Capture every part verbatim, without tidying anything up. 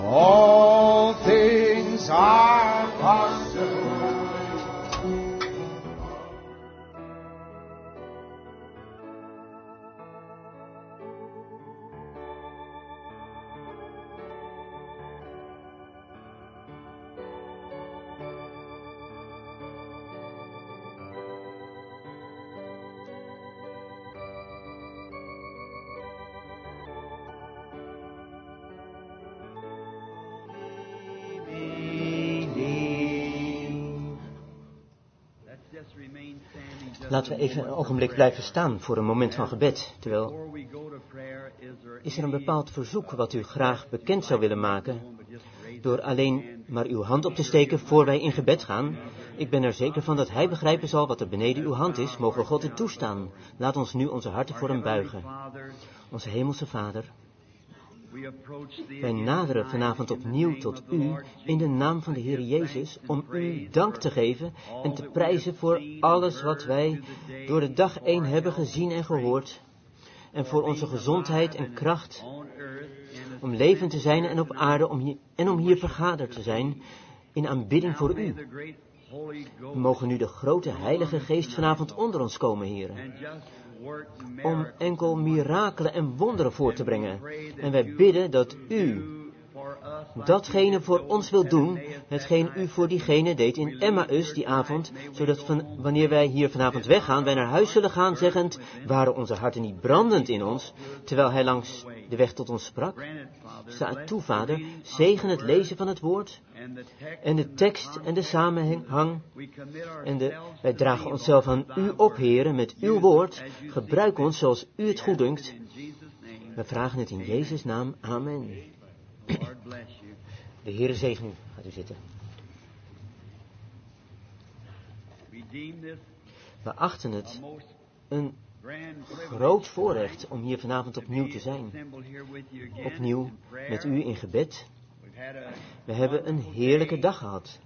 All things are possible. Laten we even een ogenblik blijven staan voor een moment van gebed. Terwijl, is er een bepaald verzoek wat u graag bekend zou willen maken, door alleen maar uw hand op te steken voor wij in gebed gaan? Ik ben er zeker van dat hij begrijpen zal wat er beneden uw hand is. Mogen we God het toestaan. Laat ons nu onze harten voor hem buigen. Onze hemelse Vader, wij naderen vanavond opnieuw tot u in de naam van de Heer Jezus om u dank te geven en te prijzen voor alles wat wij door de dag heen hebben gezien en gehoord. En voor onze gezondheid en kracht om levend te zijn en op aarde om hier, en om hier vergaderd te zijn in aanbidding voor u. Mogen nu de grote Heilige Geest vanavond onder ons komen, heren, om enkel mirakelen en wonderen voor te brengen. En wij bidden dat u datgene voor ons wilt doen, hetgeen u voor diegene deed in Emmaus die avond, zodat van, wanneer wij hier vanavond weggaan, wij naar huis zullen gaan zeggend, waren onze harten niet brandend in ons, terwijl hij langs de weg tot ons sprak? Sta het toe, Vader, zegen het lezen van het woord, en de tekst en de samenhang, en de, wij dragen onszelf aan u op, heren, met uw woord, gebruik ons zoals u het goeddunkt. We vragen het in Jezus' naam, amen. De Heere zegen u. Gaat u zitten. We achten het een groot voorrecht om hier vanavond opnieuw te zijn. Opnieuw met u in gebed. We hebben een heerlijke dag gehad.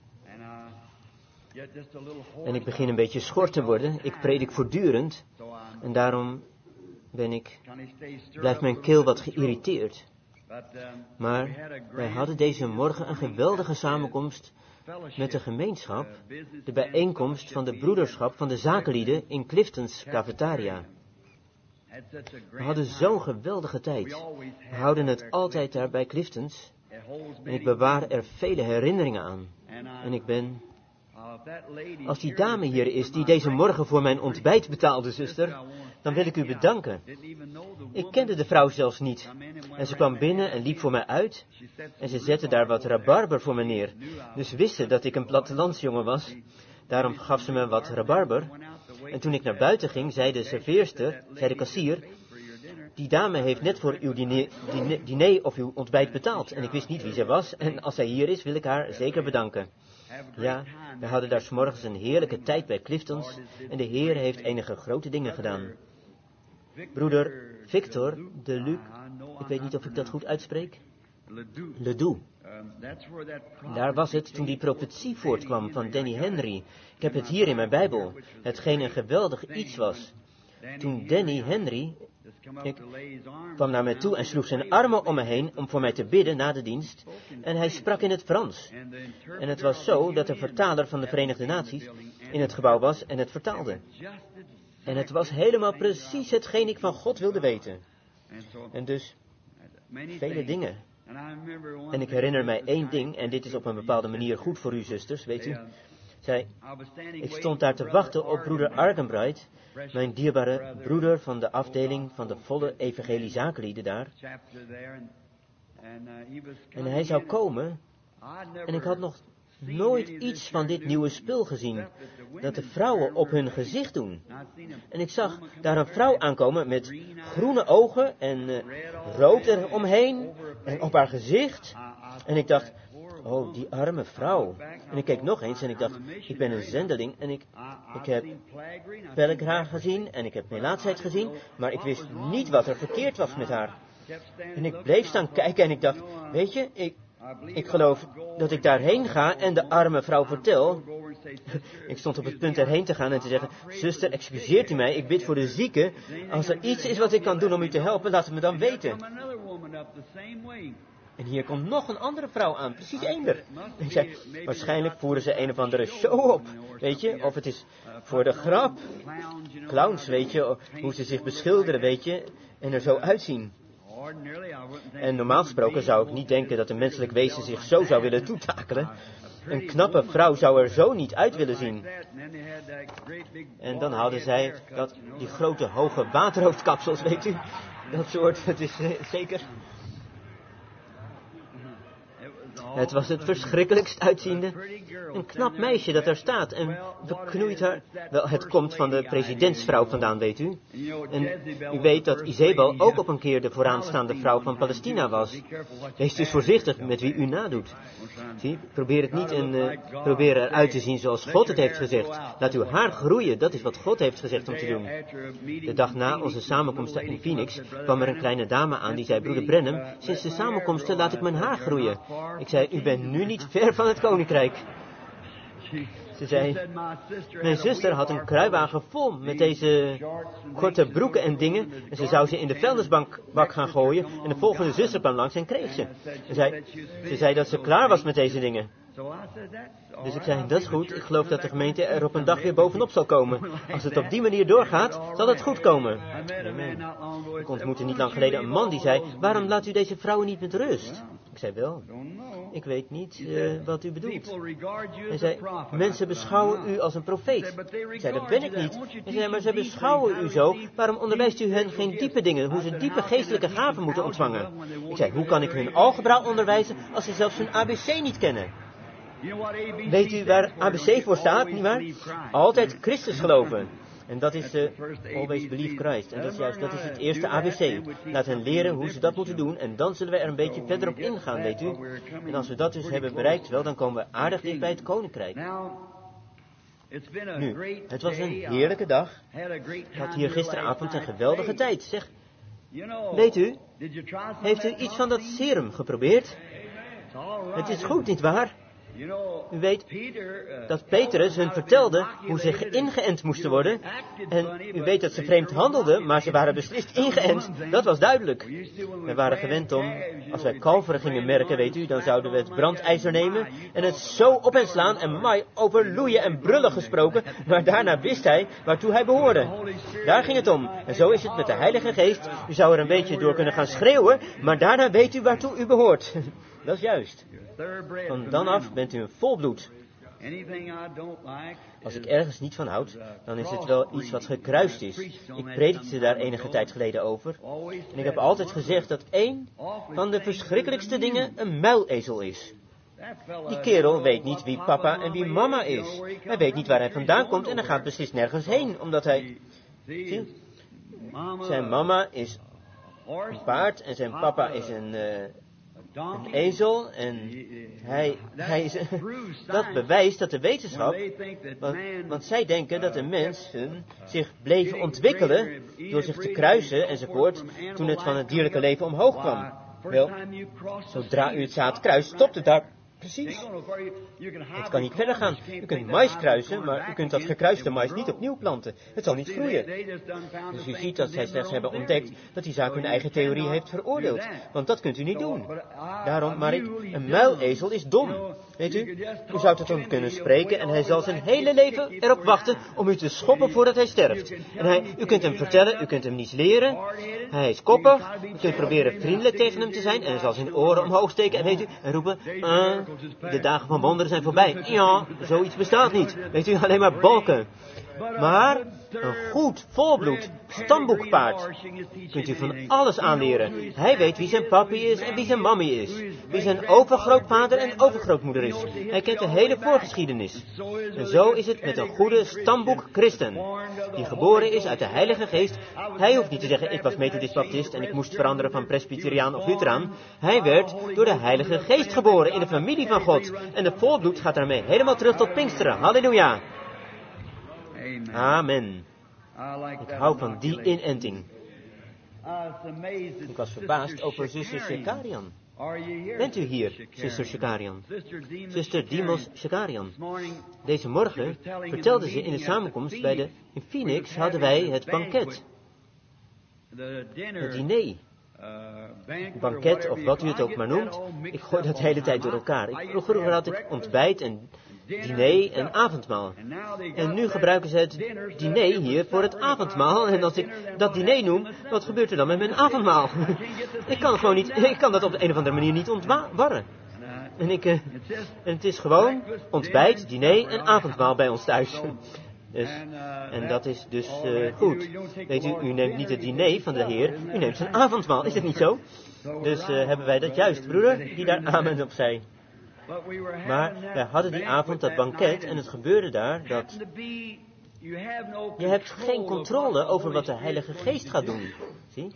En ik begin een beetje schor te worden. Ik predik voortdurend. En daarom ben ik, blijft mijn keel wat geïrriteerd. Maar wij hadden deze morgen een geweldige samenkomst met de gemeenschap, de bijeenkomst van de broederschap van de zakenlieden in Clifton's cafetaria. We hadden zo'n geweldige tijd. We houden het altijd daar bij Clifton's en ik bewaar er vele herinneringen aan. En ik ben, als die dame hier is die deze morgen voor mijn ontbijt betaalde, zuster, dan wil ik u bedanken. Ik kende de vrouw zelfs niet. En ze kwam binnen en liep voor mij uit. En ze zette daar wat rabarber voor me neer. Dus wist ze dat ik een plattelandsjongen was. Daarom gaf ze me wat rabarber. En toen ik naar buiten ging, zei de serveerster, zei de kassier, die dame heeft net voor uw diner, diner, diner of uw ontbijt betaald. En ik wist niet wie zij was. En als zij hier is, wil ik haar zeker bedanken. Ja, we hadden daar 's morgens een heerlijke tijd bij Clifton's. En de Heer heeft enige grote dingen gedaan. Broeder Victor de Luc, ik weet niet of ik dat goed uitspreek. Ledoux. Daar was het toen die profetie voortkwam van Danny Henry. Ik heb het hier in mijn Bijbel. Hetgeen een geweldig iets was. Toen Danny Henry, ik kwam naar mij toe en sloeg zijn armen om me heen om voor mij te bidden na de dienst. En hij sprak in het Frans. En het was zo dat de vertaler van de Verenigde Naties in het gebouw was en het vertaalde. En het was helemaal precies hetgeen ik van God wilde weten. En dus, vele dingen. En ik herinner mij één ding, en dit is op een bepaalde manier goed voor u zusters, weet u. Zij, ik stond daar te wachten op broeder Argenbright, mijn dierbare broeder van de afdeling van de volle evangelie zakenlieden daar. En hij zou komen, en ik had nog nooit iets van dit nieuwe spul gezien, dat de vrouwen op hun gezicht doen. En ik zag daar een vrouw aankomen met groene ogen en uh, rood eromheen en op haar gezicht. En ik dacht, oh, die arme vrouw. En ik keek nog eens en ik dacht, ik ben een zendeling en ik, ik heb Pellegra gezien en ik heb melaatsheid gezien, maar ik wist niet wat er verkeerd was met haar. En ik bleef staan kijken en ik dacht, weet je, ik... Ik geloof dat ik daarheen ga en de arme vrouw vertel. Ik stond op het punt erheen te gaan en te zeggen, zuster, excuseert u mij, ik bid voor de zieke. Als er iets is wat ik kan doen om u te helpen, laat het me dan weten. En hier komt nog een andere vrouw aan, precies eender. Ik zei, waarschijnlijk voeren ze een of andere show op, weet je. Of het is voor de grap. Clowns, weet je, hoe ze zich beschilderen, weet je. En er zo uitzien. En normaal gesproken zou ik niet denken dat een menselijk wezen zich zo zou willen toetakelen. Een knappe vrouw zou er zo niet uit willen zien. En dan hadden zij dat, die grote hoge waterhoofdkapsels, weet u. Dat soort, het is uh, zeker... Het was het verschrikkelijkst uitziende. Een knap meisje dat daar staat en beknoeit haar. Wel, het komt van de presidentsvrouw vandaan, weet u. En u weet dat Izebel ook op een keer de vooraanstaande vrouw van Palestina was. Wees dus voorzichtig met wie u nadoet. Zie, probeer het niet en uh, probeer eruit te zien zoals God het heeft gezegd. Laat uw haar groeien, dat is wat God heeft gezegd om te doen. De dag na onze samenkomst in Phoenix kwam er een kleine dame aan die zei, broeder Branham, sinds de samenkomsten laat ik mijn haar groeien. Ik zei, u bent nu niet ver van het koninkrijk. Ze zei, mijn zuster had een kruiwagen vol met deze korte broeken en dingen. En ze zou ze in de vuilnisbak gaan gooien. En de volgende zuster kwam langs en kreeg ze. En zei, ze zei dat ze klaar was met deze dingen. Dus ik zei, dat is goed. Ik geloof dat de gemeente er op een dag weer bovenop zal komen. Als het op die manier doorgaat, zal het goed komen. Amen. Ik ontmoette niet lang geleden een man die zei, waarom laat u deze vrouwen niet met rust? Ik zei, wel, ik weet niet uh, wat u bedoelt. Hij zei, mensen beschouwen u als een profeet. Ik zei, dat ben ik niet. Hij zei, maar ze beschouwen u zo. Waarom onderwijst u hen geen diepe dingen, hoe ze diepe geestelijke gaven moeten ontvangen? Ik zei, hoe kan ik hun algebra onderwijzen als ze zelfs hun A B C niet kennen? Weet u waar A B C voor staat, nietwaar? Altijd Christus geloven. En dat is uh, Always Believe Christ. En dat is juist, dat is het eerste A B C. Laat hen leren hoe ze dat moeten doen. En dan zullen we er een beetje verder op ingaan, weet u. En als we dat dus hebben bereikt, wel, dan komen we aardig dicht bij het koninkrijk. Nu, het was een heerlijke dag. Ik had hier gisteravond een geweldige tijd, zeg. Weet u, heeft u iets van dat serum geprobeerd? Het is goed, nietwaar? U weet dat Petrus hun vertelde hoe ze ingeënt moesten worden. En u weet dat ze vreemd handelden, maar ze waren beslist ingeënt. Dat was duidelijk. We waren gewend om, als wij kalveren gingen merken, weet u, dan zouden we het brandijzer nemen en het zo op hen slaan en mij over loeien en brullen gesproken. Maar daarna wist hij waartoe hij behoorde. Daar ging het om. En zo is het met de Heilige Geest. U zou er een beetje door kunnen gaan schreeuwen, maar daarna weet u waartoe u behoort. Dat is juist. Van dan af bent u een volbloed. Als ik ergens niet van houd, dan is het wel iets wat gekruist is. Ik predikte daar enige tijd geleden over. En ik heb altijd gezegd dat één van de verschrikkelijkste dingen een muilezel is. Die kerel weet niet wie papa en wie mama is. Hij weet niet waar hij vandaan komt en hij gaat beslist nergens heen, omdat hij... Zie, zijn mama is een paard en zijn papa is een... Uh, Een ezel en hij, hij is, dat bewijst dat de wetenschap, want, want zij denken dat de mensen zich bleven ontwikkelen door zich te kruisen enzovoort, toen het van het dierlijke leven omhoog kwam. Wel, zodra u het zaad kruist, stopt het daar. Precies. Het kan niet verder gaan. U kunt mais kruisen, maar u kunt dat gekruiste mais niet opnieuw planten. Het zal niet groeien. Dus u ziet dat zij slechts hebben ontdekt dat die zaak hun eigen theorie heeft veroordeeld. Want dat kunt u niet doen. Daarom, maar ik, een muilezel is dom. Weet u, u zou tot hem kunnen spreken en hij zal zijn hele leven erop wachten om u te schoppen voordat hij sterft. En hij, u kunt hem vertellen, u kunt hem niets leren. Hij is koppig. U kunt proberen vriendelijk tegen hem te zijn en hij zal zijn oren omhoog steken en weet u, en roepen, uh, de dagen van wonderen zijn voorbij. Ja, zoiets bestaat niet. Weet u, alleen maar balken. Maar een goed, volbloed stamboekpaard kunt u van alles aanleren. Hij weet wie zijn papi is en wie zijn mammy is. Wie zijn overgrootvader en overgrootmoeder is. Hij kent de hele voorgeschiedenis. En zo is het met een goede stamboek christen. Die geboren is uit de Heilige Geest. Hij hoeft niet te zeggen, ik was methodist baptist en ik moest veranderen van presbyteriaan of lutheraan. Hij werd door de Heilige Geest geboren in de familie van God. En de volbloed gaat daarmee helemaal terug tot Pinksteren. Halleluja. Amen. Ik hou van die inenting. Ik was verbaasd over zuster Shekarian. Bent u hier, zuster Shekarian? Zuster Dimos Shekarian. Deze morgen vertelde ze in de samenkomst bij de... In Phoenix hadden wij het banket. Het diner. banket of wat u het ook maar noemt. Ik gooi dat de hele tijd door elkaar. Ik, vroeger had ik ontbijt en diner en avondmaal. En nu gebruiken ze het diner hier voor het avondmaal. En als ik dat diner noem, wat gebeurt er dan met mijn avondmaal? Ik kan gewoon niet, ik kan dat op de een of andere manier niet ontwarren. En, ik, uh, en het is gewoon ontbijt, diner en avondmaal bij ons thuis. Dus, en dat is dus uh, goed. Weet u, u neemt niet het diner van de Heer, u neemt zijn avondmaal. Is het niet zo? Dus uh, hebben wij dat juist, broeder, die daar amen op zei. Maar wij hadden die avond dat banket en het gebeurde daar dat je hebt geen controle over wat de Heilige Geest gaat doen. Zie?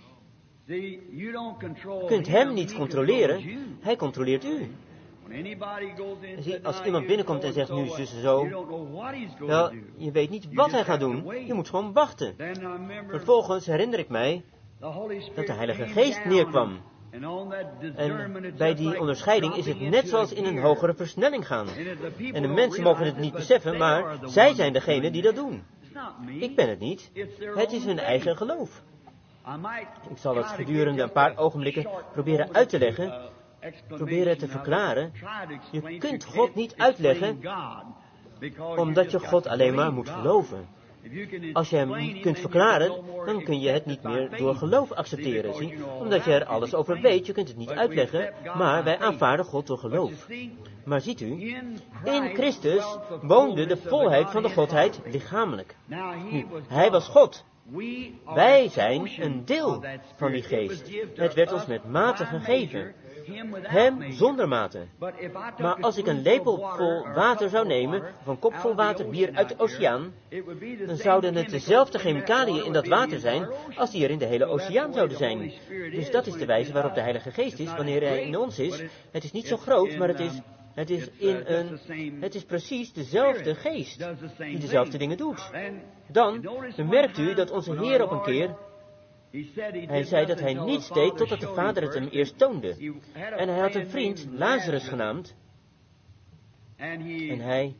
Je kunt hem niet controleren, hij controleert u. Zie, als iemand binnenkomt en zegt nu zus zo, wel, je weet niet wat hij gaat doen, je moet gewoon wachten. Vervolgens herinner ik mij dat de Heilige Geest neerkwam. En bij die onderscheiding is het net zoals in een hogere versnelling gaan. En de mensen mogen het niet beseffen, maar zij zijn degene die dat doen. Ik ben het niet. Het is hun eigen geloof. Ik zal het gedurende een paar ogenblikken proberen uit te leggen, proberen het te verklaren. Je kunt God niet uitleggen, omdat je God alleen maar moet geloven. Als je hem kunt verklaren, dan kun je het niet meer door geloof accepteren, zie? Omdat je er alles over weet, je kunt het niet uitleggen, maar wij aanvaarden God door geloof. Maar ziet u, in Christus woonde de volheid van de Godheid lichamelijk. Nu, hij was God. Wij zijn een deel van die geest. Het werd ons met mate gegeven. Hem zonder mate. Maar als ik een lepel vol water zou nemen, of een kop vol water bier uit de oceaan, dan zouden het dezelfde chemicaliën in dat water zijn, als die er in de hele oceaan zouden zijn. Dus dat is de wijze waarop de Heilige Geest is, wanneer hij in ons is. Het is niet zo groot, maar het is, het is, in een, het is precies dezelfde geest, die dezelfde dingen doet. Dan bemerkt u dat onze Heer op een keer, hij zei dat hij niets deed totdat de Vader het hem eerst toonde. En hij had een vriend, Lazarus genaamd. En hij,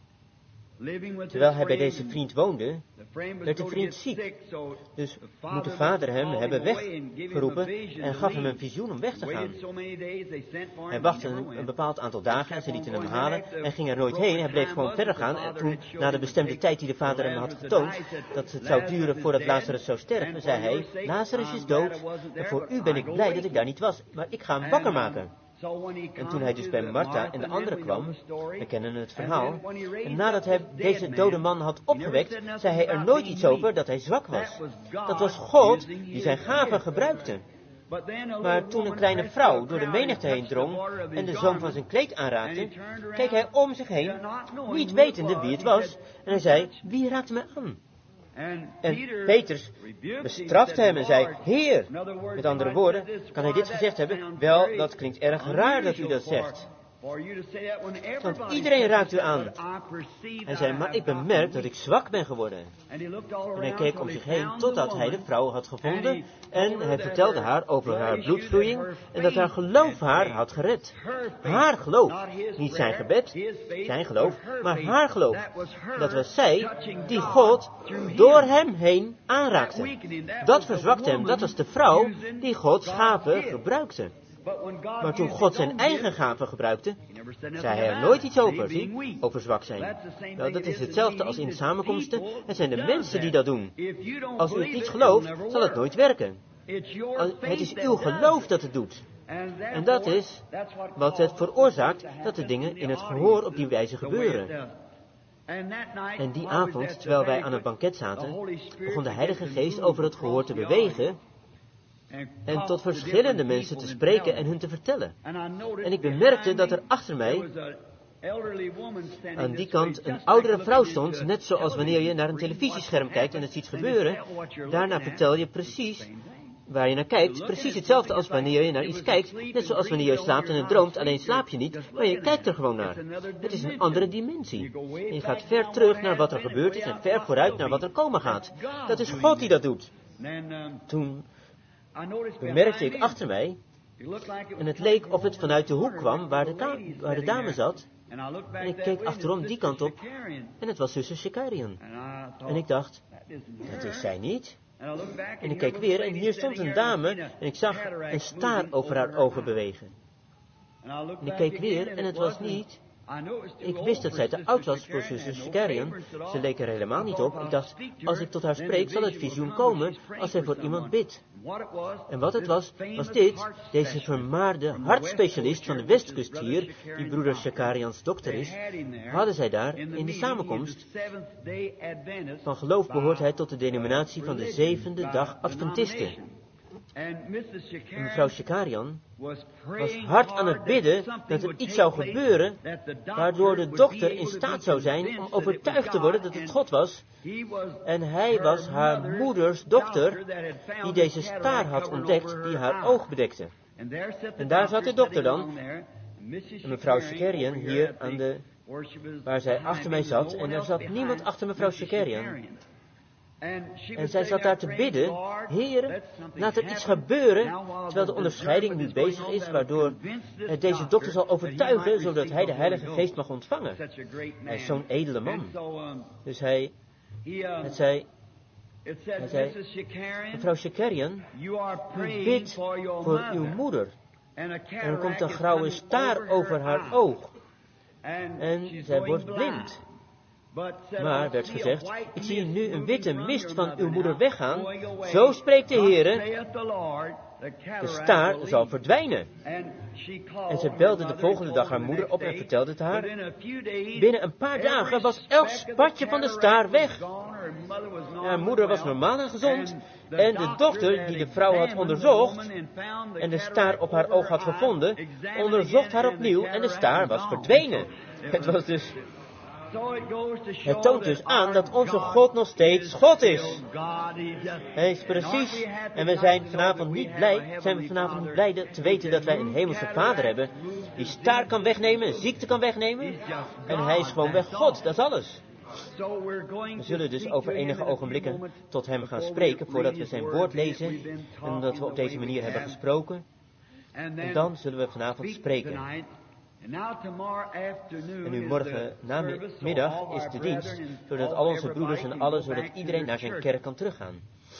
terwijl hij bij deze vriend woonde, werd de vriend ziek. Dus moet de Vader hem hebben weggeroepen en gaf hem een visioen om weg te gaan. Hij wachtte een, een bepaald aantal dagen en ze lieten hem halen en ging er nooit heen. Hij bleef gewoon verder gaan en toen, na de bestemde tijd die de Vader hem had getoond, dat het zou duren voordat Lazarus zou sterven, zei hij, Lazarus is dood en voor u ben ik blij dat ik daar niet was, maar ik ga hem wakker maken. En toen hij dus bij Martha en de anderen kwam, we kennen het verhaal, en nadat hij deze dode man had opgewekt, zei hij er nooit iets over dat hij zwak was. Dat was God die zijn gaven gebruikte. Maar toen een kleine vrouw door de menigte heen drong en de zoom van zijn kleed aanraakte, keek hij om zich heen, niet wetende wie het was, en hij zei, wie raakte mij aan? En Petrus bestrafte hem en zei, Heer, met andere woorden, kan hij dit gezegd hebben? Wel, dat klinkt erg raar dat u dat zegt. Want iedereen raakt u aan. Hij zei, maar ik bemerk dat ik zwak ben geworden. En hij keek om zich heen totdat hij de vrouw had gevonden. En hij vertelde haar over haar bloedvloeiing en dat haar geloof haar had gered. Haar geloof. Niet zijn gebed, zijn geloof, maar haar geloof. Dat was zij die God door hem heen aanraakte. Dat verzwakte hem. Dat was de vrouw die Gods gaven gebruikte. Maar toen God zijn eigen gaven gebruikte, zei hij er nooit iets over, zie, over zwak zijn. Nou, dat is hetzelfde als in samenkomsten. Het zijn de mensen die dat doen. Als u het niet gelooft, zal het nooit werken. Het is uw geloof dat het doet. En dat is wat het veroorzaakt dat de dingen in het gehoor op die wijze gebeuren. En die avond, terwijl wij aan het banket zaten, begon de Heilige Geest over het gehoor te bewegen en tot verschillende mensen te spreken en hun te vertellen. En ik bemerkte dat er achter mij, aan die kant, een oudere vrouw stond, net zoals wanneer je naar een televisiescherm kijkt en het ziet gebeuren. Daarna vertel je precies waar je naar kijkt, precies hetzelfde als wanneer je naar iets kijkt, net zoals wanneer je slaapt en het droomt, alleen slaap je niet, maar je kijkt er gewoon naar. Het is een andere dimensie. En je gaat ver terug naar wat er gebeurd is en ver vooruit naar wat er komen gaat. Dat is God die dat doet. Toen bemerkte ik achter mij, en het leek of het vanuit de hoek kwam waar de, ka- waar de dame zat. En ik keek achterom die kant op, en het was zuster Shakarian. En ik dacht, dat is zij niet. En ik keek weer en hier stond een dame en ik zag een staar over haar ogen bewegen. En ik keek weer en het was niet... Ik wist dat zij te oud was voor zuster Shakarian. Ze leek er helemaal niet op. Ik dacht, als ik tot haar spreek, zal het visioen komen als zij voor iemand bidt. En wat het was, was dit. Deze vermaarde hartspecialist van de Westkust hier, die broeder Shakarians dokter is, hadden zij daar in de samenkomst. Van geloof behoort hij tot de denominatie van de zevende dag Adventisten. En mevrouw Shakarian was hard aan het bidden dat er iets zou gebeuren, waardoor de dokter in staat zou zijn om overtuigd te worden dat het God was. En hij was haar moeders dokter, die deze staar had ontdekt, die haar oog bedekte. En daar zat de dokter dan, en mevrouw Shakarian hier aan de, waar zij achter mij zat, en er zat niemand achter mevrouw Shakarian. En zij zat daar te bidden, Heer, laat er iets gebeuren, terwijl de onderscheiding nu bezig is, waardoor het deze dokter zal overtuigen, zodat hij de Heilige Geest mag ontvangen. Hij is zo'n edele man. Dus hij, het zei, hij zei, mevrouw Shakarian, u bidt voor uw moeder. En er komt een grauwe staar over haar oog. En zij wordt blind. Maar, werd gezegd, ik zie nu een witte mist van uw moeder weggaan. Zo spreekt de Heere, de staar zal verdwijnen. En ze belde de volgende dag haar moeder op en vertelde het haar. Binnen een paar dagen was elk spatje van de staar weg. Haar moeder was normaal en gezond. En de dokter die de vrouw had onderzocht en de staar op haar oog had gevonden, onderzocht haar opnieuw en de staar was verdwenen. Het was dus... Het toont dus aan dat onze God nog steeds God is. Hij is precies. En we zijn vanavond niet blij, zijn we vanavond niet blij te weten dat wij een hemelse Vader hebben, die staar kan wegnemen, ziekte kan wegnemen. En hij is gewoon weg God, dat is alles. We zullen dus over enige ogenblikken tot hem gaan spreken, voordat we zijn woord lezen, en omdat we op deze manier hebben gesproken. En dan zullen we vanavond spreken. En nu morgen namiddag is de dienst, zodat al onze broeders en allen, zodat iedereen naar zijn kerk kan teruggaan.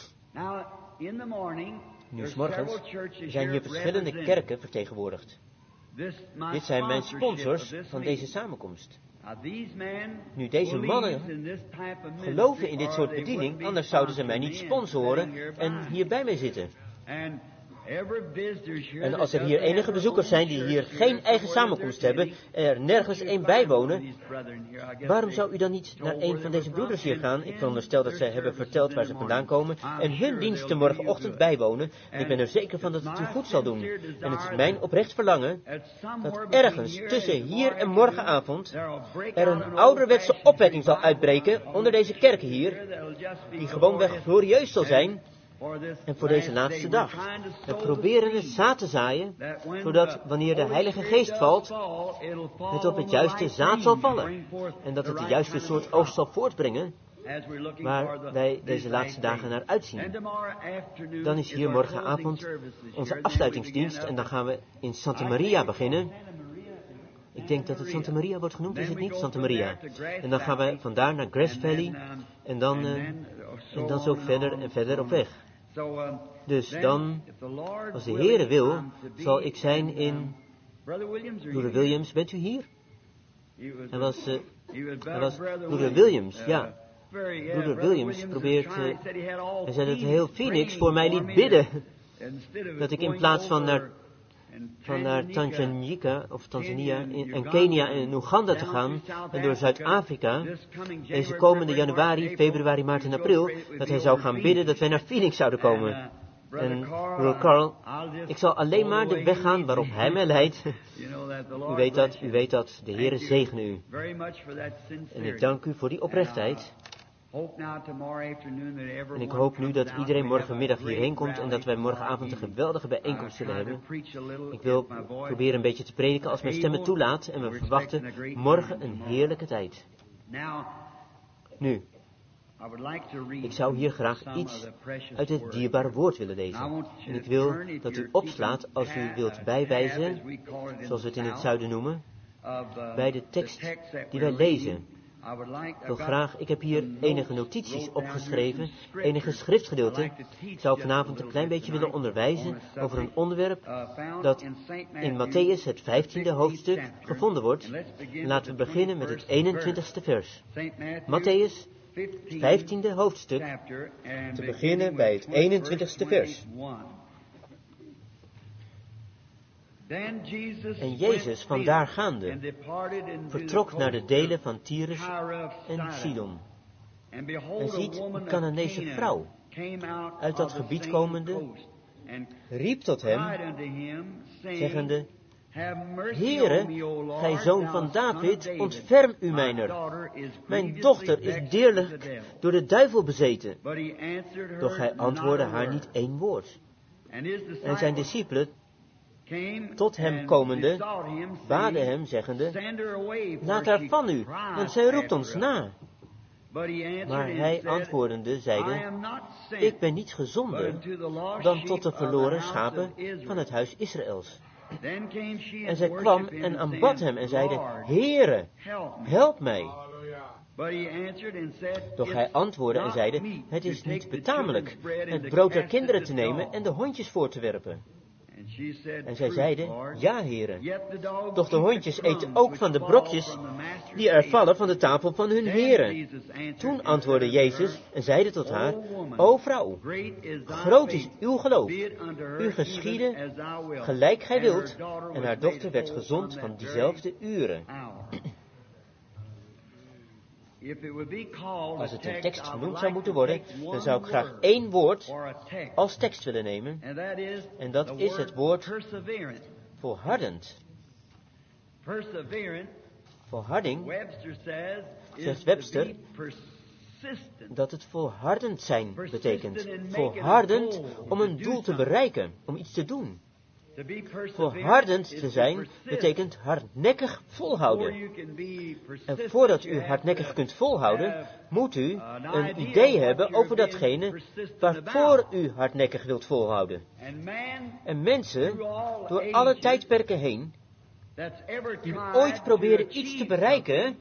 Nu 's morgens zijn hier verschillende kerken vertegenwoordigd. Dit zijn mijn sponsors van deze samenkomst. Nu deze mannen geloven in dit soort bediening, anders zouden ze mij niet sponsoren en hier bij mij zitten. En als er hier enige bezoekers zijn die hier geen eigen samenkomst hebben en er nergens één bijwonen, waarom zou u dan niet naar een van deze broeders hier gaan? Ik veronderstel dat zij hebben verteld waar ze vandaan komen en hun diensten morgenochtend bijwonen. En ik ben er zeker van dat het u goed zal doen. En het is mijn oprecht verlangen dat ergens tussen hier en morgenavond er een ouderwetse opwekking zal uitbreken onder deze kerken hier, die gewoonweg glorieus zal zijn. En voor deze laatste dag. We proberen het zaad te zaaien, zodat wanneer de Heilige Geest valt, het op het juiste zaad zal vallen. En dat het de juiste soort oogst zal voortbrengen, waar wij deze laatste dagen naar uitzien. Dan is hier morgenavond onze afsluitingsdienst en dan gaan we in Santa Maria beginnen. Ik denk dat het Santa Maria wordt genoemd, is het niet? Santa Maria. En dan gaan we vandaar naar Grass Valley en dan, uh, en dan zo verder en verder op weg. Dus dan, als de Heere wil, zal ik zijn in... Broeder Williams, bent u hier? Hij was, uh, hij was Broeder Williams, ja. Broeder Williams probeert... Uh, hij zei dat heel Phoenix voor mij liet bidden. Dat ik in plaats van naar... van naar Tanzania, of Tanzania in, en Kenia en Oeganda te gaan, en door Zuid-Afrika, deze komende januari, februari, maart en april, dat hij zou gaan bidden dat wij naar Phoenix zouden komen. En broer Carl, ik zal alleen maar de weg gaan waarop hij mij leidt. U weet dat, u weet dat, de Heere zegene u. En ik dank u voor die oprechtheid. En ik hoop nu dat iedereen morgenmiddag hierheen komt en dat wij morgenavond een geweldige bijeenkomst zullen hebben. Ik wil proberen een beetje te prediken als mijn stem het toelaat en we verwachten morgen een heerlijke tijd. Nu, ik zou hier graag iets uit het dierbare woord willen lezen. En ik wil dat u opslaat als u wilt bijwijzen, zoals we het in het zuiden noemen, bij de tekst die wij lezen. Ik wil graag, ik heb hier enige notities opgeschreven, enige schriftgedeelten. Ik zou vanavond een klein beetje willen onderwijzen over een onderwerp dat in Matthäus, het vijftiende hoofdstuk, gevonden wordt. Laten we beginnen met het eenentwintigste vers. Matthäus, vijftiende hoofdstuk, te beginnen bij het eenentwintigste vers. En Jezus, vandaar gaande, vertrok naar de delen van Tyrus en Sidon. En ziet, een Canaanese vrouw, uit dat gebied komende, riep tot hem, zeggende, Heere, gij zoon van David, ontferm u mijner. Mijn dochter is deerlijk door de duivel bezeten. Doch hij antwoordde haar niet één woord. En zijn discipelen, tot hem komende, baden hem, zeggende, laat haar van u, want zij roept ons na. Maar hij antwoordende zeide, ik ben niet gezonden dan tot de verloren schapen van het huis Israëls. En zij kwam en aanbad hem en zeide, Heere, help mij. Doch hij antwoordde en zeide, het is niet betamelijk het brood der kinderen te nemen en de hondjes voor te werpen. En zij zeiden, ja, heren. Doch de hondjes eten ook van de brokjes die er vallen van de tafel van hun heren. Toen antwoordde Jezus en zeide tot haar, o vrouw, groot is uw geloof. U geschiedde gelijk gij wilt. En haar dochter werd gezond van diezelfde uren. Als het een tekst genoemd zou moeten worden, dan zou ik graag één woord als tekst willen nemen. En dat is het woord volhardend. Volharding, zegt Webster, dat het volhardend zijn betekent. Volhardend om een doel te bereiken, om iets te doen. Volhardend te zijn betekent hardnekkig volhouden. En voordat u hardnekkig kunt volhouden, moet u een idee hebben over datgene waarvoor u hardnekkig wilt volhouden. En mensen, door alle tijdperken heen, die ooit proberen iets te bereiken,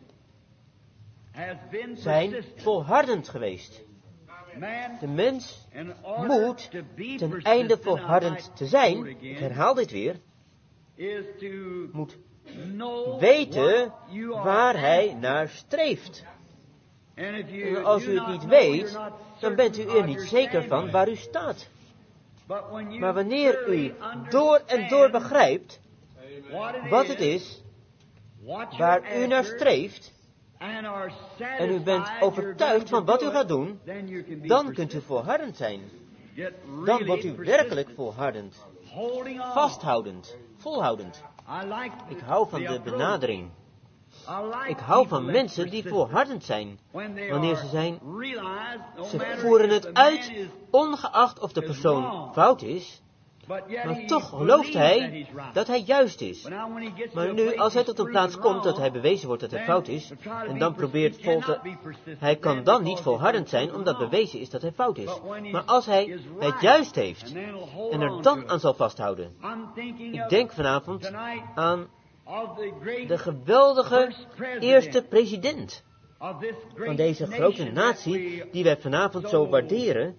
zijn volhardend geweest. De mens moet, ten einde volhardend te zijn, ik herhaal dit weer, moet weten waar hij naar streeft. En als u het niet weet, dan bent u er niet zeker van waar u staat. Maar wanneer u door en door begrijpt wat het is waar u naar streeft, en u bent overtuigd van wat u gaat doen, dan kunt u volhardend zijn. Dan wordt u werkelijk volhardend. Vasthoudend. Volhoudend. Ik hou van de benadering. Ik hou van mensen die volhardend zijn. Wanneer ze zijn, ze voeren het uit, ongeacht of de persoon fout is. Maar toch gelooft hij dat hij juist is. Maar nu, als hij tot een plaats komt dat hij bewezen wordt dat hij fout is, en dan probeert vol te... Hij kan dan niet volhardend zijn, omdat bewezen is dat hij fout is. Maar als hij het juist heeft, en er dan aan zal vasthouden. Ik denk vanavond aan de geweldige eerste president van deze grote natie, die wij vanavond zo waarderen.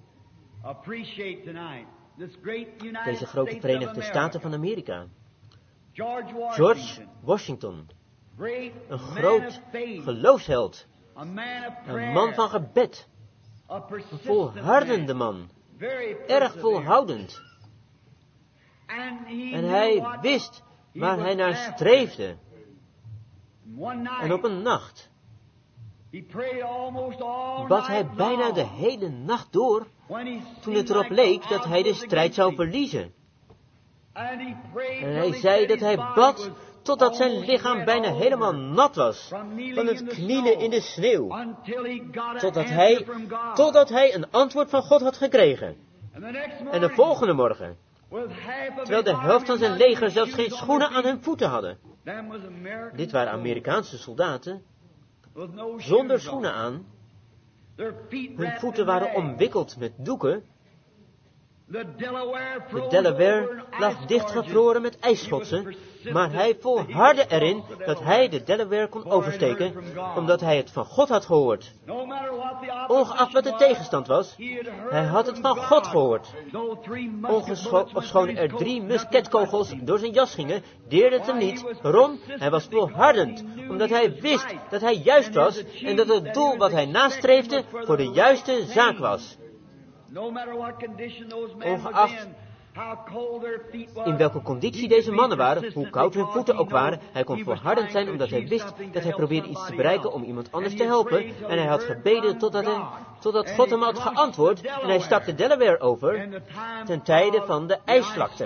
Deze grote Verenigde Staten van Amerika. George Washington. Een groot geloofsheld. Een man van gebed. Een volhardende man. Erg volhoudend. En hij wist waar hij naar streefde. En op een nacht bad hij bijna de hele nacht door, toen het erop leek dat hij de strijd zou verliezen. En hij zei dat hij bad totdat zijn lichaam bijna helemaal nat was, van het knielen in de sneeuw, totdat hij, totdat hij een antwoord van God had gekregen. En de volgende morgen, terwijl de helft van zijn leger zelfs geen schoenen aan hun voeten hadden. Dit waren Amerikaanse soldaten, zonder schoenen aan. Hun voeten waren omwikkeld met doeken. De Delaware lag dichtgevroren met ijsschotsen, maar hij volhardde erin dat hij de Delaware kon oversteken, omdat hij het van God had gehoord. Ongeacht wat de tegenstand was, hij had het van God gehoord. Ofschoon er drie musketkogels door zijn jas gingen, deerde het hem niet. Waarom? Hij was volhardend, omdat hij wist dat hij juist was en dat het doel wat hij nastreefde voor de juiste zaak was. Ongeacht in welke conditie deze mannen waren, hoe koud hun voeten ook waren, hij kon volhardend zijn omdat hij wist dat hij probeerde iets te bereiken om iemand anders te helpen. En hij had gebeden totdat, hij, totdat God hem had geantwoord en hij stak de Delaware over ten tijde van de ijsvlakte.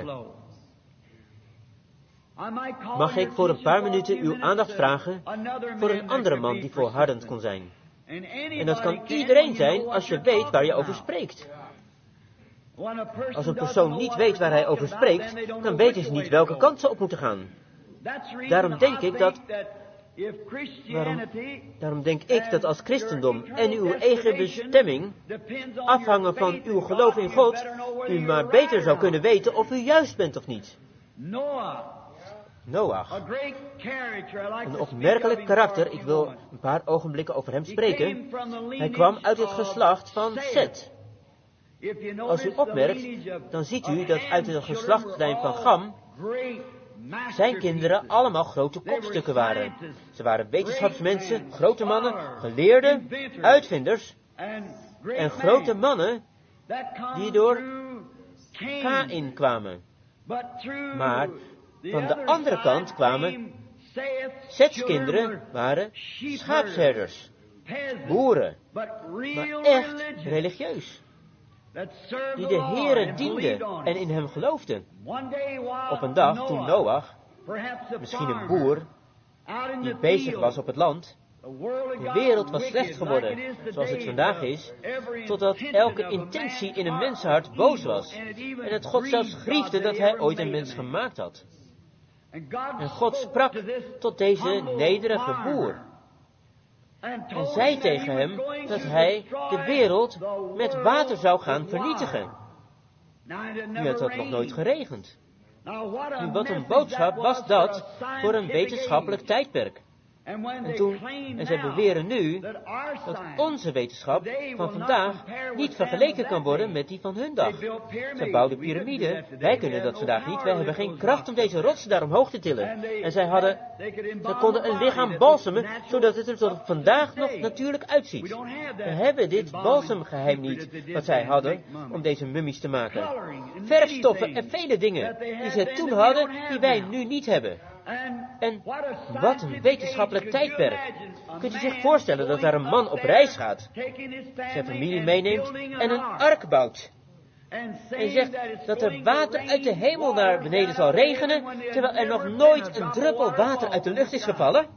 Mag ik voor een paar minuten uw aandacht vragen voor een andere man die volhardend kon zijn? En dat kan iedereen zijn als je weet waar je over spreekt. Als een persoon niet weet waar hij over spreekt, dan weten ze niet welke kant ze op moeten gaan. Daarom denk ik dat, waarom, daarom denk ik dat als christendom en uw eigen bestemming afhangen van uw geloof in God, u maar beter zou kunnen weten of u juist bent of niet. Noach, een opmerkelijk karakter, ik wil een paar ogenblikken over hem spreken. Hij kwam uit het geslacht van Seth. Als u opmerkt, dan ziet u dat uit het geslachtslijn van Gam zijn kinderen allemaal grote kopstukken waren. Ze waren wetenschapsmensen, grote mannen, geleerden, uitvinders en grote mannen die door Kaïn kwamen. Maar van de andere kant kwamen Seths kinderen waren schaapsherders, boeren, maar echt religieus, die de Heere dienden en in hem geloofden. Op een dag toen Noach, misschien een boer, die bezig was op het land, de wereld was slecht geworden, zoals het vandaag is, totdat elke intentie in een mensenhart boos was, en het God zelfs griefde dat hij ooit een mens gemaakt had. En God sprak tot deze nederige boer en zei tegen hem dat hij de wereld met water zou gaan vernietigen. Nu had dat nog nooit geregend. Nu, wat een boodschap was dat voor een wetenschappelijk tijdperk. En, toen, en zij beweren nu dat onze wetenschap van vandaag niet vergeleken kan worden met die van hun dag. Zij bouwden piramiden, wij kunnen dat vandaag niet, wij hebben geen kracht om deze rotsen daar omhoog te tillen. En zij hadden, zij konden een lichaam balsemen, zodat het er tot vandaag nog natuurlijk uitziet. We hebben dit balsemgeheim niet, wat zij hadden, om deze mummies te maken. Verfstoffen en vele dingen, die zij toen hadden, die wij nu niet hebben. En wat een wetenschappelijk tijdperk. Kunt u zich voorstellen dat daar een man op reis gaat, zijn familie meeneemt en een ark bouwt. En zegt dat er water uit de hemel naar beneden zal regenen, terwijl er nog nooit een druppel water uit de lucht is gevallen?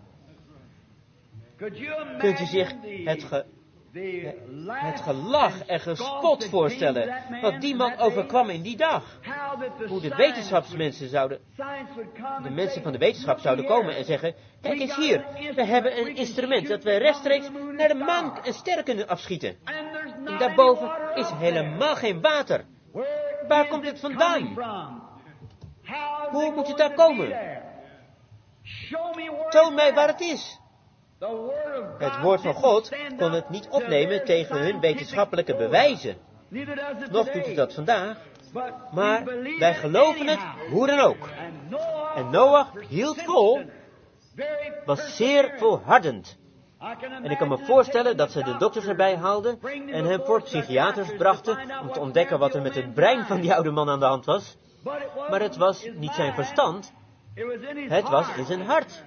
Kunt u zich het, ge, het gelach en gespot voorstellen wat die man overkwam in die dag? Hoe de wetenschapsmensen zouden, de mensen van de wetenschap zouden komen en zeggen, kijk eens hier, we hebben een instrument dat we rechtstreeks naar de maan en sterren kunnen afschieten. En daarboven is helemaal geen water. Waar komt het vandaan? Hoe moet het daar komen? Toon mij waar het is. Het woord van God kon het niet opnemen tegen hun wetenschappelijke bewijzen. Nog doet het dat vandaag. Maar wij geloven het hoe dan ook. En Noach hield vol, was zeer volhardend. En ik kan me voorstellen dat ze de dokters erbij haalden en hem voor psychiaters brachten om te ontdekken wat er met het brein van die oude man aan de hand was. Maar het was niet zijn verstand, het was in zijn hart.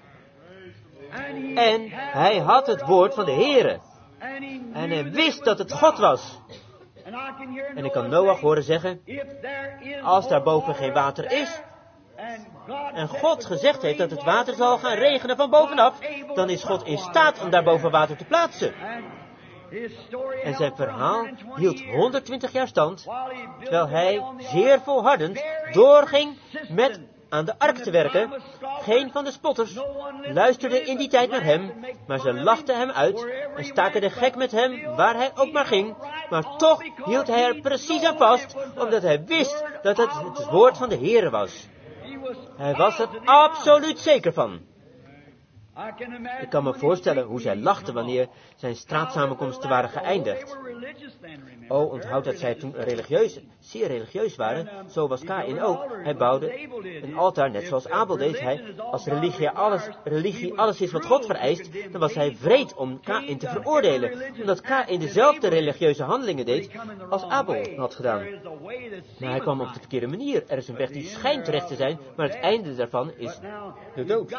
En hij had het woord van de Heere. En hij wist dat het God was. En ik kan Noach horen zeggen, als daarboven geen water is, en God gezegd heeft dat het water zal gaan regenen van bovenaf, dan is God in staat om daarboven water te plaatsen. En zijn verhaal hield honderdtwintig jaar stand, terwijl hij zeer volhardend doorging met aan de ark te werken. Geen van de spotters luisterde in die tijd naar hem, maar ze lachten hem uit en staken de gek met hem waar hij ook maar ging. Maar toch hield hij er precies aan vast, omdat hij wist dat het het woord van de Heere was. Hij was er absoluut zeker van. Ik kan me voorstellen hoe zij lachten wanneer zijn straatsamenkomsten waren geëindigd. Oh, onthoud dat zij toen religieus, zeer religieus waren. Zo was Kaïn ook. Hij bouwde een altaar, net zoals Abel deed. Hij, als religie alles, religie alles is wat God vereist, dan was hij wreed om Kaïn te veroordelen. Omdat Kaïn dezelfde religieuze handelingen deed als Abel had gedaan. Maar hij kwam op de verkeerde manier. Er is een weg die schijnt recht te zijn, maar het einde daarvan is de dood.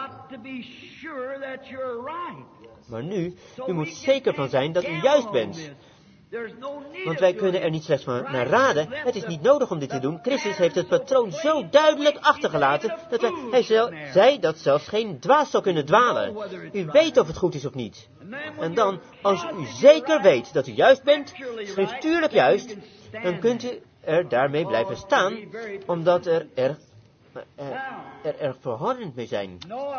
Maar nu, u moet zeker van zijn dat u juist bent. Want wij kunnen er niet slechts van naar raden. Het is niet nodig om dit te doen. Christus heeft het patroon zo duidelijk achtergelaten, dat hij, hij zel, zei dat zelfs geen dwaas zou kunnen dwalen. U weet of het goed is of niet. En dan, als u zeker weet dat u juist bent, schriftuurlijk juist, dan kunt u er daarmee blijven staan, omdat er er, er, er, er verhardend mee zijn.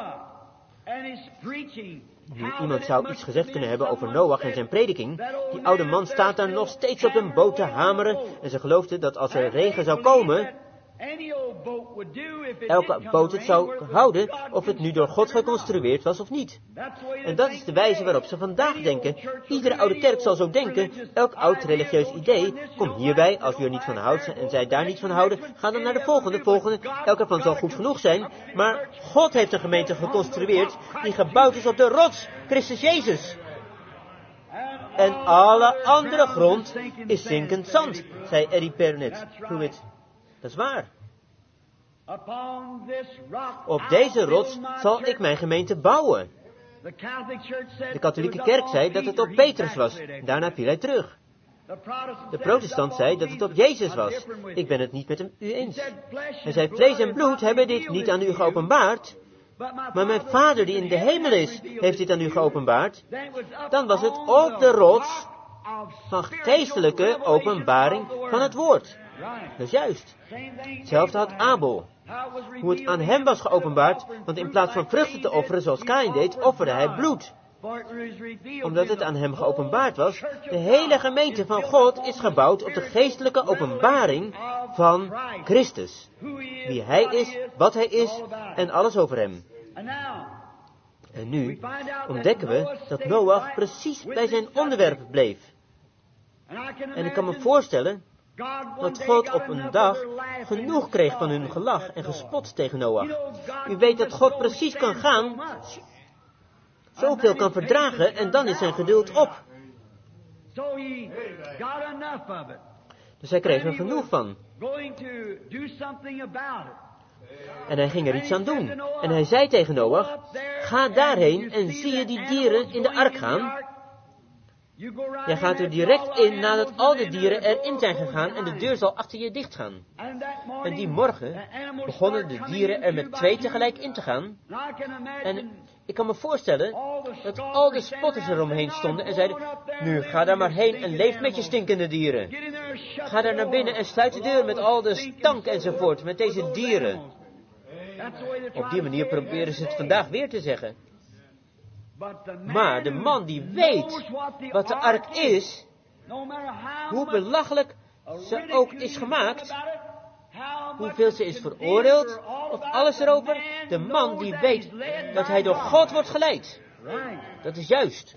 Nu, iemand zou iets gezegd kunnen hebben over Noach en zijn prediking. Die oude man staat daar nog steeds op een boot te hameren. En ze geloofde dat als er regen zou komen, elke boot het zou houden, of het nu door God geconstrueerd was of niet. En dat is de wijze waarop ze vandaag denken. Iedere oude kerk zal zo denken. Elk oud religieus idee, kom hierbij, als u er niet van houdt en zij daar niet van houden, ga dan naar de volgende, volgende. Elk ervan zal goed genoeg zijn, maar God heeft een gemeente geconstrueerd die gebouwd is op de rots, Christus Jezus. En alle andere grond is zinkend zand, zei Eddie Pernet. Dat is waar. Op deze rots zal ik mijn gemeente bouwen. De katholieke kerk zei dat het op Petrus was. Daarna viel hij terug. De protestant zei dat het op Jezus was. Ik ben het niet met hem u eens. Hij zei, vlees en bloed hebben dit niet aan u geopenbaard, maar mijn Vader die in de hemel is, heeft dit aan u geopenbaard. Dan was het op de rots van geestelijke openbaring van het woord. Dat is juist. Hetzelfde had Abel. Hoe het aan hem was geopenbaard, want in plaats van vruchten te offeren zoals Kaïn deed, offerde hij bloed. Omdat het aan hem geopenbaard was, de hele gemeente van God is gebouwd op de geestelijke openbaring van Christus. Wie hij is, wat hij is en alles over hem. En nu ontdekken we dat Noach precies bij zijn onderwerp bleef. En ik kan me voorstellen dat God op een dag genoeg kreeg van hun gelach en gespot tegen Noach. U weet dat God precies kan gaan, zoveel kan verdragen en dan is zijn geduld op. Dus hij kreeg er genoeg van. En hij ging er iets aan doen. En hij zei tegen Noach, ga daarheen en zie je die dieren in de ark gaan. Jij gaat er direct in nadat al de dieren erin zijn gegaan en de deur zal achter je dicht gaan. En die morgen begonnen de dieren er met twee tegelijk in te gaan. En ik kan me voorstellen dat al de spotters eromheen stonden en zeiden, nu ga daar maar heen en leef met je stinkende dieren. Ga daar naar binnen en sluit de deur met al de stank enzovoort, met deze dieren. Op die manier proberen ze het vandaag weer te zeggen. Maar de man die weet wat de ark is, hoe belachelijk ze ook is gemaakt, hoeveel ze is veroordeeld, of alles erover, de man die weet dat hij door God wordt geleid. Dat is juist.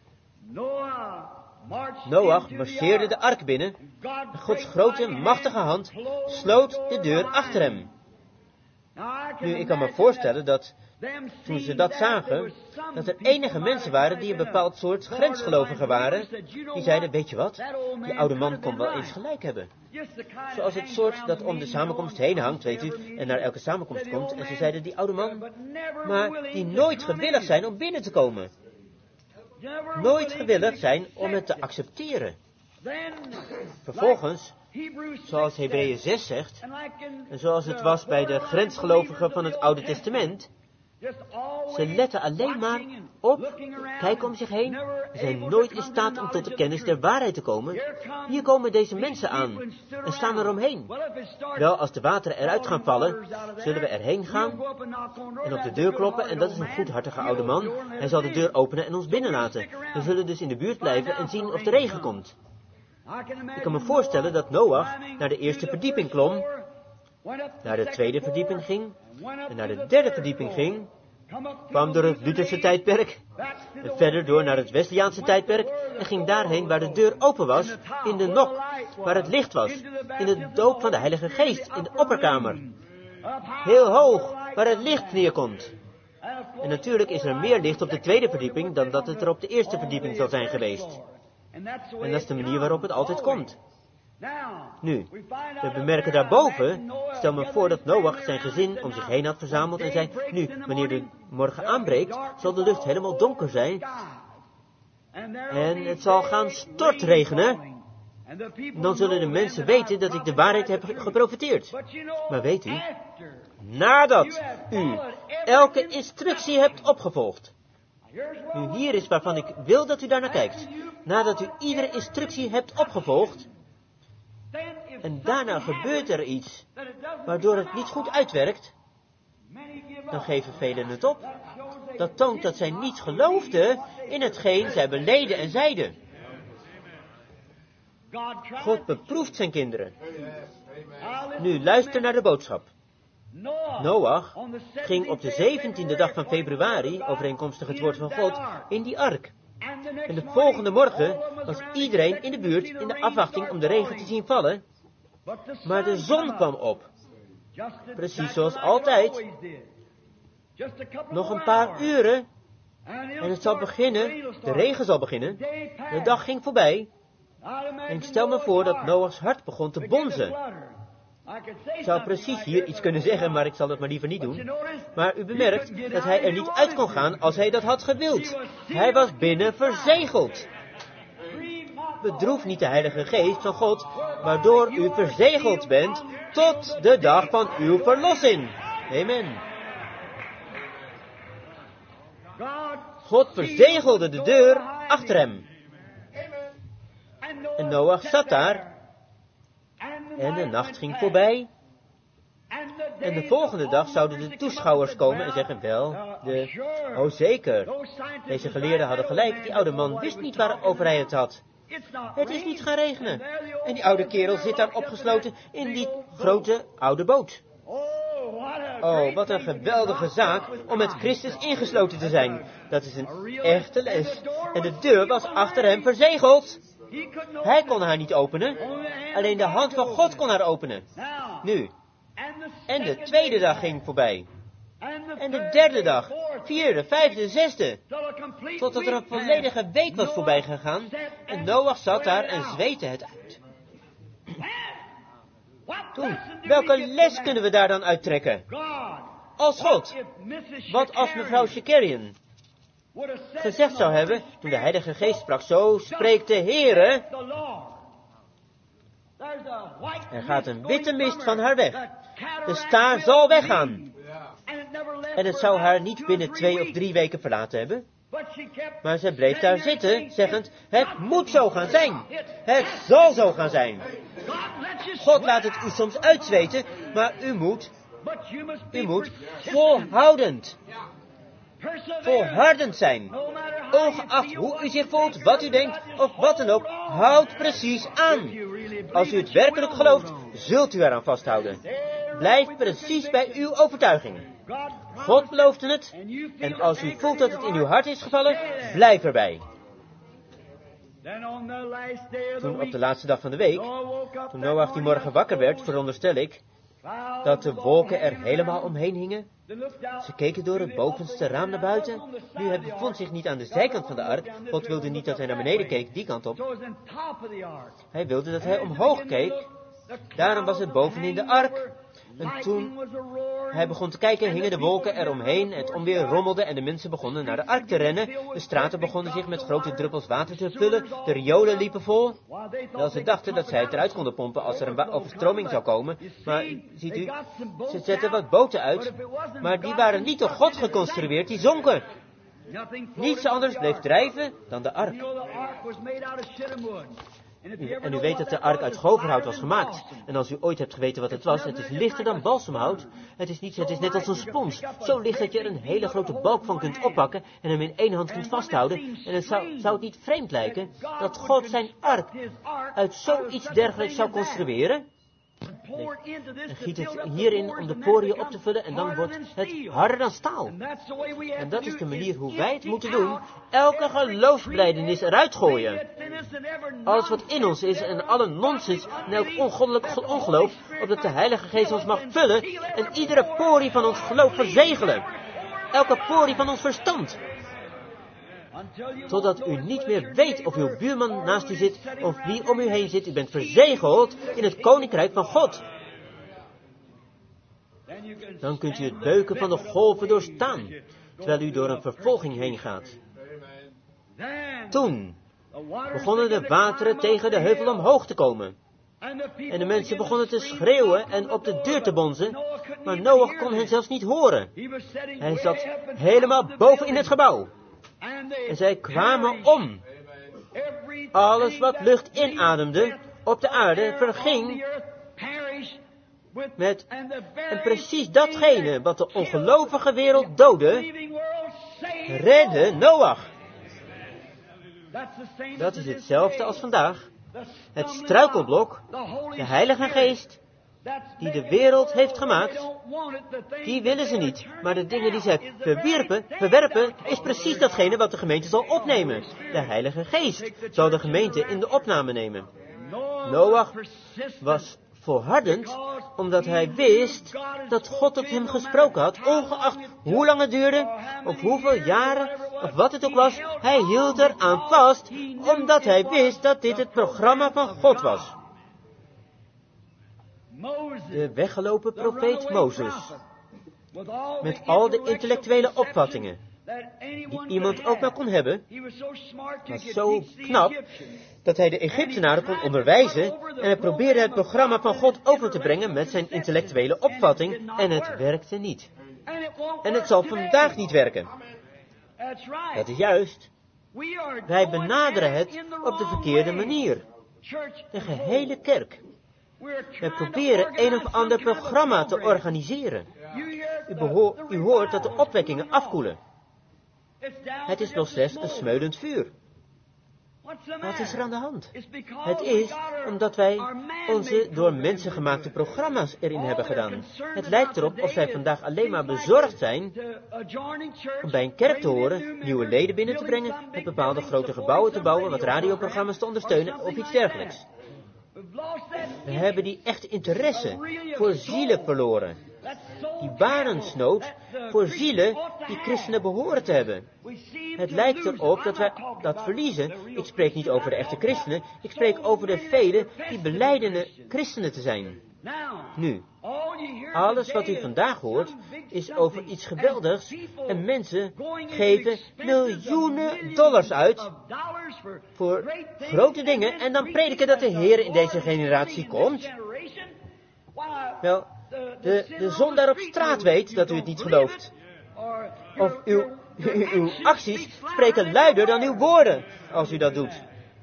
Noach marcheerde de ark binnen, en Gods grote, machtige hand sloot de deur achter hem. Nu, ik kan me voorstellen dat, toen ze dat zagen, dat er enige mensen waren die een bepaald soort grensgelovigen waren, die zeiden, weet je wat, die oude man kon wel eens gelijk hebben. Zoals het soort dat om de samenkomst heen hangt, weet u, en naar elke samenkomst komt, en ze zeiden, die oude man, maar die nooit gewillig zijn om binnen te komen. Nooit gewillig zijn om het te accepteren. Vervolgens, zoals Hebreeën zes zegt, en zoals het was bij de grensgelovigen van het Oude Testament, ze letten alleen maar op, kijken om zich heen, ze zijn nooit in staat om tot de kennis der waarheid te komen. Hier komen deze mensen aan en staan er omheen. Wel, als de wateren eruit gaan vallen, zullen we erheen gaan en op de deur kloppen, en dat is een goedhartige oude man. Hij zal de deur openen en ons binnenlaten. We zullen dus in de buurt blijven en zien of de regen komt. Ik kan me voorstellen dat Noach naar de eerste verdieping klom, naar de tweede verdieping ging en naar de derde verdieping ging, kwam door het Lutherse tijdperk en verder door naar het Wesleyaanse tijdperk en ging daarheen waar de deur open was, in de nok, waar het licht was, in de doop van de Heilige Geest, in de opperkamer. Heel hoog, waar het licht neerkomt. En natuurlijk is er meer licht op de tweede verdieping dan dat het er op de eerste verdieping zal zijn geweest. En dat is de manier waarop het altijd komt. Nu, we bemerken daarboven, stel me voor dat Noach zijn gezin om zich heen had verzameld en zei, nu, wanneer de morgen aanbreekt, zal de lucht helemaal donker zijn en het zal gaan stortregenen. Dan zullen de mensen weten dat ik de waarheid heb geprofeteerd. Maar weet u, nadat u elke instructie hebt opgevolgd, nu hier is waarvan ik wil dat u daar naar kijkt, nadat u iedere instructie hebt opgevolgd, en daarna gebeurt er iets waardoor het niet goed uitwerkt, dan geven velen het op. Dat toont dat zij niet geloofden in hetgeen zij beleden en zeiden. God beproeft zijn kinderen. Nu luister naar de boodschap. Noach ging op de zeventiende dag van februari, overeenkomstig het woord van God, in die ark. En de volgende morgen was iedereen in de buurt in de afwachting om de regen te zien vallen. Maar de zon kwam op. Precies zoals altijd. Nog een paar uren en het zal beginnen, de regen zal beginnen. De dag ging voorbij. En ik stel me voor dat Noachs hart begon te bonzen. Ik zou precies hier iets kunnen zeggen, maar ik zal het maar liever niet doen. Maar u bemerkt dat hij er niet uit kon gaan als hij dat had gewild. Hij was binnen verzegeld. Bedroef niet de Heilige Geest van God, waardoor u verzegeld bent tot de dag van uw verlossing. Amen. God verzegelde de deur achter hem. En Noach zat daar. En de nacht ging voorbij. En de volgende dag zouden de toeschouwers komen en zeggen, wel, de... Oh zeker, deze geleerden hadden gelijk, die oude man wist niet waarover hij het had. Het is niet gaan regenen. En die oude kerel zit daar opgesloten in die grote oude boot. Oh, wat een geweldige zaak om met Christus ingesloten te zijn. Dat is een echte les. En de deur was achter hem verzegeld. Hij kon haar niet openen. Alleen de hand van God kon haar openen. Nu. En de tweede dag ging voorbij. En de derde dag, vierde, vijfde, zesde. Totdat er een volledige week was voorbij gegaan. En Noach zat daar en zweette het uit. Toen, welke les kunnen we daar dan uittrekken? Als God. Wat als mevrouw Shakarian gezegd zou hebben, toen de Heilige Geest sprak, zo spreekt de Heere. Er gaat een witte mist van haar weg. De staar zal weggaan. En het zou haar niet binnen twee of drie weken verlaten hebben. Maar zij bleef daar zitten, zeggend, het moet zo gaan zijn. Het zal zo gaan zijn. God laat het u soms uitzweten, maar u moet, u moet volhoudend, volhardend zijn. Ongeacht hoe u zich voelt, wat u denkt, of wat dan ook, houd precies aan. Als u het werkelijk gelooft, zult u eraan vasthouden. Blijf precies bij uw overtuiging. God beloofde het, en als u voelt dat het in uw hart is gevallen, blijf erbij. Toen op de laatste dag van de week, toen Noach die morgen wakker werd, veronderstel ik, dat de wolken er helemaal omheen hingen. Ze keken door het bovenste raam naar buiten. Nu, hij bevond zich niet aan de zijkant van de ark. God wilde niet dat hij naar beneden keek, die kant op. Hij wilde dat hij omhoog keek. Daarom was het bovenin de ark. En toen hij begon te kijken, hingen de wolken eromheen, het onweer rommelde en de mensen begonnen naar de ark te rennen. De straten begonnen zich met grote druppels water te vullen, de riolen liepen vol. Wel, ze dachten dat zij het eruit konden pompen als er een overstroming zou komen. Maar, ziet u, ze zetten wat boten uit, maar die waren niet door God geconstrueerd, die zonken. Niets anders bleef drijven dan de ark. U, en u weet dat de ark uit goverhout was gemaakt. En als u ooit hebt geweten wat het was, het is lichter dan balsemhout. Het is, niet, het is net als een spons. Zo licht dat je er een hele grote balk van kunt oppakken en hem in één hand kunt vasthouden. En het zou, zou het niet vreemd lijken dat God zijn ark uit zoiets dergelijks zou construeren? Nee. En giet het hierin om de poriën op te vullen en dan wordt het harder dan staal. En dat is de manier hoe wij het moeten doen. Elke geloofsbelijdenis eruit gooien. Alles wat in ons is en alle nonsens en elk ongoddelijk ongeloof, opdat de Heilige Geest ons mag vullen en iedere porie van ons geloof verzegelen. Elke porie van ons verstand. Totdat u niet meer weet of uw buurman naast u zit of wie om u heen zit. U bent verzegeld in het koninkrijk van God. Dan kunt u het beuken van de golven doorstaan, terwijl u door een vervolging heen gaat. Toen begonnen de wateren tegen de heuvel omhoog te komen. En de mensen begonnen te schreeuwen en op de deur te bonzen, maar Noach kon hen zelfs niet horen. Hij zat helemaal boven in het gebouw. En zij kwamen om. Alles wat lucht inademde op de aarde verging met, en precies datgene wat de ongelovige wereld doodde, redde Noach. Dat is hetzelfde als vandaag. Het struikelblok, de Heilige Geest, die de wereld heeft gemaakt, die willen ze niet. Maar de dingen die zij verwierpen, verwerpen, is precies datgene wat de gemeente zal opnemen. De Heilige Geest zal de gemeente in de opname nemen. Noach was volhardend, omdat hij wist dat God tot hem gesproken had, ongeacht hoe lang het duurde, of hoeveel jaren, of wat het ook was. Hij hield er aan vast, omdat hij wist dat dit het programma van God was. De weggelopen profeet Mozes, met al de intellectuele opvattingen die iemand ook maar kon hebben, was zo knap dat hij de Egyptenaren kon onderwijzen en hij probeerde het programma van God over te brengen met zijn intellectuele opvatting en het werkte niet. En het zal vandaag niet werken. Dat is juist. Wij benaderen het op de verkeerde manier. De gehele kerk. We proberen een of ander programma te organiseren. U, behoor, u hoort dat de opwekkingen afkoelen. Het is nog slechts een smeulend vuur. Wat is er aan de hand? Het is omdat wij onze door mensen gemaakte programma's erin hebben gedaan. Het lijkt erop of zij vandaag alleen maar bezorgd zijn om bij een kerk te horen, nieuwe leden binnen te brengen, met bepaalde grote gebouwen te bouwen, wat radioprogramma's te ondersteunen of iets dergelijks. We hebben die echte interesse voor zielen verloren. Die barensnood voor zielen die christenen behoren te hebben. Het lijkt erop dat wij dat verliezen. Ik spreek niet over de echte christenen. Ik spreek over de velen die belijdende christenen te zijn. Nu, alles wat u vandaag hoort is over iets geweldigs en mensen geven miljoenen dollars uit voor grote dingen en dan prediken dat de Heer in deze generatie komt. Wel, de, de zondaar op straat weet dat u het niet gelooft. Of uw, uw acties spreken luider dan uw woorden als u dat doet.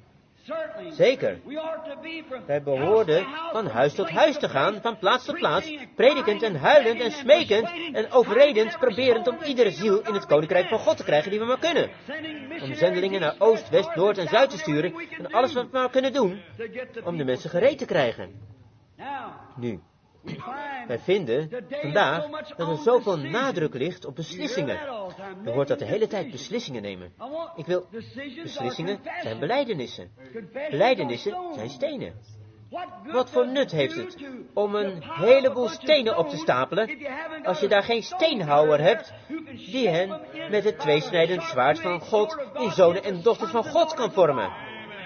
Zeker. Wij behoorden van huis tot huis te gaan, van plaats tot plaats, predikend en huilend en smekend en overredend, proberend om iedere ziel in het koninkrijk van God te krijgen die we maar kunnen. Om zendelingen naar oost, west, noord en zuid te sturen en alles wat we maar kunnen doen om de mensen gereed te krijgen. Nu, wij vinden vandaag dat er zoveel nadruk ligt op beslissingen. Je hoort dat de hele tijd beslissingen nemen. Ik wil, beslissingen zijn belijdenissen. Belijdenissen zijn stenen. Wat voor nut heeft het om een heleboel stenen op te stapelen, als je daar geen steenhouwer hebt, die hen met het tweesnijdend zwaard van God in zonen en dochters van God kan vormen?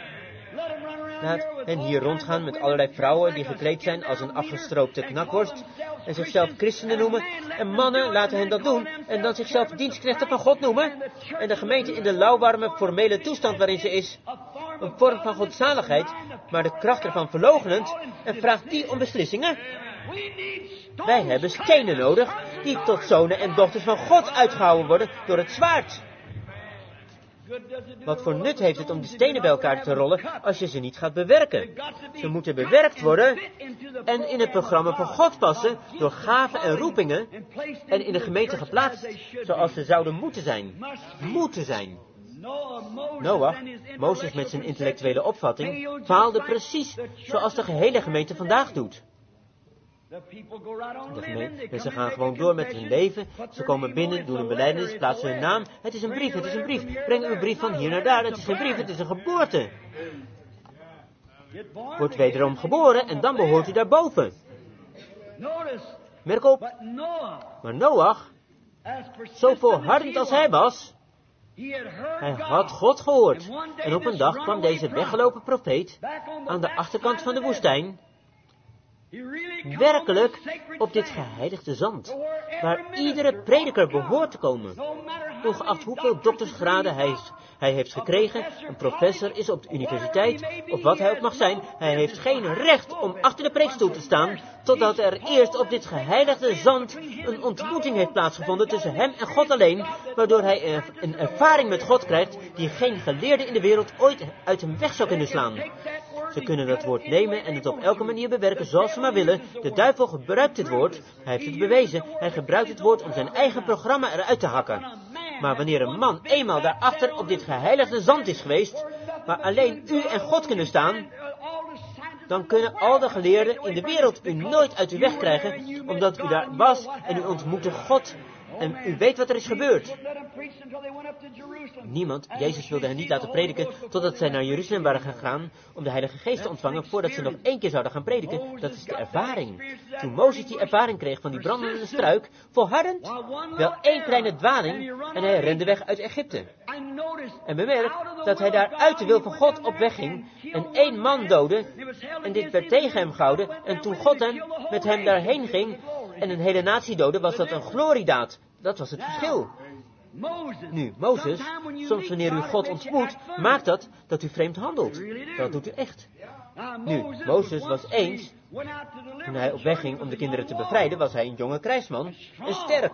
Laat hen hier rondgaan met allerlei vrouwen die gekleed zijn als een afgestroopte knakworst en zichzelf christenen noemen. En mannen laten hen dat doen en dan zichzelf dienstknechten van God noemen. En de gemeente in de lauwwarme formele toestand waarin ze is, een vorm van godzaligheid, maar de kracht ervan verloochenend en vraagt die om beslissingen. Wij hebben stenen nodig die tot zonen en dochters van God uitgehouden worden door het zwaard. Wat voor nut heeft het om de stenen bij elkaar te rollen als je ze niet gaat bewerken? Ze moeten bewerkt worden en in het programma van God passen door gaven en roepingen en in de gemeente geplaatst zoals ze zouden moeten zijn. Moeten zijn. Noach, Mozes met zijn intellectuele opvatting, faalde precies zoals de gehele gemeente vandaag doet. De gemeente, mensen gaan gewoon door met hun leven. Ze komen binnen, doen een belijdenis, plaatsen hun naam. Het is een brief, het is een brief. Breng uw brief van hier naar daar. Het is geen brief, het is een geboorte. Wordt wederom geboren en dan behoort u daarboven. Merk op. Maar Noach, zo volhardend als hij was, hij had God gehoord. En op een dag kwam deze weggelopen profeet aan de achterkant van de woestijn, werkelijk op dit geheiligde zand, waar iedere prediker behoort te komen. Ongeacht hoeveel doktersgraden hij, hij heeft gekregen, een professor is op de universiteit, of wat hij ook mag zijn, hij heeft geen recht om achter de preekstoel te staan, totdat er eerst op dit geheiligde zand een ontmoeting heeft plaatsgevonden tussen hem en God alleen, waardoor hij een ervaring met God krijgt die geen geleerde in de wereld ooit uit hem weg zou kunnen slaan. Ze kunnen dat woord nemen en het op elke manier bewerken zoals ze maar willen. De duivel gebruikt het woord. Hij heeft het bewezen. Hij gebruikt het woord om zijn eigen programma eruit te hakken. Maar wanneer een man eenmaal daarachter op dit geheiligde zand is geweest, waar alleen u en God kunnen staan, dan kunnen al de geleerden in de wereld u nooit uit uw weg krijgen, omdat u daar was en u ontmoette God. En u weet wat er is gebeurd. Niemand, Jezus wilde hen niet laten prediken totdat zij naar Jeruzalem waren gegaan om de Heilige Geest te ontvangen voordat ze nog één keer zouden gaan prediken. Dat is de ervaring. Toen Mozes die ervaring kreeg van die brandende struik, volhardend, wel één kleine dwaling en hij rende weg uit Egypte. En bemerk dat hij daar uit de wil van God op weg ging en één man doodde en dit werd tegen hem gehouden en toen God hem met hem daarheen ging en een hele natie doodde, was dat een gloriedaad. Dat was het verschil. Nu, Mozes, soms wanneer u God ontmoet, maakt dat dat u vreemd handelt. Dat doet u echt. Nu, Mozes was eens, toen hij op weg ging om de kinderen te bevrijden, was hij een jonge krijgsman en sterk.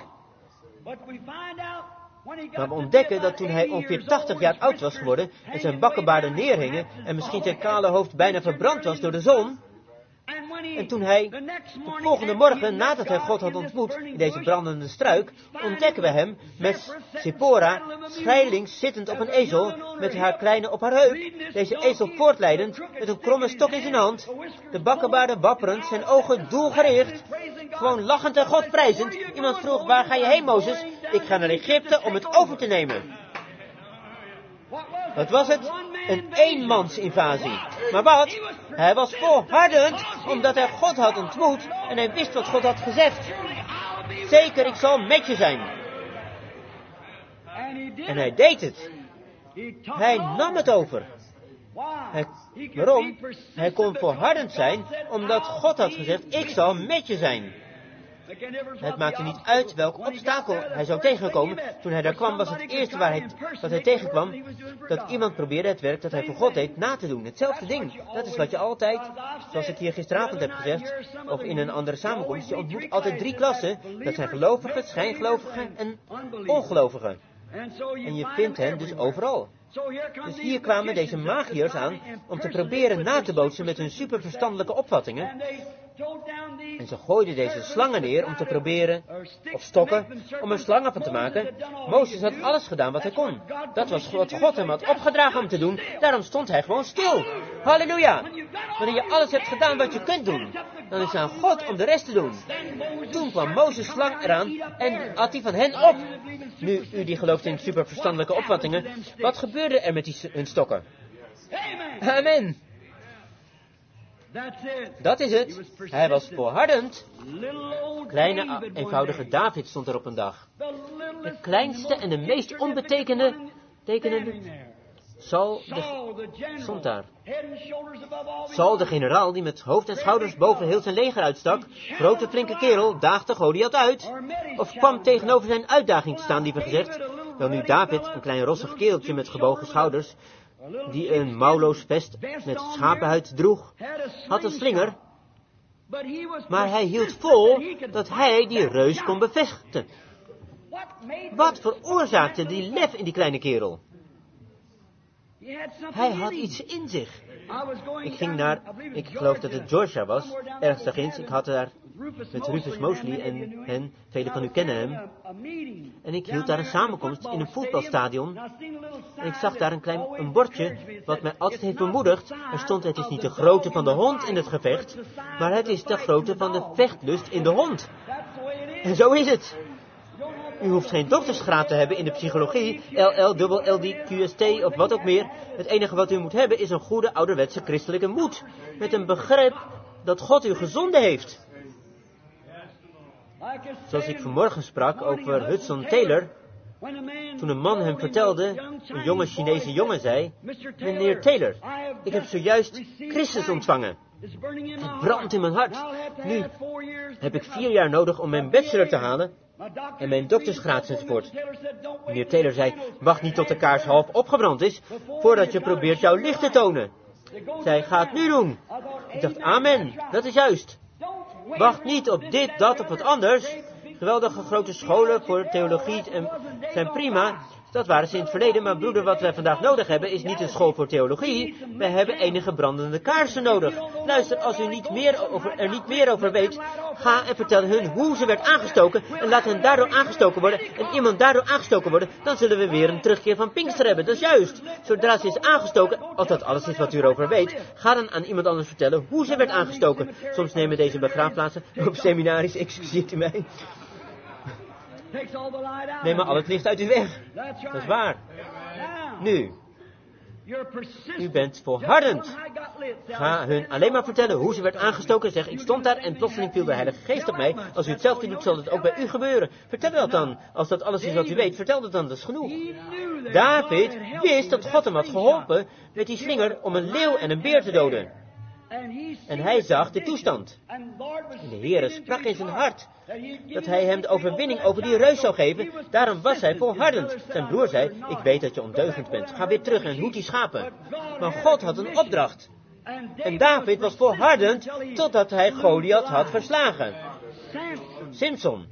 Maar we ontdekken dat toen hij ongeveer tachtig jaar oud was geworden en zijn bakkenbaarden neerhingen en misschien zijn kale hoofd bijna verbrand was door de zon, en toen hij, de volgende morgen, nadat hij God had ontmoet in deze brandende struik, ontdekken we hem met Zipporah, schrijlings zittend op een ezel, met haar kleine op haar heup, deze ezel voortleidend, met een kromme stok in zijn hand, de bakkenbaarden wapperend, zijn ogen doelgericht, gewoon lachend en God prijzend. Iemand vroeg, waar ga je heen, Mozes? Ik ga naar Egypte om het over te nemen. Wat was het? Een eenmansinvasie. Maar wat? Hij was volhardend, omdat hij God had ontmoet en hij wist wat God had gezegd. Zeker, ik zal met je zijn. En hij deed het. Hij nam het over. Hij, waarom? Hij kon volhardend zijn, omdat God had gezegd, ik zal met je zijn. Het maakte niet uit welk obstakel hij zou tegenkomen. Toen hij daar kwam, was het eerste waar hij, wat hij tegenkwam, dat iemand probeerde het werk dat hij voor God deed na te doen. Hetzelfde ding. Dat is wat je altijd, zoals ik hier gisteravond heb gezegd, of in een andere samenkomst, je ontmoet altijd drie klassen. Dat zijn gelovigen, schijngelovigen en ongelovigen. En je vindt hen dus overal. Dus hier kwamen deze magiërs aan om te proberen na te bootsen met hun superverstandelijke opvattingen. En ze gooiden deze slangen neer om te proberen, of stokken, om er slangen van te maken. Mozes had alles gedaan wat hij kon. Dat was wat God hem had opgedragen om te doen. Daarom stond hij gewoon stil. Halleluja. Wanneer je alles hebt gedaan wat je kunt doen, dan is het aan God om de rest te doen. Toen kwam Mozes slang eraan en had hij van hen op. Nu, u die gelooft in superverstandelijke opvattingen, wat gebeurde er met die, hun stokken? Amen. Dat is het. Hij was volhardend. Kleine, eenvoudige David stond er op een dag. De kleinste en de meest onbetekende tekenende Saul de, stond daar. Saul de generaal, die met hoofd en schouders boven heel zijn leger uitstak, grote flinke kerel, daagde Goliath uit. Of kwam tegenover zijn uitdaging te staan, liever gezegd. Wel nu David, een klein rossig kereltje met gebogen schouders, die een mouwloos vest met schapenhuid droeg, had een slinger, maar hij hield vol dat hij die reus kon bevechten. Wat veroorzaakte die lef in die kleine kerel? Hij had iets in zich. Ik ging naar, ik geloof dat het Georgia was, ergens daarginds. Ik had daar met Rufus Mosley en hen, velen van u kennen hem. En ik hield daar een samenkomst in een voetbalstadion. En ik zag daar een klein een bordje, wat mij altijd heeft bemoedigd. Er stond, het is niet de grootte van de hond in het gevecht, maar het is de grootte van de vechtlust in de hond. En zo is het. U hoeft geen doktersgraad te hebben in de psychologie, L L, L D, Q S T of wat ook meer. Het enige wat u moet hebben is een goede ouderwetse christelijke moed. Met een begrip dat God u gezonden heeft. Zoals ik vanmorgen sprak over Hudson Taylor. Toen een man hem vertelde, een jonge Chinese jongen zei, meneer Taylor, ik heb zojuist Christus ontvangen. Het brandt in mijn hart. Nu heb ik vier jaar nodig om mijn bachelor te halen en mijn doktersgraad enzovoort. Meneer Taylor zei, wacht niet tot de kaars half opgebrand is, voordat je probeert jouw licht te tonen. Zij ga het nu doen. Ik dacht, amen, dat is juist. Wacht niet op dit, dat of wat anders. Geweldige grote scholen voor theologie zijn prima. Dat waren ze in het verleden, maar broeder, wat wij vandaag nodig hebben is niet een school voor theologie. Wij hebben enige brandende kaarsen nodig. Luister, als u niet meer over, er niet meer over weet, ga en vertel hun hoe ze werd aangestoken en laat hen daardoor aangestoken worden en iemand daardoor aangestoken worden, dan zullen we weer een terugkeer van Pinkster hebben. Dat is juist. Zodra ze is aangestoken, als dat alles is wat u erover weet, ga dan aan iemand anders vertellen hoe ze werd aangestoken. Soms nemen deze begraafplaatsen op seminaries, excuseert u mij. Neem maar al het licht uit uw weg. Dat is waar. Nu, u bent volhardend. Ga hun alleen maar vertellen hoe ze werd aangestoken. Zeg, ik stond daar en plotseling viel de Heilige Geest op mij. Als u hetzelfde doet, zal het ook bij u gebeuren. Vertel dat dan. Als dat alles is wat u weet, vertel dat dan. Dat is genoeg. David wist dat God hem had geholpen met die slinger om een leeuw en een beer te doden. En hij zag de toestand. En de Heere sprak in zijn hart dat hij hem de overwinning over die reus zou geven. Daarom was hij volhardend. Zijn broer zei, ik weet dat je ondeugend bent. Ga weer terug en hoed die schapen. Maar God had een opdracht. En David was volhardend totdat hij Goliath had verslagen. Simpson.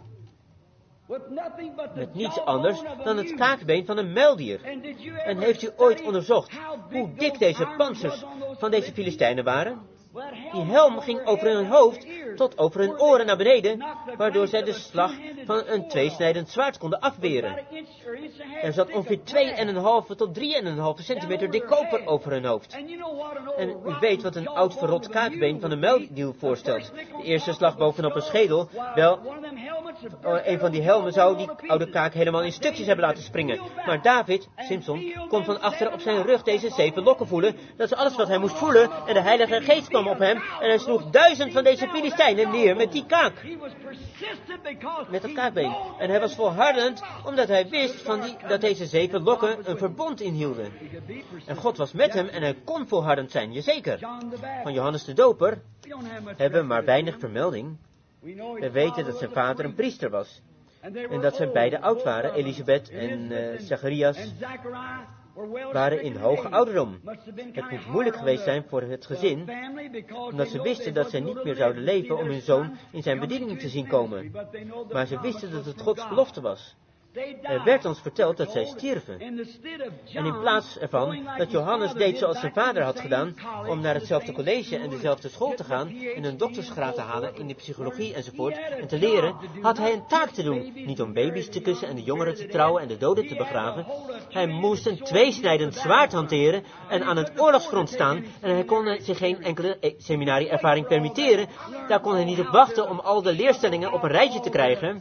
Met niets anders dan het kaakbeen van een muildier. En heeft u ooit onderzocht hoe dik deze pantsers van deze Filistijnen waren? Die helm ging over hun hoofd tot over hun oren naar beneden, waardoor zij de slag van een tweesnijdend zwaard konden afweren. Er zat ongeveer twee en een halve tot drie en een halve centimeter dik koper over hun hoofd. En u weet wat een oud verrot kaakbeen van een muildier voorstelt. De eerste slag bovenop een schedel, wel, een van die helmen zou die oude kaak helemaal in stukjes hebben laten springen. Maar David, Simpson, kon van achter op zijn rug deze zeven lokken voelen. Dat is alles wat hij moest voelen en de Heilige Geest kwam op hem en hij sloeg duizend van deze Filistijnen neer met die kaak. Met dat kaakbeen. En hij was volhardend omdat hij wist van die, dat deze zeven lokken een verbond inhielden. En God was met hem en hij kon volhardend zijn, jazeker. Van Johannes de Doper hebben we maar weinig vermelding. We weten dat zijn vader een priester was. En dat zijn beiden oud waren, Elisabeth en uh, Zacharias waren in hoge ouderdom. Het moet moeilijk geweest zijn voor het gezin, omdat ze wisten dat zij niet meer zouden leven om hun zoon in zijn bediening te zien komen. Maar ze wisten dat het Gods belofte was. Er werd ons verteld dat zij stierven. En in plaats ervan dat Johannes deed zoals zijn vader had gedaan, om naar hetzelfde college en dezelfde school te gaan en een doktersgraad te halen in de psychologie enzovoort en te leren, had hij een taak te doen. Niet om baby's te kussen en de jongeren te trouwen en de doden te begraven. Hij moest een tweesnijdend zwaard hanteren en aan het oorlogsfront staan en hij kon zich geen enkele seminarieervaring permitteren. Daar kon hij niet op wachten om al de leerstellingen op een rijtje te krijgen.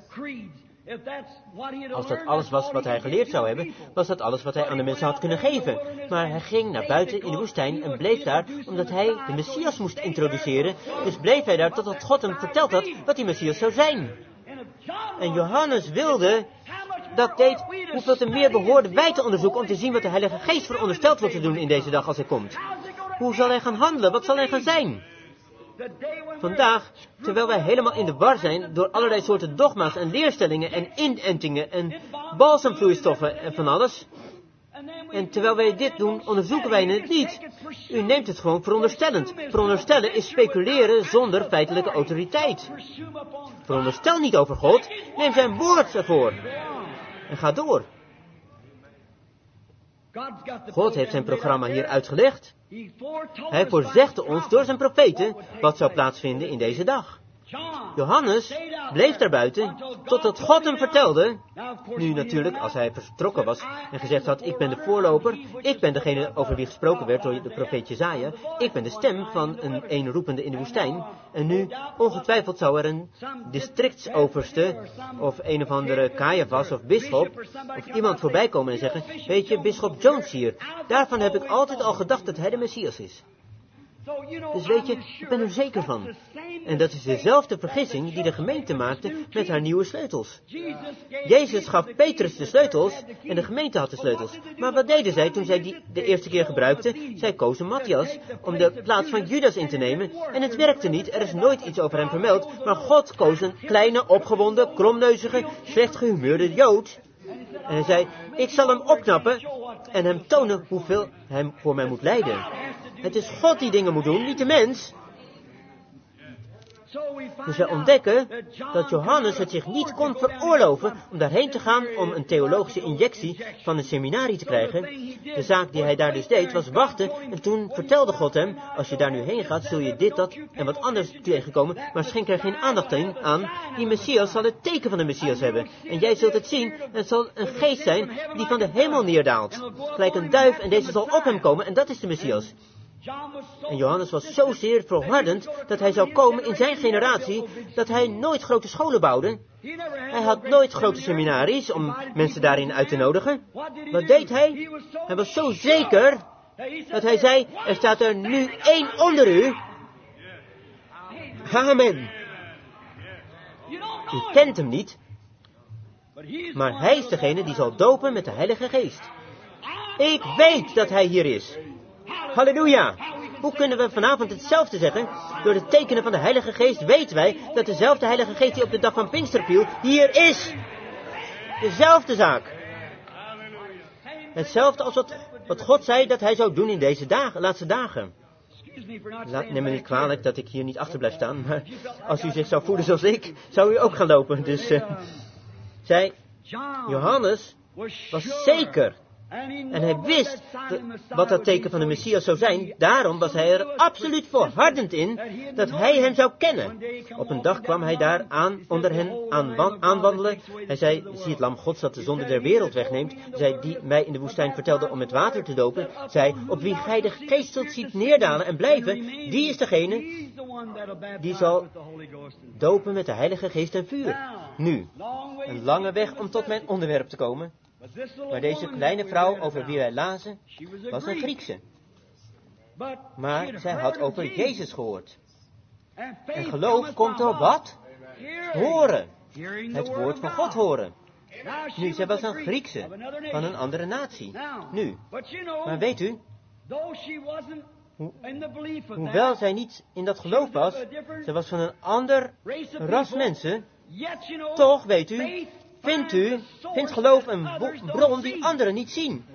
Als dat alles was wat hij geleerd zou hebben, was dat alles wat hij aan de mensen had kunnen geven. Maar hij ging naar buiten in de woestijn en bleef daar, omdat hij de Messias moest introduceren. Dus bleef hij daar totdat God hem verteld had wat die Messias zou zijn. En Johannes wilde, dat deed, hoeveel te meer behoorden wij te onderzoeken om te zien wat de Heilige Geest verondersteld wordt te doen in deze dag als hij komt. Hoe zal hij gaan handelen? Wat zal hij gaan zijn? Vandaag, terwijl wij helemaal in de war zijn door allerlei soorten dogma's en leerstellingen en inentingen en balsemvloeistoffen en van alles. En terwijl wij dit doen, onderzoeken wij het niet. U neemt het gewoon veronderstellend. Veronderstellen is speculeren zonder feitelijke autoriteit. Veronderstel niet over God, neem zijn woord ervoor. En ga door. God heeft zijn programma hier uitgelegd. Hij voorzegde ons door zijn profeten wat zou plaatsvinden in deze dag. Johannes bleef daar buiten totdat God hem vertelde. Nu natuurlijk, als hij vertrokken was en gezegd had, ik ben de voorloper, ik ben degene over wie gesproken werd door de profeet Jesaja, ik ben de stem van een een roepende in de woestijn. En nu, ongetwijfeld zou er een districtsoverste of een of andere Caiaphas of bisschop of iemand voorbij komen en zeggen, weet je, bisschop Jones hier, daarvan heb ik altijd al gedacht dat hij de Messias is. Dus weet je, ik ben er zeker van. En dat is dezelfde vergissing die de gemeente maakte met haar nieuwe sleutels. Jezus gaf Petrus de sleutels en de gemeente had de sleutels. Maar wat deden zij toen zij die de eerste keer gebruikten? Zij kozen Matthias om de plaats van Judas in te nemen. En het werkte niet, er is nooit iets over hem vermeld. Maar God koos een kleine, opgewonden, kromneuzige, slecht gehumeurde Jood. En hij zei, ik zal hem opknappen en hem tonen hoeveel hij voor mij moet lijden. Het is God die dingen moet doen, niet de mens. Dus wij ontdekken dat Johannes het zich niet kon veroorloven om daarheen te gaan om een theologische injectie van een seminarie te krijgen. De zaak die hij daar dus deed was wachten en toen vertelde God hem, als je daar nu heen gaat zul je dit, dat en wat anders tegenkomen, maar schenk er geen aandacht aan. Die Messias zal het teken van de Messias hebben en jij zult het zien en het zal een geest zijn die van de hemel neerdaalt. Gelijk een duif en deze zal op hem komen en dat is de Messias. En Johannes was zozeer volhardend dat hij zou komen in zijn generatie, dat hij nooit grote scholen bouwde. Hij had nooit grote seminaries om mensen daarin uit te nodigen. Wat deed hij? Hij was zo zeker dat hij zei, er staat er nu één onder u. Amen. U kent hem niet, maar hij is degene die zal dopen met de Heilige Geest. Ik weet dat hij hier is. Halleluja! Hoe kunnen we vanavond hetzelfde zeggen? Door de tekenen van de Heilige Geest weten wij dat dezelfde Heilige Geest die op de dag van Pinkster viel, hier is. Dezelfde zaak. Hetzelfde als wat, wat God zei dat hij zou doen in deze dagen, laatste dagen. Laat, neem me niet kwalijk dat ik hier niet achter blijf staan, maar als u zich zou voelen zoals ik, zou u ook gaan lopen. Dus, uh, zij, Johannes was zeker. En hij wist wat dat teken van de Messias zou zijn. Daarom was hij er absoluut volhardend in dat hij hem zou kennen. Op een dag kwam hij daar aan, onder hen aan, aanwandelen. Hij zei, zie het lam Gods dat de zonde der wereld wegneemt. Hij zei, die mij in de woestijn vertelde om met water te dopen. Zei, op wie gij de geest zult ziet neerdalen en blijven, die is degene die zal dopen met de Heilige Geest en vuur. Nu, een lange weg om tot mijn onderwerp te komen. Maar deze kleine vrouw over wie wij lazen, was een Griekse. Maar zij had over Jezus gehoord. En geloof komt door wat? Horen. Het woord van God horen. Nu, zij was een Griekse, van een andere natie. Nu, maar weet u, ho hoewel zij niet in dat geloof was, zij was van een ander ras mensen, toch, weet u, Vindt u, vindt geloof een bron die anderen niet zien.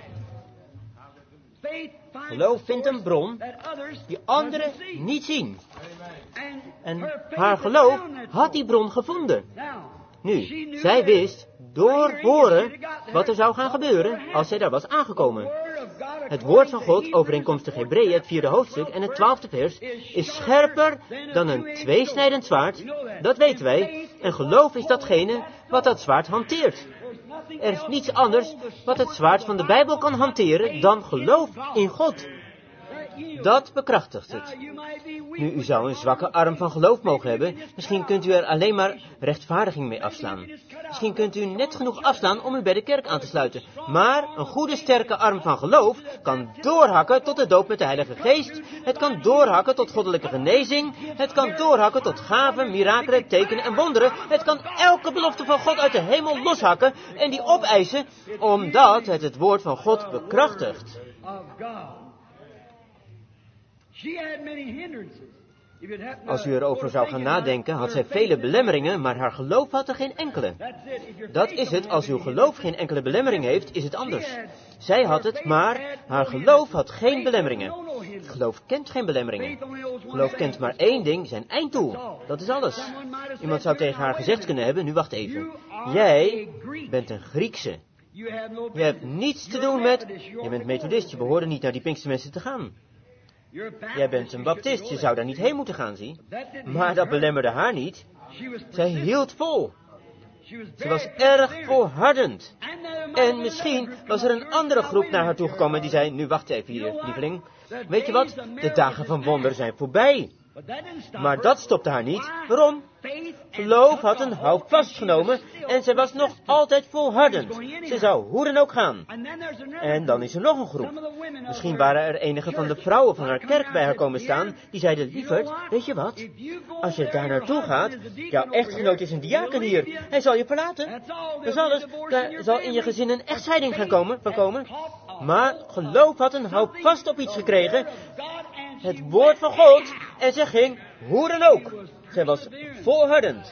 Geloof vindt een bron die anderen niet zien. En haar geloof had die bron gevonden. Nu, zij wist door horen wat er zou gaan gebeuren als zij daar was aangekomen. Het woord van God, overeenkomstig Hebreeën, het vierde hoofdstuk en het twaalfde vers, is scherper dan een tweesnijdend zwaard. Dat weten wij. En geloof is datgene wat dat zwaard hanteert. Er is niets anders wat het zwaard van de Bijbel kan hanteren dan geloof in God. Dat bekrachtigt het. Nu, u zou een zwakke arm van geloof mogen hebben. Misschien kunt u er alleen maar rechtvaardiging mee afslaan. Misschien kunt u net genoeg afslaan om u bij de kerk aan te sluiten. Maar een goede sterke arm van geloof kan doorhakken tot de doop met de Heilige Geest. Het kan doorhakken tot goddelijke genezing. Het kan doorhakken tot gaven, mirakelen, tekenen en wonderen. Het kan elke belofte van God uit de hemel loshakken en die opeisen, omdat het het woord van God bekrachtigt. Als u erover zou gaan nadenken, had zij vele belemmeringen, maar haar geloof had er geen enkele. Dat is het, als uw geloof geen enkele belemmering heeft, is het anders. Zij had het, maar haar geloof had geen belemmeringen. Het geloof kent geen belemmeringen. Geloof kent maar één ding, zijn einddoel. Dat is alles. Iemand zou tegen haar gezegd kunnen hebben, nu wacht even. Jij bent een Griekse. Je hebt niets te doen met... Je bent methodist, je behoorde niet naar die Pinkstermensen te gaan. Jij bent een baptist, je zou daar niet heen moeten gaan, zie. Maar dat belemmerde haar niet. Zij hield vol. Ze was erg volhardend. En misschien was er een andere groep naar haar toegekomen die zei... Nu, wacht even hier, lieveling. Weet je wat? De dagen van wonderen zijn voorbij. Maar dat stopte haar niet. Waarom? Geloof had een houvast genomen en zij was nog altijd volhardend. Ze zou hoe dan ook gaan. En dan is er nog een groep. Misschien waren er enige van de vrouwen van haar kerk bij haar komen staan, die zeiden, lieverd, weet je wat? Als je daar naartoe gaat, jouw echtgenoot is een diaken hier. Hij zal je verlaten. Dat is alles. Daar zal in je gezin een echtscheiding gaan komen, van komen. Maar geloof had een houvast op iets gekregen. Het woord van God. En ze ging hoe dan ook. Zij was volhardend.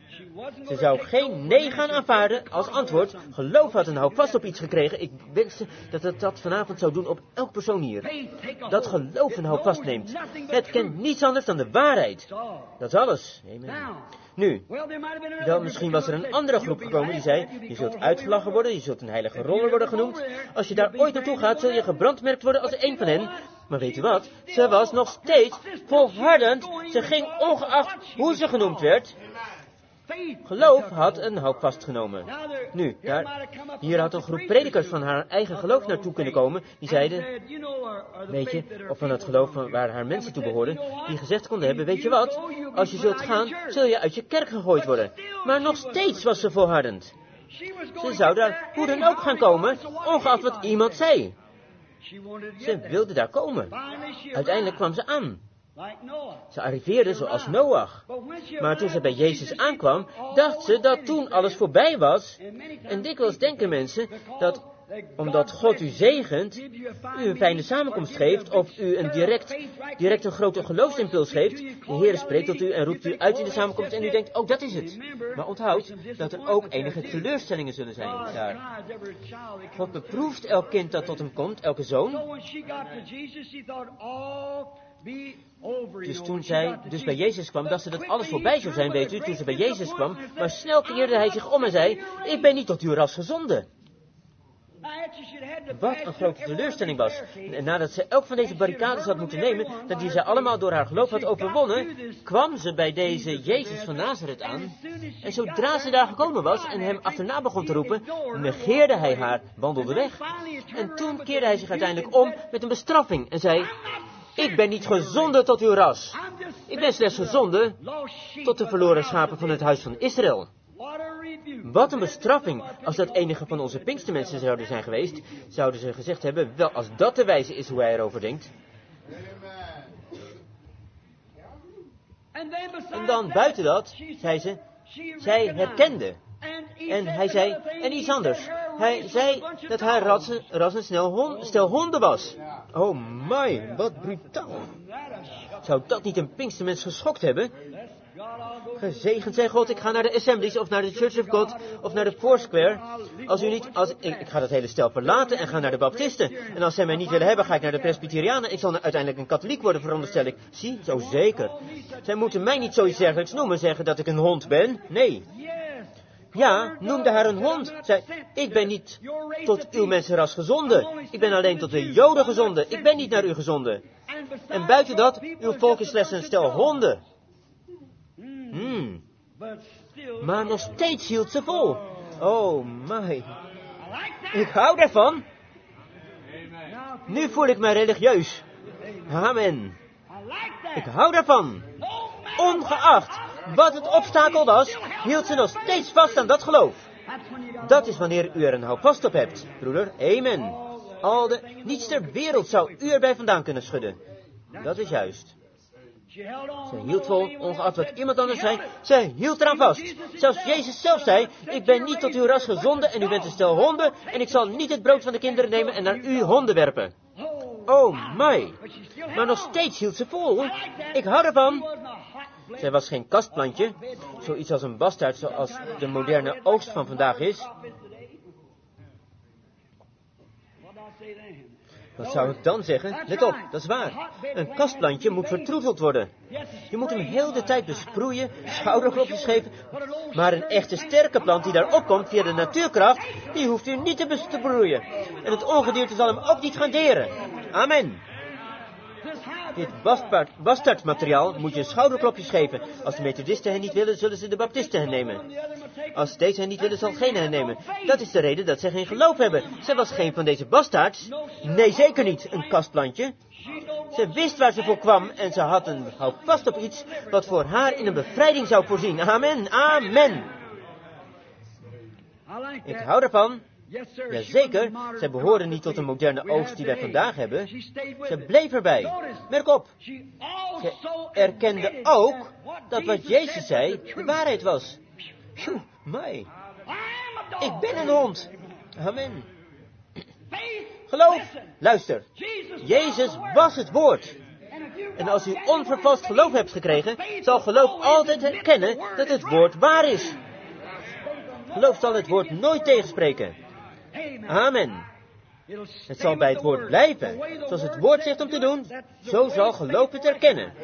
Ze zou geen nee gaan aanvaarden als antwoord. Geloof had een houvast op iets gekregen. Ik wenste dat het dat vanavond zou doen op elk persoon hier. Dat geloof een houvast neemt. Het kent niets anders dan de waarheid. Dat is alles. Amen. Nu, wel misschien was er een andere groep gekomen die zei, je zult uitgelachen worden, je zult een heilige roller worden genoemd. Als je daar ooit naartoe gaat, zul je gebrandmerkt worden als een van hen. Maar weet u wat? Ze was nog steeds volhardend. Ze ging ongeacht hoe ze genoemd werd. Geloof had een houvast genomen. Nu, daar, hier had een groep predikers van haar eigen geloof naartoe kunnen komen, die zeiden, weet je, of van het geloof van waar haar mensen toe behoorden, die gezegd konden hebben, weet je wat, als je zult gaan, zul je uit je kerk gegooid worden. Maar nog steeds was ze volhardend. Ze zou daar hoe dan ook gaan komen, ongeacht wat iemand zei. Ze wilde daar komen. Uiteindelijk kwam ze aan. Ze arriveerde zoals Noach. Maar toen ze bij Jezus aankwam, dacht ze dat toen alles voorbij was. En dikwijls denken mensen dat omdat God u zegent, u een fijne samenkomst geeft, of u een direct, direct een grote geloofsimpuls geeft. De Heer spreekt tot u en roept u uit in de samenkomst en u denkt, oh, dat is het. Maar onthoud dat er ook enige teleurstellingen zullen zijn daar. God beproeft elk kind dat tot hem komt, elke zoon. Dus toen zij dus bij Jezus kwam, dacht ze dat alles voorbij zou zijn, weet u, toen ze bij Jezus kwam. Maar snel keerde hij zich om en zei, ik ben niet tot uw ras gezonden. Wat een grote teleurstelling was. En nadat ze elk van deze barricades had moeten nemen, dat die zij allemaal door haar geloof had overwonnen, kwam ze bij deze Jezus van Nazareth aan. En zodra ze daar gekomen was en hem achterna begon te roepen, negeerde hij haar, wandelde weg. En toen keerde hij zich uiteindelijk om met een bestraffing en zei, ik ben niet gezonden tot uw ras. Ik ben slechts gezonden tot de verloren schapen van het huis van Israël. Wat een bestraffing. Als dat enige van onze Pinkstermensen zouden zijn geweest, zouden ze gezegd hebben, wel, als dat de wijze is hoe hij erover denkt. En dan buiten dat, zei ze, zij herkende. En hij zei, en iets anders. Hij zei dat haar ras, ras een snel hond, stel honden was. Oh my, wat brutaal. Zou dat niet een Pinkstermens geschokt hebben? Gezegend zij God, ik ga naar de Assemblies of naar de Church of God of naar de Foursquare. Als u niet, als, ik, ik ga dat hele stel verlaten en ga naar de Baptisten. En als zij mij niet willen hebben, ga ik naar de Presbyterianen. Ik zal uiteindelijk een katholiek worden, veronderstel ik. Zie, zo zeker. Zij moeten mij niet zoiets dergelijks noemen, zeggen dat ik een hond ben. Nee. Ja, noemde haar een hond. Zei, ik ben niet tot uw mensenras gezonden. Ik ben alleen tot de Joden gezonden. Ik ben niet naar u gezonden. En buiten dat, uw volk is slechts een stel honden. Hmm. Maar nog steeds hield ze vol. Oh my. Ik hou daarvan. Nu voel ik mij religieus. Amen. Ik hou daarvan. Ongeacht wat het obstakel was, hield ze nog steeds vast aan dat geloof. Dat is wanneer u er een houvast op hebt, broeder. Amen. Al de, niets ter wereld zou u erbij vandaan kunnen schudden. Dat is juist. Zij hield vol, ongeacht wat iemand anders zei. Zij hield eraan vast. Zelfs Jezus zelf zei, ik ben niet tot uw ras gezonden en u bent een stel honden. En ik zal niet het brood van de kinderen nemen en naar u honden werpen. Oh my. Maar nog steeds hield ze vol. Ik hou ervan. Zij was geen kastplantje. Zoiets als een bastaard zoals de moderne oogst van vandaag is. Wat zou ik dan zeggen? Let op, dat is waar. Een kastplantje moet vertroeteld worden. Je moet hem heel de tijd besproeien, schouderklopjes geven. Maar een echte sterke plant die daar opkomt via de natuurkracht, die hoeft u niet te besproeien. En het ongedierte zal hem ook niet gaan deren. Amen. Dit bastaardmateriaal moet je schouderklopjes geven. Als de methodisten hen niet willen, zullen ze de baptisten hen nemen. Als deze hen niet willen, zal geen hen nemen. Dat is de reden dat zij geen geloof hebben. Zij was geen van deze bastaards. Nee, zeker niet, een kastplantje. Ze wist waar ze voor kwam en ze had een hou vast op iets wat voor haar in een bevrijding zou voorzien. Amen, amen. Ik hou ervan. Jazeker, zij behoren niet tot de moderne oogst die wij vandaag hebben. Ze bleef erbij. Merk op. Ze erkende ook dat wat Jezus zei de waarheid was. Phew, mij. Ik ben een hond. Amen. Geloof, luister. Jezus was het woord. En als u onvervalst geloof hebt gekregen, zal geloof altijd herkennen dat het woord waar is. Geloof zal het woord nooit tegenspreken. Amen. Het zal bij het woord blijven. Zoals het woord zegt om te doen, zo zal geloof het erkennen.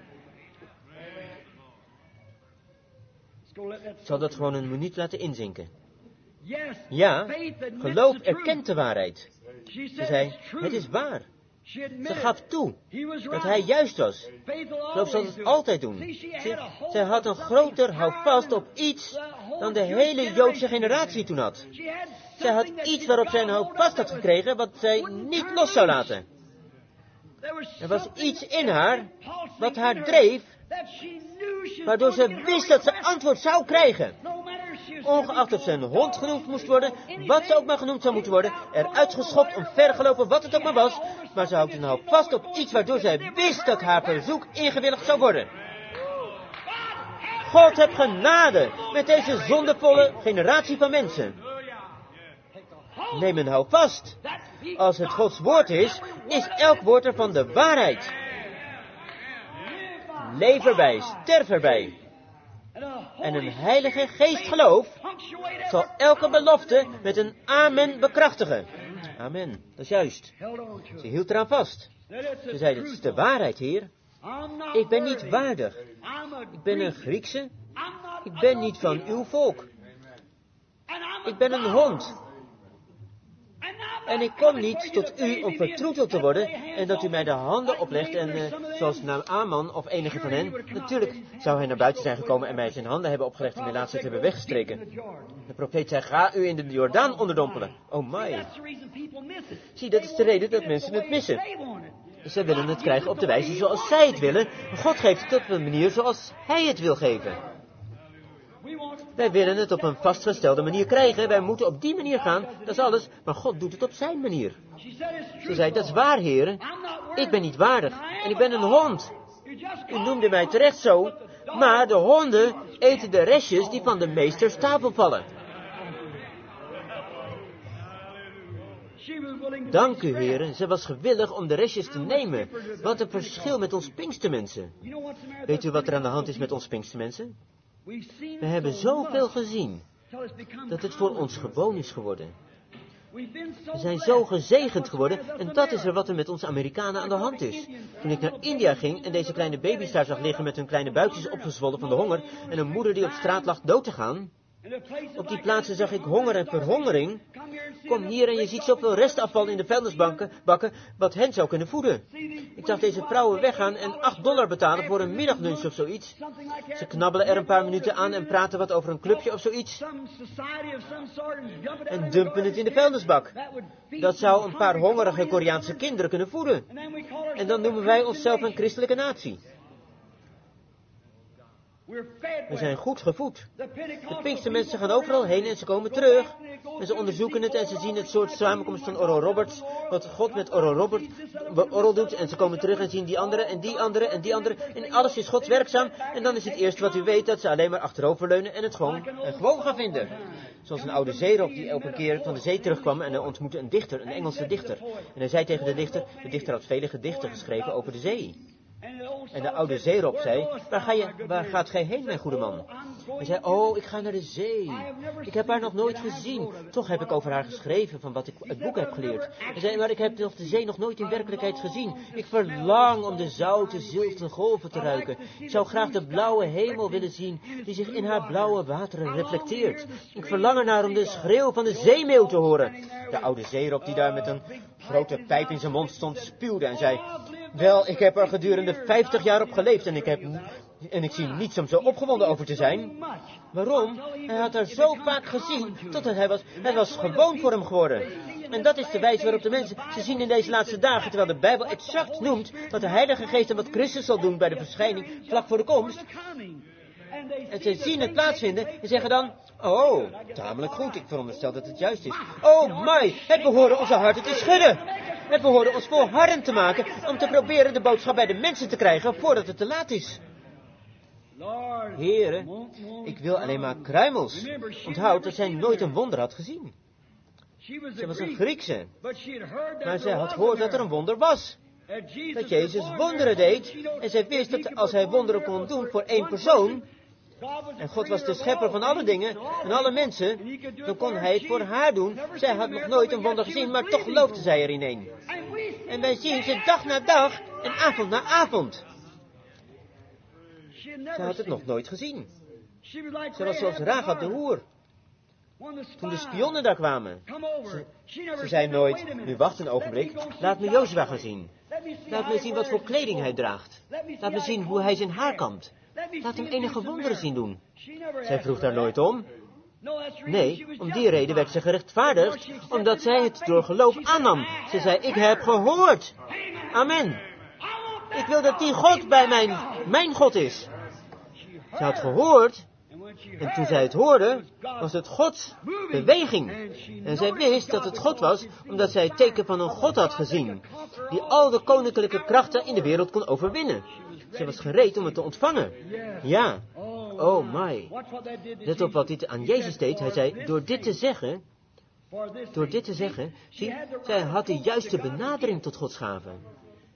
Ik zal dat gewoon een minuut laten inzinken. Ja, geloof erkent de waarheid. Ze zei, het is waar. Ze gaf toe dat hij juist was. Geloof zal het altijd doen. Ze, zij had een groter houvast op iets dan de hele Joodse generatie toen had. Zij had iets waarop zij een houvast had gekregen wat zij niet los zou laten. Er was iets in haar wat haar dreef, waardoor ze wist dat ze antwoord zou krijgen. Ongeacht of ze een hond genoemd moest worden, wat ze ook maar genoemd zou moeten worden, eruit geschopt, omvergelopen, wat het ook maar was, maar ze houdt nou vast op iets waardoor zij wist dat haar verzoek ingewilligd zou worden. God heb genade met deze zondevolle generatie van mensen. Neem een hou vast. Als het Gods woord is, is elk woord ervan de waarheid. Leef erbij, sterf erbij. En een heilige geest geloof zal elke belofte met een amen bekrachtigen. Amen, dat is juist. Ze hield eraan vast. Ze zei, het is de waarheid, Heer. Ik ben niet waardig. Ik ben een Griekse. Ik ben niet van uw volk. Ik ben een hond. En ik kom niet tot u om vertroeteld te worden en dat u mij de handen oplegt en uh, zoals Naaman of enige van hen, natuurlijk zou hij naar buiten zijn gekomen en mij zijn handen hebben opgelegd en mij laatst hebben weggestreken. De profeet zei, ga u in de Jordaan onderdompelen. Oh my. Zie, dat is de reden dat mensen het missen. Ze willen het krijgen op de wijze zoals zij het willen. God geeft het op een manier zoals hij het wil geven. Wij willen het op een vastgestelde manier krijgen. Wij moeten op die manier gaan. Dat is alles. Maar God doet het op zijn manier. Ze zei, dat is waar, heren. Ik ben niet waardig. En ik ben een hond. U noemde mij terecht zo. Maar de honden eten de restjes die van de meesters tafel vallen. Dank u, heren. Ze was gewillig om de restjes te nemen. Wat een verschil met ons Pinkstermensen. Weet u wat er aan de hand is met ons Pinkstermensen? We hebben zoveel gezien, dat het voor ons gewoon is geworden. We zijn zo gezegend geworden, en dat is er wat er met ons Amerikanen aan de hand is. Toen ik naar India ging en deze kleine baby's daar zag liggen met hun kleine buikjes opgezwollen van de honger, en een moeder die op straat lag dood te gaan, op die plaatsen zag ik honger en verhongering. Kom hier en je ziet zoveel restafval in de vuilnisbakken, bakken, wat hen zou kunnen voeden. Ik zag deze vrouwen weggaan en acht dollar betalen voor een middaglunch of zoiets. Ze knabbelen er een paar minuten aan en praten wat over een clubje of zoiets. En dumpen het in de vuilnisbak. Dat zou een paar hongerige Koreaanse kinderen kunnen voeden. En dan noemen wij onszelf een christelijke natie. We zijn goed gevoed. De Pinkstermensen gaan overal heen en ze komen terug. En ze onderzoeken het en ze zien het soort samenkomst van Oral Roberts. Wat God met Oral Roberts Oral doet. En ze komen terug en zien die andere en die andere en die andere. En alles is Gods werkzaam. En dan is het eerste wat u weet dat ze alleen maar achteroverleunen en het gewoon, en gewoon gaan vinden. Zoals een oude zeerob die elke keer van de zee terugkwam en hij ontmoette een dichter, een Engelse dichter. En hij zei tegen de dichter, de dichter had vele gedichten geschreven over de zee. En de oude zeerob zei, waar, ga je, waar gaat gij heen, mijn goede man? Hij zei, oh, ik ga naar de zee. Ik heb haar nog nooit gezien. Toch heb ik over haar geschreven van wat ik het boek heb geleerd. Hij zei, maar ik heb de zee nog nooit in werkelijkheid gezien. Ik verlang om de zoute, zilveren golven te ruiken. Ik zou graag de blauwe hemel willen zien, die zich in haar blauwe wateren reflecteert. Ik verlang ernaar om de schreeuw van de zeemeeuw te horen. De oude zeerop die daar met een grote pijp in zijn mond stond, spuwde en zei, wel, ik heb er gedurende vijftig jaar op geleefd en ik heb... En ik zie niets om zo opgewonden over te zijn. Waarom? Hij had haar zo vaak gezien, totdat hij was, hij was gewoon voor hem geworden. En dat is de wijze waarop de mensen ze zien in deze laatste dagen, terwijl de Bijbel exact noemt wat de Heilige Geest en wat Christus zal doen bij de verschijning vlak voor de komst. En ze zien het plaatsvinden en zeggen dan, oh, tamelijk goed, ik veronderstel dat het juist is. Oh my, het behoorde onze harten te schudden. Het behoorde ons volhardend te maken om te proberen de boodschap bij de mensen te krijgen voordat het te laat is. Heren, ik wil alleen maar kruimels. Onthoud dat zij nooit een wonder had gezien. Zij was een Griekse, maar zij had gehoord dat er een wonder was. Dat Jezus wonderen deed, en zij wist dat als hij wonderen kon doen voor één persoon, en God was de schepper van alle dingen en alle mensen, dan kon hij het voor haar doen. Zij had nog nooit een wonder gezien, maar toch geloofde zij er in een. En wij zien ze dag na dag en avond na avond. Ze had het nog nooit gezien. Ze was zoals Rahab de hoer. Toen de spionnen daar kwamen. Ze, ze zei nooit, nu wacht een ogenblik, laat me Jozua gaan zien. Laat me zien wat voor kleding hij draagt. Laat me zien hoe hij zijn haar kampt. Laat hem enige wonderen zien doen. Zij vroeg daar nooit om. Nee, om die reden werd ze gerechtvaardigd, omdat zij het door geloof aannam. Ze zei, ik heb gehoord. Amen. Ik wil dat die God bij mijn, mijn God is. Ze had gehoord, en toen zij het hoorde, was het Gods beweging. En zij wist dat het God was, omdat zij het teken van een God had gezien, die al de koninklijke krachten in de wereld kon overwinnen. Ze was gereed om het te ontvangen. Ja, oh my. Let op wat dit aan Jezus deed. Hij zei, door dit te zeggen, door dit te zeggen, zie, zij had de juiste benadering tot Gods gaven.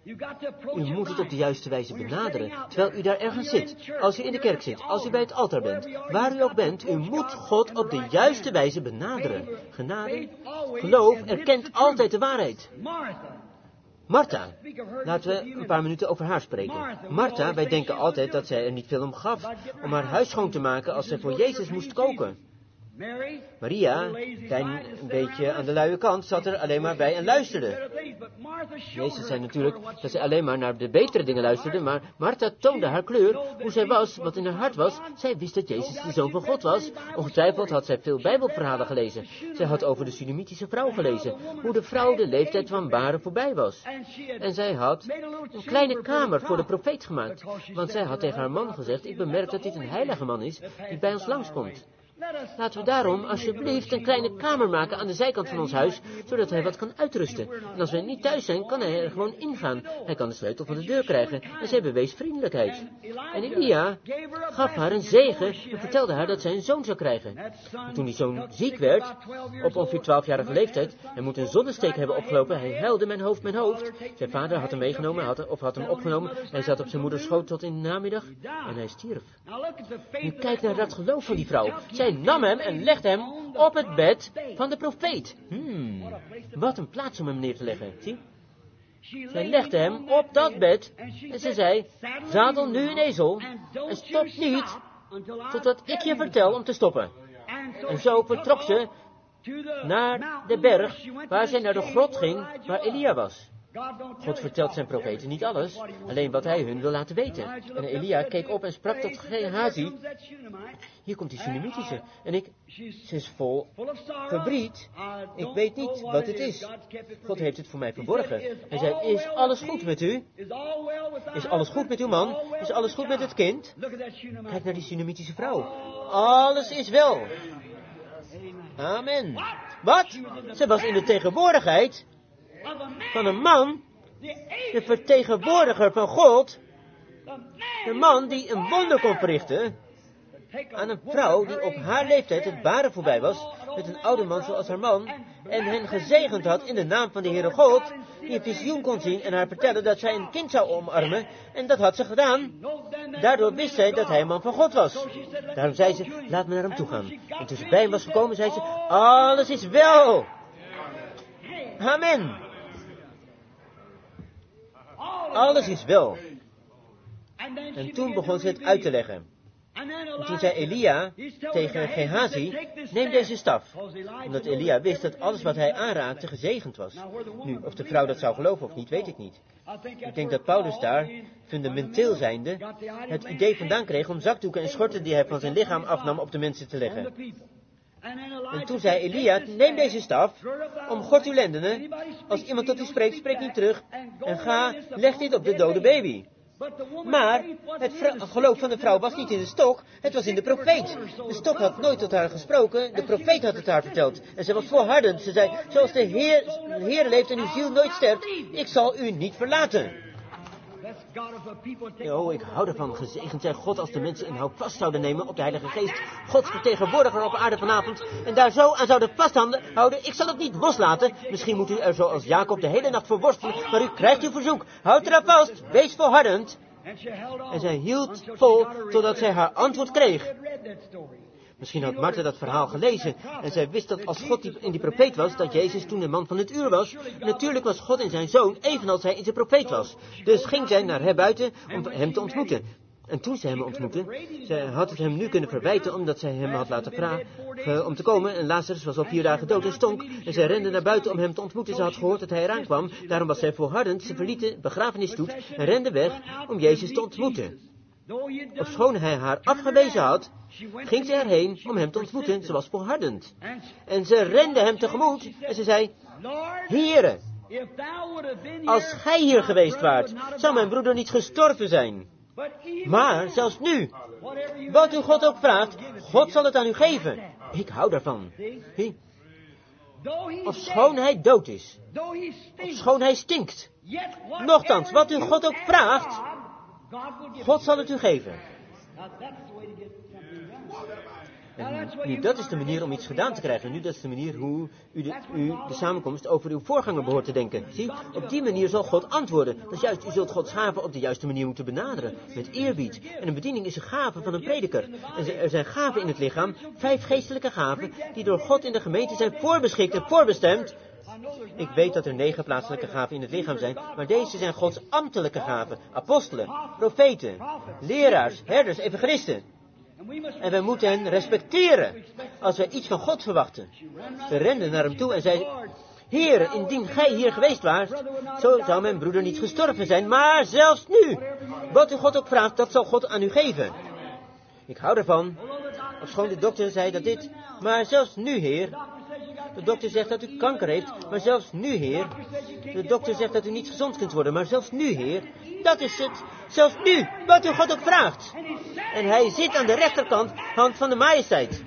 U moet het op de juiste wijze benaderen, terwijl u daar ergens zit, als u in de kerk zit, als u bij het altaar bent, waar u ook bent, u moet God op de juiste wijze benaderen. Genade, geloof, erkent altijd de waarheid. Martha, laten we een paar minuten over haar spreken. Martha, wij denken altijd dat zij er niet veel om gaf, om haar huis schoon te maken als zij voor Jezus moest koken. Maria, klein een beetje aan de luie kant, zat er alleen maar bij en luisterde. Jezus zei natuurlijk dat zij alleen maar naar de betere dingen luisterde, maar Martha toonde haar kleur, hoe zij was, wat in haar hart was. Zij wist dat Jezus de Zoon van God was. Ongetwijfeld had zij veel Bijbelverhalen gelezen. Zij had over de Sunamitische vrouw gelezen, hoe de vrouw de leeftijd van baren voorbij was. En zij had een kleine kamer voor de profeet gemaakt, want zij had tegen haar man gezegd, ik bemerk dat dit een heilige man is, die bij ons langskomt. Laten we daarom alsjeblieft een kleine kamer maken aan de zijkant van ons huis, zodat hij wat kan uitrusten. En als we niet thuis zijn, kan hij er gewoon ingaan. Hij kan de sleutel van de deur krijgen en zij bewees vriendelijkheid. En Elia gaf haar een zegen en vertelde haar dat zij een zoon zou krijgen. En toen die zoon ziek werd, op ongeveer twaalfjarige leeftijd, hij moet een zonnesteek hebben opgelopen, hij huilde, mijn hoofd, mijn hoofd. Zijn vader had hem meegenomen, had, of had hem opgenomen, hij zat op zijn moeders schoot tot in de namiddag en hij stierf. Nu kijk naar dat geloof van die vrouw. Zij nam hem en legde hem op het bed van de profeet. Hmm, wat een plaats om hem neer te leggen, zie? Zij legde hem op dat bed en ze zei, zadel nu een ezel en stop niet totdat ik je vertel om te stoppen. En zo vertrok ze naar de berg waar zij naar de grot ging waar Elia was. God vertelt zijn profeten niet alles, alleen wat hij hun wil laten weten. En Elia keek op en sprak tot Gehazi, hier komt die Sunamitische. En ik, ze is vol verdriet, ik weet niet wat het is. God heeft het voor mij verborgen. Hij zei, is alles goed met u? Is alles goed met uw man? Is alles goed met het kind? Kijk naar die Sunamitische vrouw. Alles is wel. Amen. Wat? Ze was in de tegenwoordigheid van een man, de vertegenwoordiger van God, de man die een wonder kon verrichten aan een vrouw die op haar leeftijd het baren voorbij was, met een oude man zoals haar man, en hen gezegend had in de naam van de Heere God, die een visioen kon zien en haar vertellen dat zij een kind zou omarmen, en dat had ze gedaan. Daardoor wist zij dat hij een man van God was. Daarom zei ze, laat me naar hem toe gaan. En toen ze bij hem was gekomen, zei ze, alles is wel. Amen. Alles is wel. En toen begon ze het uit te leggen. En toen zei Elia tegen Gehazi, neem deze staf. Omdat Elia wist dat alles wat hij aanraakte gezegend was. Nu, of de vrouw dat zou geloven of niet, weet ik niet. Ik denk dat Paulus daar, fundamenteel zijnde, het idee vandaan kreeg om zakdoeken en schorten die hij van zijn lichaam afnam op de mensen te leggen. En toen zei Elia, neem deze staf, omgord uw lendenen. Als iemand tot u spreekt, spreek niet terug. En ga, leg dit op de dode baby. Maar het geloof van de vrouw was niet in de stok, het was in de profeet. De stok had nooit tot haar gesproken, de profeet had het haar verteld. En ze was volhardend, ze zei, zoals de Heer, de Heer leeft en uw ziel nooit sterft, ik zal u niet verlaten. Oh, ik hou ervan. Gezegend zij God als de mensen in hoop vast zouden nemen op de Heilige Geest. Gods vertegenwoordiger op aarde vanavond. En daar zo aan zouden vasthouden. Ik zal het niet loslaten. Misschien moet u er zoals Jacob de hele nacht voor worstelen. Maar u krijgt uw verzoek. Houd eraan vast. Wees volhardend. En zij hield vol totdat zij haar antwoord kreeg. Misschien had Martha dat verhaal gelezen en zij wist dat als God in die profeet was, dat Jezus toen de man van het uur was. Natuurlijk was God in zijn zoon, evenals hij in zijn profeet was. Dus ging zij naar hem buiten om hem te ontmoeten. En toen ze hem ontmoette, zij had het hem nu kunnen verwijten omdat zij hem had laten vragen om te komen. En Lazarus was al vier dagen dood en stonk. En zij rende naar buiten om hem te ontmoeten. Ze had gehoord dat hij eraan kwam. Daarom was zij volhardend. Ze verliet de begrafenisstoet en rende weg om Jezus te ontmoeten. Ofschoon hij haar afgewezen had, ging ze erheen om hem te ontmoeten. Ze was volhardend. En ze rende hem tegemoet en ze zei, Heere, als gij hier geweest waart, zou mijn broeder niet gestorven zijn. Maar zelfs nu, wat u God ook vraagt, God zal het aan u geven. Ik hou daarvan. He? Ofschoon hij dood is, ofschoon hij stinkt, nochtans, wat u God ook vraagt, God zal het u geven. En nu, dat is de manier om iets gedaan te krijgen. Nu, dat is de manier hoe u de, u de samenkomst over uw voorganger behoort te denken. Zie, op die manier zal God antwoorden. Dat is juist, u zult Gods gave op de juiste manier moeten benaderen. Met eerbied. En een bediening is een gave van een prediker. En er zijn gaven in het lichaam, vijf geestelijke gaven, die door God in de gemeente zijn voorbeschikt en voorbestemd. Ik weet dat er negen plaatselijke gaven in het lichaam zijn, maar deze zijn Gods ambtelijke gaven. Apostelen, profeten, leraars, herders, evangelisten. En wij moeten hen respecteren als wij iets van God verwachten. Ze renden naar hem toe en zei, Heer, indien gij hier geweest waart, zo zou mijn broeder niet gestorven zijn, maar zelfs nu. Wat u God ook vraagt, dat zal God aan u geven. Ik hou ervan. Ofschoon de dokter zei dat dit, maar zelfs nu, Heer. De dokter zegt dat u kanker heeft, maar zelfs nu, Heer. De dokter zegt dat u niet gezond kunt worden, maar zelfs nu, Heer. Dat is het. Zelfs nu, wat u God ook vraagt. En hij zit aan de rechterkant, hand van de majesteit.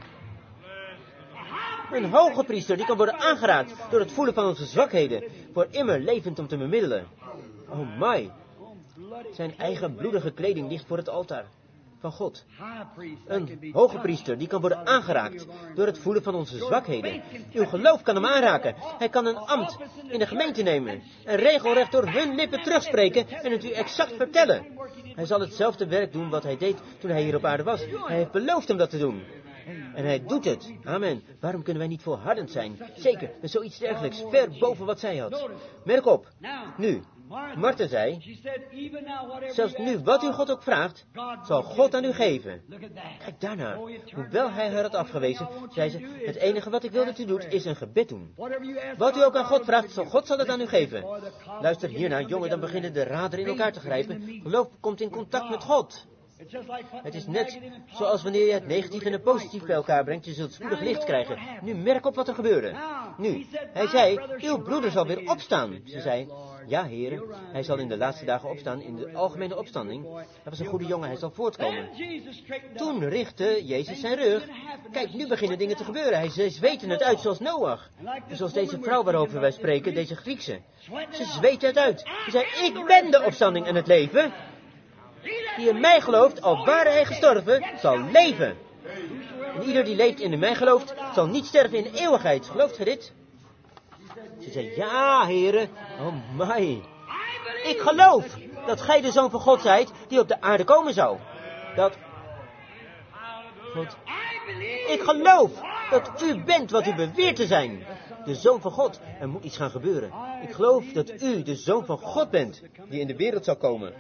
Een hoge priester die kan worden aangeraakt door het voelen van onze zwakheden. Voor immer levend om te bemiddelen. Oh my. Zijn eigen bloedige kleding ligt voor het altaar van God. Een hoge priester die kan worden aangeraakt door het voelen van onze zwakheden. Uw geloof kan hem aanraken. Hij kan een ambt in de gemeente nemen en regelrecht door hun lippen terugspreken en het u exact vertellen. Hij zal hetzelfde werk doen wat hij deed toen hij hier op aarde was. Hij heeft beloofd hem dat te doen. En hij doet het. Amen. Waarom kunnen wij niet volhardend zijn? Zeker, met zoiets dergelijks, ver boven wat zij had. Merk op. Nu, Martha zei, zelfs nu, wat u God ook vraagt, zal God aan u geven. Kijk daarnaar. Hoewel hij haar had afgewezen, zei ze, het enige wat ik wil dat u doet, is een gebed doen. Wat u ook aan God vraagt, zal God zal het aan u geven. Luister hiernaar, jongen, dan beginnen de raderen in elkaar te grijpen. Geloof komt in contact met God. Het is net zoals wanneer je het negatief en het positief bij elkaar brengt. Je zult spoedig licht krijgen. Nu, merk op wat er gebeurde. Nu, hij zei, uw broeder zal weer opstaan. Ze zei, ja, heren, hij zal in de laatste dagen opstaan in de algemene opstanding. Hij was een goede jongen, hij zal voortkomen. Toen richtte Jezus zijn rug. Kijk, nu beginnen dingen te gebeuren. Hij zweten het uit zoals Noach. En zoals deze vrouw waarover wij spreken, deze Griekse. Ze zweten het uit. Ze zei, ik ben de opstanding en het leven. Die in mij gelooft, al ware hij gestorven, zal leven. En ieder die leeft en in mij gelooft, zal niet sterven in de eeuwigheid. Gelooft gij dit? Ze zei, ja, heren. Oh my. Ik geloof dat gij de Zoon van God zijt, die op de aarde komen zou. Dat... God. Ik geloof dat u bent wat u beweert te zijn. De Zoon van God. Er moet iets gaan gebeuren. Ik geloof dat u de Zoon van God bent, die in de wereld zal komen.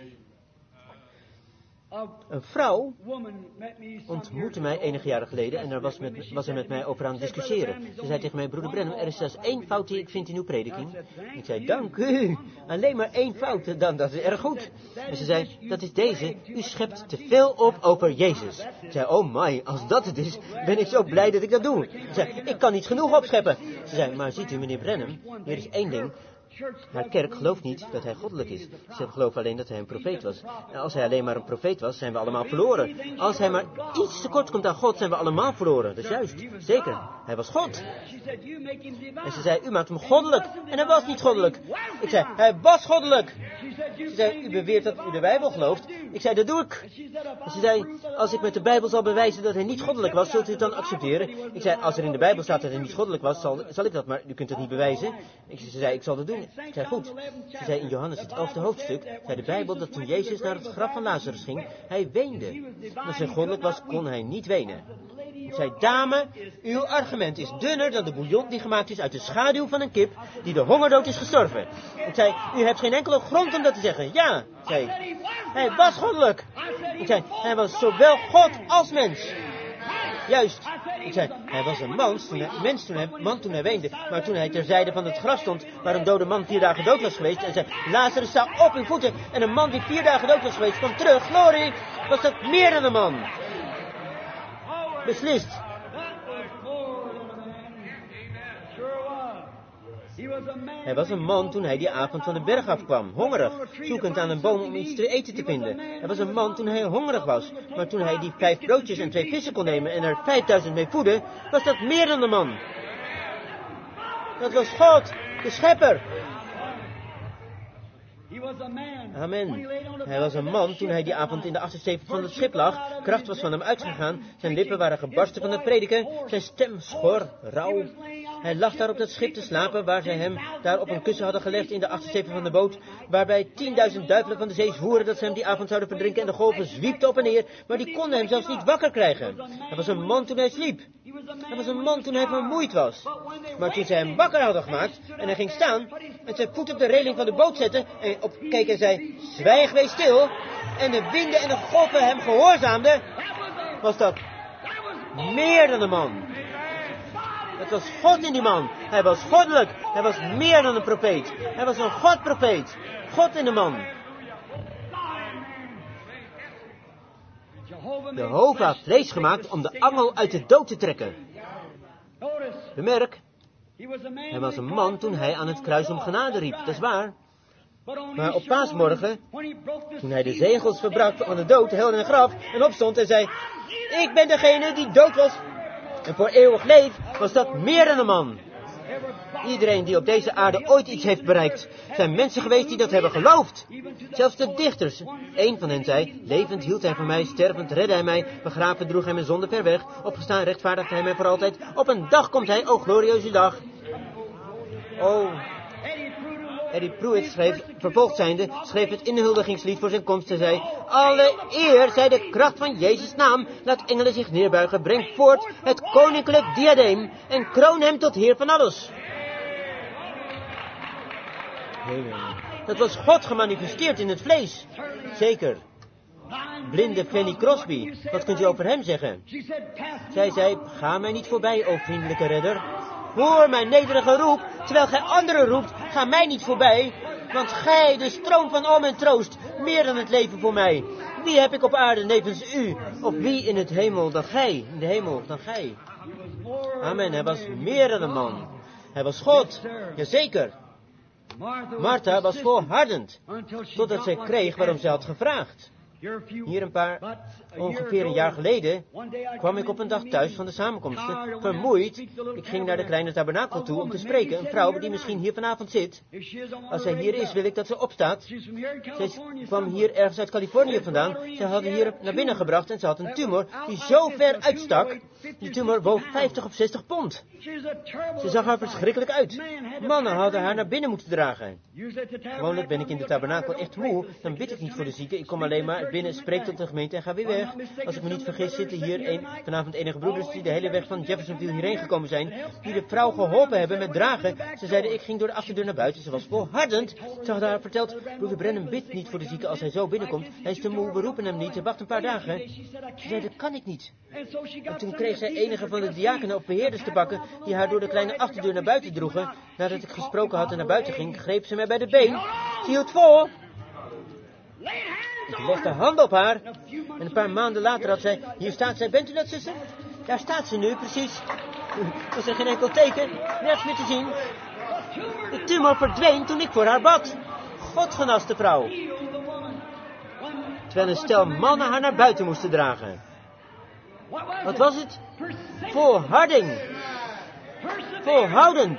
Een vrouw ontmoette mij enige jaren geleden en daar was, met, was er met mij over aan het discussiëren. Ze zei tegen mij, broeder Branham, er is zelfs één fout die ik vind in uw prediking. Ik zei, dank u, alleen maar één fout, dan, dat is erg goed. En ze zei, dat is deze, u schept te veel op over Jezus. Ik zei, oh my, als dat het is, ben ik zo blij dat ik dat doe. Ze zei, ik kan niet genoeg opscheppen. Ze zei, maar ziet u meneer Branham, er is één ding. Haar kerk gelooft niet dat hij goddelijk is. Ze geloven alleen dat hij een profeet was. En als hij alleen maar een profeet was, zijn we allemaal verloren. Als hij maar iets tekort komt aan God, zijn we allemaal verloren. Dat is juist. Zeker. Hij was God. En ze zei, u maakt hem goddelijk. En hij was niet goddelijk. Ik zei, hij was goddelijk. Ze zei, u beweert dat u de Bijbel gelooft. Ik zei, dat doe ik. En ze zei, als ik met de Bijbel zal bewijzen dat hij niet goddelijk was, zult u het dan accepteren? Ik zei, als er in de Bijbel staat dat hij niet goddelijk was, zal, zal ik dat, maar u kunt het niet bewijzen. Ik, ze zei, ik zal dat doen. Ik zei, goed. Ze zei in Johannes het elfde hoofdstuk, zei de Bijbel dat toen Jezus naar het graf van Lazarus ging, hij weende. Als hij goddelijk was, kon hij niet wenen. Ik zei, dame, uw argument is dunner dan de bouillon die gemaakt is uit de schaduw van een kip die de hongerdood is gestorven. Ik zei, u hebt geen enkele grond om dat te zeggen. Ja, zei ik. Hij was goddelijk. Ik zei, hij was zowel God als mens. Juist. Ik zei, hij was een man toen hij, mens toen hij, man toen hij weende. Maar toen hij terzijde van het graf stond, waar een dode man vier dagen dood was geweest, en zei, Lazarus, sta op uw voeten. En een man die vier dagen dood was geweest, kwam terug. Glorie, was dat meer dan een man. Beslist. Hij was een man toen hij die avond van de berg afkwam, hongerig, zoekend aan een boom om iets te eten te vinden. Hij was een man toen hij hongerig was, maar toen hij die vijf broodjes en twee vissen kon nemen en er vijfduizend mee voeden, was dat meer dan een man. Dat was God, de schepper. Amen. Hij was een man toen hij die avond in de achtersteven van het schip lag. Kracht was van hem uitgegaan. Zijn lippen waren gebarsten van het prediken. Zijn stem schor, rauw. Hij lag daar op dat schip te slapen, waar zij hem daar op een kussen hadden gelegd in de achtersteven van de boot, waarbij tienduizend duivelen van de zee zwoeren dat ze hem die avond zouden verdrinken en de golven zwiepten op en neer, maar die konden hem zelfs niet wakker krijgen. Hij was een man toen hij sliep. Hij was een man toen hij vermoeid was. Maar toen zij hem wakker hadden gemaakt en hij ging staan en zijn voet op de reling van de boot zette en opkeek en zei, zwijg, wees stil, en de winden en de golven hem gehoorzaamden, was dat meer dan een man. Het was God in die man. Hij was goddelijk. Hij was meer dan een profeet. Hij was een God-profeet. God in de man. Jehovah heeft vlees gemaakt om de angel uit de dood te trekken. Bemerk, hij was een man toen hij aan het kruis om genade riep. Dat is waar. Maar op paasmorgen, toen hij de zegels verbrak van de dood, heel in een graf, en opstond en zei, ik ben degene die dood was en voor eeuwig leeft, was dat meer dan een man. Iedereen die op deze aarde ooit iets heeft bereikt, zijn mensen geweest die dat hebben geloofd. Zelfs de dichters. Eén van hen zei, levend hield hij van mij, stervend redde hij mij, begraven droeg hij mijn zonde ver weg, opgestaan rechtvaardigde hij mij voor altijd. Op een dag komt hij, o glorieuze dag. Oh, Eddie Pruitt schreef, vervolgd zijnde, schreef het inhuldigingslied voor zijn komst en zei, alle eer zij de kracht van Jezus' naam, laat engelen zich neerbuigen, breng voort het koninklijk diadeem en kroon hem tot heer van alles. Dat was God gemanifesteerd in het vlees. Zeker. Blinde Fanny Crosby, wat kunt u over hem zeggen? Zij zei, ga mij niet voorbij, o vriendelijke redder. Hoor mijn nederige roep, terwijl gij anderen roept, ga mij niet voorbij. Want gij, de stroom van al mijn troost, meer dan het leven voor mij. Wie heb ik op aarde nevens u? Of wie in het hemel dan gij? In de hemel dan gij. Amen, hij was meer dan een man. Hij was God, jazeker. Martha was volhardend, totdat zij kreeg waarom zij had gevraagd. Hier een paar, ongeveer een jaar geleden, kwam ik op een dag thuis van de samenkomsten, vermoeid. Ik ging naar de kleine tabernakel toe om te spreken, een vrouw die misschien hier vanavond zit. Als zij hier is, wil ik dat ze opstaat. Zij kwam hier ergens uit Californië vandaan. Zij hadden hier naar binnen gebracht en ze had een tumor die zo ver uitstak Die tumor woog vijftig of zestig pond. Ze zag er verschrikkelijk uit. Mannen hadden haar naar binnen moeten dragen. Gewoonlijk ben ik in de tabernakel echt moe, dan bid ik niet voor de zieken. Ik kom alleen maar binnen, spreek tot de gemeente en ga weer weg. Als ik me niet vergis zitten hier een, vanavond enige broeders die de hele weg van Jeffersonville hierheen gekomen zijn, die de vrouw geholpen hebben met dragen. Ze zeiden, ik ging door de achterdeur naar buiten. Ze was volhardend. Ze had haar verteld, broeder Branham bidt niet voor de zieken als hij zo binnenkomt. Hij is te moe, we roepen hem niet, hij wacht een paar dagen. Ze zei, dat kan ik niet. En toen kreeg zij enige van de diakenen of beheerders te pakken, die haar door de kleine achterdeur naar buiten droegen. Nadat ik gesproken had en naar buiten ging, greep ze mij bij de been. Ze hield vol. Ik legde handen op haar. En een paar maanden later had zij, hier staat zij, bent u dat, zuster? Daar staat ze nu, precies. Was er geen enkel teken, nergens meer te zien. De tumor verdween toen ik voor haar bad. God genas de vrouw. Terwijl een stel mannen haar naar buiten moesten dragen. Wat was het? Volharding. Volhoudend.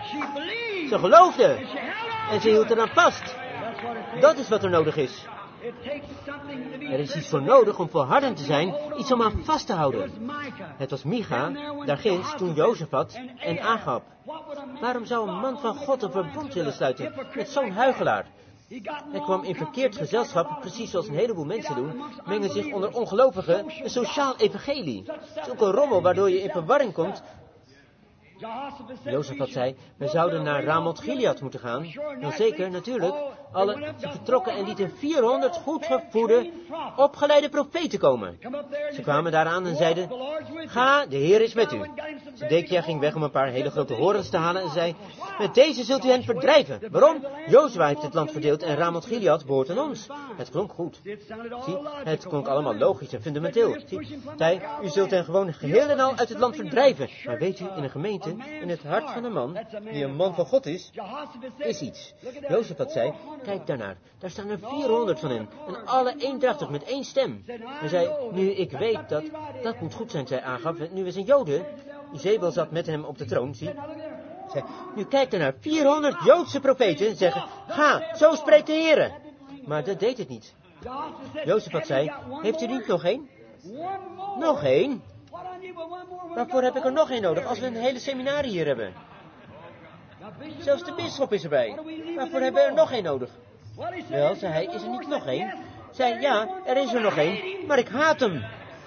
Ze geloofde. En ze hield eraan vast. Dat is wat er nodig is. Er is iets voor nodig om volhardend te zijn, iets om aan vast te houden. Het was Micha, daar ginds, toen Jozefat en Agab. Waarom zou een man van God een verbond willen sluiten met zo'n huichelaar? Hij kwam in verkeerd gezelschap, precies zoals een heleboel mensen doen, mengen zich onder ongelovigen, een sociaal evangelie. Zulke rommel waardoor je in verwarring komt. Jozefat zei, we zouden naar Ramoth Gilead moeten gaan. Wel zeker, natuurlijk. Alle, ze vertrokken en lieten vierhonderd goed gevoede, opgeleide profeten komen. Ze kwamen daaraan en zeiden, ga, de Heer is met u. Zedekia ging weg om een paar hele grote horens te halen en zei, met deze zult u hen verdrijven. Waarom? Jozua heeft het land verdeeld en Ramoth Gilead behoort aan ons. Het klonk goed. Zie, het klonk allemaal logisch en fundamenteel. Zie, zei, u zult hen gewoon geheel en al uit het land verdrijven. Maar weet u, in een gemeente, in het hart van een man, die een man van God is, is iets. Jozefat zei, kijk daarnaar, daar staan er vierhonderd van hen, en alle eendrachtig met één stem. Hij zei, nu ik weet dat, dat moet goed zijn, zei Agab, nu we zijn Joden. Izebel zat met hem op de troon, zie. Zei, nu kijk daarnaar, vierhonderd Joodse profeten zeggen, ga, zo spreekt de Heere. Maar dat deed het niet. Jozefat zei, heeft u niet nog één? Nog één? Waarvoor heb ik er nog één nodig, als we een hele seminarie hier hebben? Zelfs de bisschop is erbij. Waarvoor hebben we er nog één nodig? Wel, zei hij, is er niet nog één? Zei, ja, er is er nog één, maar ik haat hem.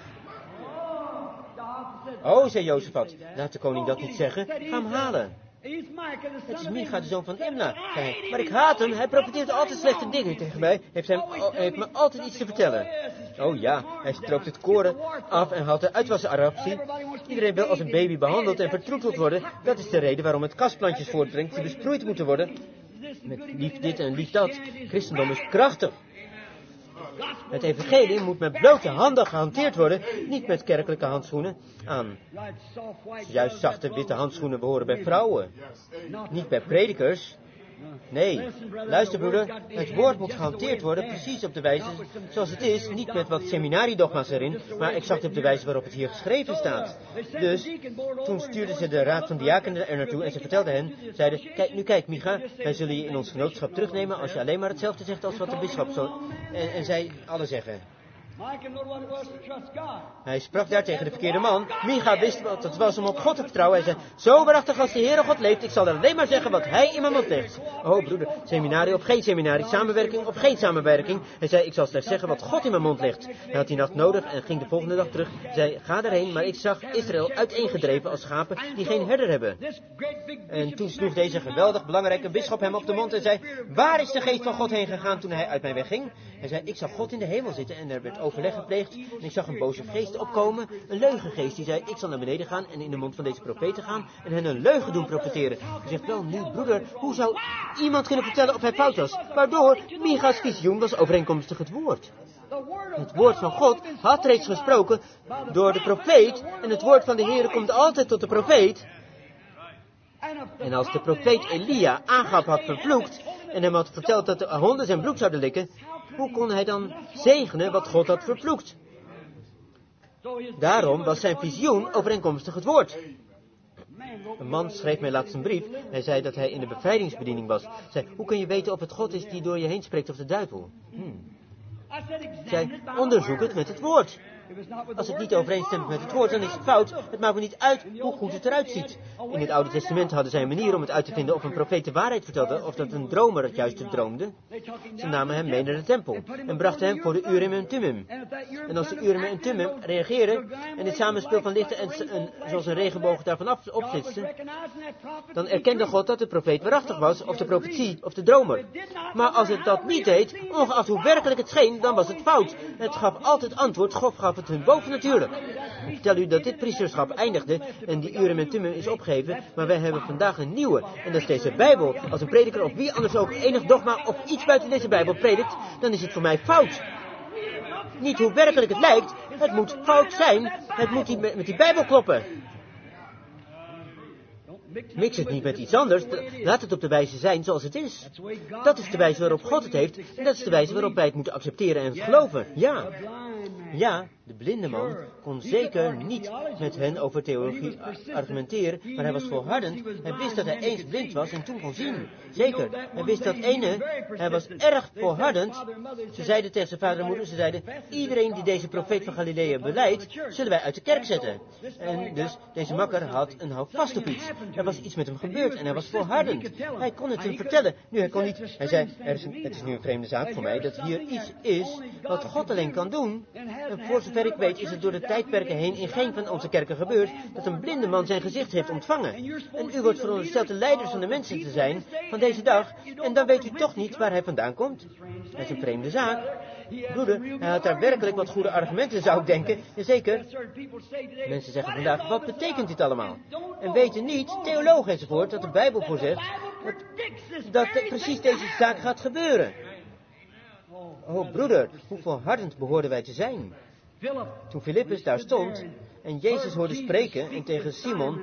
Oh, zei Jozefat, laat de koning dat niet zeggen, ga hem halen. Het is Micha, de zoon van Imla, zei hij, maar ik haat hem, hij profiteert altijd slechte dingen tegen mij, heeft, hem, heeft me altijd iets te vertellen. Oh ja, hij stroopt het koren af en haalt de uitwassen eraf, zie. Iedereen wil als een baby behandeld en vertroeteld worden, dat is de reden waarom het kastplantjes voortbrengt die besproeid moeten worden. Met lief dit en lief dat, christendom is krachtig. Het evangelie moet met blote handen gehanteerd worden, niet met kerkelijke handschoenen aan. Juist zachte witte handschoenen behoren bij vrouwen, niet bij predikers. Nee, luister broeder, het woord moet gehanteerd worden precies op de wijze zoals het is, niet met wat seminariedogma's erin, maar exact op de wijze waarop het hier geschreven staat. Dus, toen stuurden ze de raad van diakenen er naartoe en ze vertelden hen, zeiden, kijk, nu kijk Micha, wij zullen je in ons genootschap terugnemen als je alleen maar hetzelfde zegt als wat de bisschop zo. En, en zij alle zeggen. Hij sprak daar tegen de verkeerde man. Micha wist wat het was om op God te vertrouwen. Hij zei, zo waarachtig als de Heere God leeft, ik zal alleen maar zeggen wat hij in mijn mond legt. Oh broeder, seminarie of geen seminarie, samenwerking of geen samenwerking. Hij zei, ik zal slechts zeggen wat God in mijn mond legt. Hij had die nacht nodig en ging de volgende dag terug. Hij zei, ga daarheen, maar ik zag Israël uiteengedreven als schapen die geen herder hebben. En toen sloeg deze geweldig belangrijke bisschop hem op de mond en zei, waar is de geest van God heen gegaan toen hij uit mij wegging? Hij zei, ik zag God in de hemel zitten en er werd overleg gepleegd. En ik zag een boze geest opkomen, een leugengeest die zei, ik zal naar beneden gaan en in de mond van deze profeten gaan en hen een leugen doen profeteren. Hij zegt, wel nu broeder, hoe zou iemand kunnen vertellen of hij fout was? Waardoor Micha's visioen was overeenkomstig het woord. Het woord van God had reeds gesproken door de profeet en het woord van de Heer komt altijd tot de profeet. En als de profeet Elia Agab had vervloekt en hem had verteld dat de honden zijn bloed zouden likken, hoe kon hij dan zegenen wat God had vervloekt? Daarom was zijn visioen overeenkomstig het woord. Een man schreef mij laatst een brief. Hij zei dat hij in de bevrijdingsbediening was. Hij zei, hoe kun je weten of het God is die door je heen spreekt of de duivel? Hmm. Hij zei, onderzoek het met het woord. Als het niet overeenstemt met het woord, dan is het fout. Het maakt me niet uit hoe goed het eruit ziet. In het Oude Testament hadden zij een manier om het uit te vinden of een profeet de waarheid vertelde, of dat een dromer het juiste droomde. Ze namen hem mee naar de tempel en brachten hem voor de Urim en Thummim. En als de Urim en Thummim reageren en het samenspel van lichten en, en zoals een regenboog daarvan af, opflitsten, dan erkende God dat de profeet waarachtig was, of de profetie, of de dromer. Maar als het dat niet deed, ongeacht hoe werkelijk het scheen, dan was het fout. Het gaf altijd antwoord, God gaf het hun bovennatuurlijk. Ik vertel u dat dit priesterschap eindigde en die Urim en Thummim is opgegeven, maar wij hebben vandaag een nieuwe. En dat is deze Bijbel. Als een prediker of wie anders ook enig dogma of iets buiten deze Bijbel predikt, dan is het voor mij fout. Niet hoe werkelijk het lijkt, het moet fout zijn, het moet die, met die Bijbel kloppen. Mix het niet met iets anders, laat het op de wijze zijn zoals het is. Dat is de wijze waarop God het heeft, en dat is de wijze waarop wij het moeten accepteren en het geloven. Ja, ja, de blinde man kon zeker niet met hen over theologie argumenteren, maar hij was volhardend. Hij wist dat hij eens blind was en toen kon zien. Zeker, hij wist dat ene, hij was erg volhardend. Ze zeiden tegen zijn vader en moeder, ze zeiden, iedereen die deze profeet van Galilea beleidt, zullen wij uit de kerk zetten. En dus, deze makker had een houvast op iets. Er was iets met hem gebeurd en hij was volhardend. Hij kon het hem vertellen. Nu, hij kon niet, hij zei, er is een, het is nu een vreemde zaak voor mij, dat hier iets is wat God alleen kan doen. En voor zover ik weet is het door de tijdperken heen in geen van onze kerken gebeurd dat een blinde man zijn gezicht heeft ontvangen. En u wordt verondersteld de leiders van de mensen te zijn van deze dag, en dan weet u toch niet waar hij vandaan komt. Dat is een vreemde zaak. Broeder, hij had daar werkelijk wat goede argumenten, zou ik denken. Jazeker. Mensen zeggen vandaag, wat betekent dit allemaal? En weten niet, theologen enzovoort, dat de Bijbel voorzegt dat, dat precies deze zaak gaat gebeuren. Oh broeder, hoe volhardend behoorden wij te zijn. Toen Filippus daar stond en Jezus hoorde spreken en tegen Simon,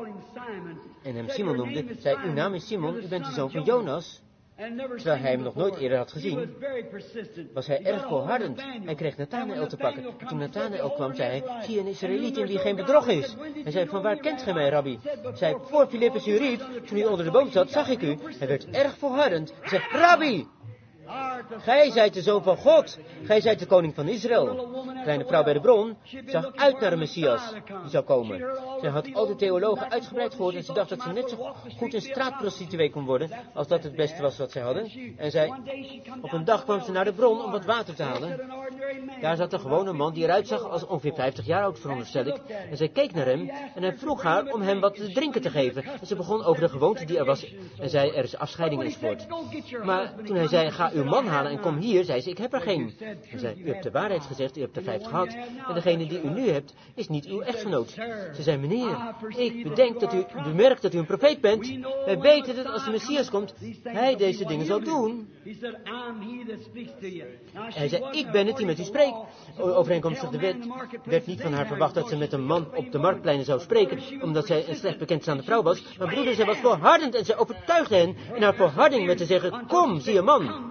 en hem Simon noemde, zei, uw naam is Simon, u bent de zoon van Jonas. Terwijl hij hem nog nooit eerder had gezien, was hij erg volhardend. Hij kreeg Nathanael te pakken. En toen Nathanael kwam, zei hij, zie je een Israëliet in wie geen bedrog is. Hij zei, van waar kent gij mij, rabbi? Hij zei, voor Filippus u riep, toen u onder de boom zat, zag ik u. Hij werd erg volhardend. Hij zei, rabbi! Gij zijt de zoon van God. Gij zijt de koning van Israël. De kleine vrouw bij de bron zag uit naar de Messias die zou komen. Zij had al de theologen uitgebreid gehoord en ze dacht dat ze net zo goed een straatprostituee kon worden als dat het beste was wat zij hadden. En zij, op een dag kwam ze naar de bron om wat water te halen. Daar zat een gewone man die eruit zag als ongeveer vijftig jaar oud, veronderstel ik. En zij keek naar hem en hij vroeg haar om hem wat te drinken te geven. En ze begon over de gewoonte die er was en zei, er is afscheiding enzovoort. Maar toen hij zei, ga uw man halen en kom hier, zei ze, ik heb er geen. Hij zei, u hebt de waarheid gezegd, u hebt er vijf gehad. En degene die u nu hebt, is niet uw echtgenoot. Ze zei, meneer, ik bedenk dat u bemerkt dat u een profeet bent. Wij weten dat als de Messias komt, hij deze dingen zal doen. Hij zei, ik ben het die met u spreekt. Overeenkomstig de wet werd niet van haar verwacht dat ze met een man op de marktpleinen zou spreken, omdat zij een slecht bekendstaande vrouw was. Maar broeder, zij was volhardend en zij overtuigde hen in haar volharding met te zeggen, kom, zie een man.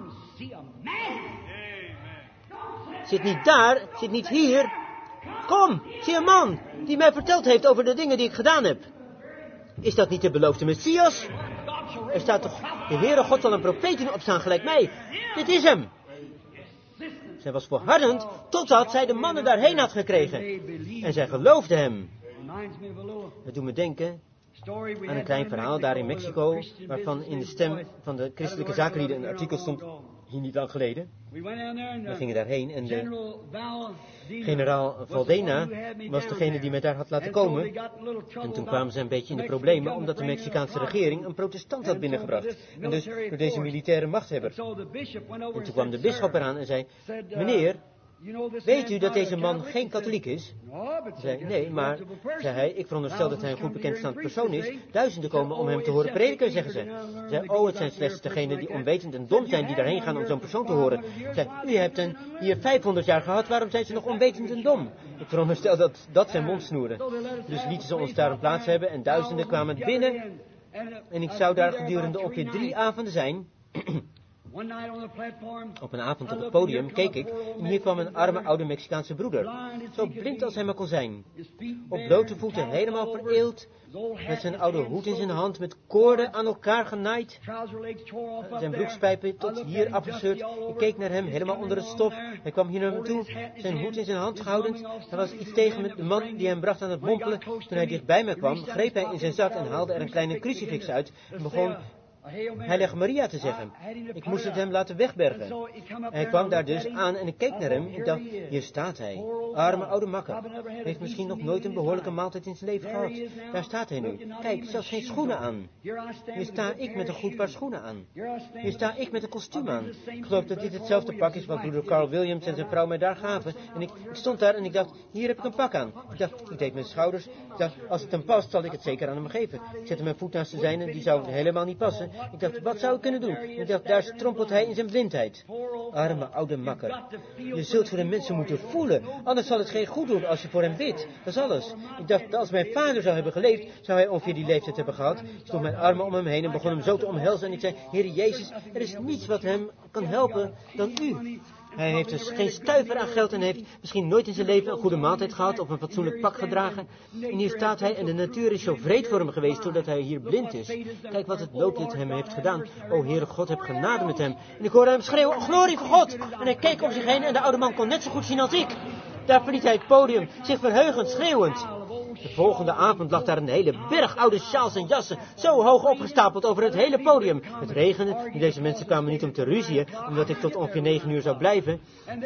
Zit niet daar, zit niet hier. Kom, zie een man die mij verteld heeft over de dingen die ik gedaan heb. Is dat niet de beloofde Messias? Er staat toch, de Heere God zal een profeet doen opstaan gelijk mij. Dit is hem. Zij was volhardend totdat zij de mannen daarheen had gekregen. En zij geloofde hem. Het doet me denken aan een klein verhaal daar in Mexico, waarvan in de stem van de christelijke zakenlieden een artikel stond, hier niet lang geleden. We gingen daarheen en de generaal Valdena was degene die mij daar had laten komen. En toen kwamen ze een beetje in de problemen, omdat de Mexicaanse regering een protestant had binnengebracht. En dus door deze militaire machthebber. En toen kwam de bisschop eraan en zei, meneer, weet u dat deze man geen katholiek is? Zei, nee, maar, zei hij, ik veronderstel dat hij een goed bekendstaand persoon is. Duizenden komen om hem te horen prediken, zeggen ze. Zei, oh, het zijn slechts degenen die onwetend en dom zijn die daarheen gaan om zo'n persoon te horen. Zei, u hebt hen hier vijfhonderd jaar gehad, waarom zijn ze nog onwetend en dom? Ik veronderstel dat dat zijn mond snoeren. Dus lieten ze ons daar een plaats hebben en duizenden kwamen binnen. En ik zou daar gedurende ongeveer drie avonden zijn. Op een avond op het podium keek ik en hier kwam een arme oude Mexicaanse broeder. Zo blind als hij maar kon zijn. Op blote voeten, helemaal vereeld, met zijn oude hoed in zijn hand, met koorden aan elkaar genaaid. Zijn broekspijpen tot hier afgescheurd. Ik keek naar hem, helemaal onder het stof. Hij kwam hier naar me toe, zijn hoed in zijn hand gehouden. Er was iets tegen met de man die hem bracht aan het mompelen. Toen hij dichtbij mij kwam, greep hij in zijn zak en haalde er een kleine crucifix uit en begon Heilige Maria te zeggen. Ik moest het hem laten wegbergen. En hij kwam daar dus aan en ik keek naar hem. Ik dacht, hier staat hij. Arme oude makker. Heeft misschien nog nooit een behoorlijke maaltijd in zijn leven gehad. Daar staat hij nu. Kijk, zelfs geen schoenen aan. Hier sta ik met een goed paar schoenen aan. Hier sta ik met een kostuum aan. Ik geloof dat dit hetzelfde pak is wat broeder Carl Williams en zijn vrouw mij daar gaven. En ik, ik stond daar en ik dacht, hier heb ik een pak aan. Ik dacht, ik deed mijn schouders. Ik dacht, als het hem past, zal ik het zeker aan hem geven. Ik zette mijn voet naast de zijne, die zou helemaal niet passen. Ik dacht, wat zou ik kunnen doen? Ik dacht, daar strompelt hij in zijn blindheid. Arme oude makker. Je zult voor de mensen moeten voelen. Anders zal het geen goed doen als je voor hem bidt. Dat is alles. Ik dacht, dat als mijn vader zou hebben geleefd, zou hij ongeveer die leeftijd hebben gehad. Ik stond mijn armen om hem heen en begon hem zo te omhelzen. En ik zei, Heer Jezus, er is niets wat hem kan helpen dan u. Hij heeft dus geen stuiver aan geld en heeft misschien nooit in zijn leven een goede maaltijd gehad of een fatsoenlijk pak gedragen. En hier staat hij en de natuur is zo vreed voor hem geweest doordat hij hier blind is. Kijk wat het noodlot hem heeft gedaan. O Heere God, heb genade met hem. En ik hoorde hem schreeuwen, glorie voor God. En hij keek om zich heen en de oude man kon net zo goed zien als ik. Daar verliet hij het podium, zich verheugend, schreeuwend. De volgende avond lag daar een hele berg oude sjaals en jassen, zo hoog opgestapeld over het hele podium. Het regende, en deze mensen kwamen niet om te ruzien, omdat ik tot ongeveer negen uur zou blijven.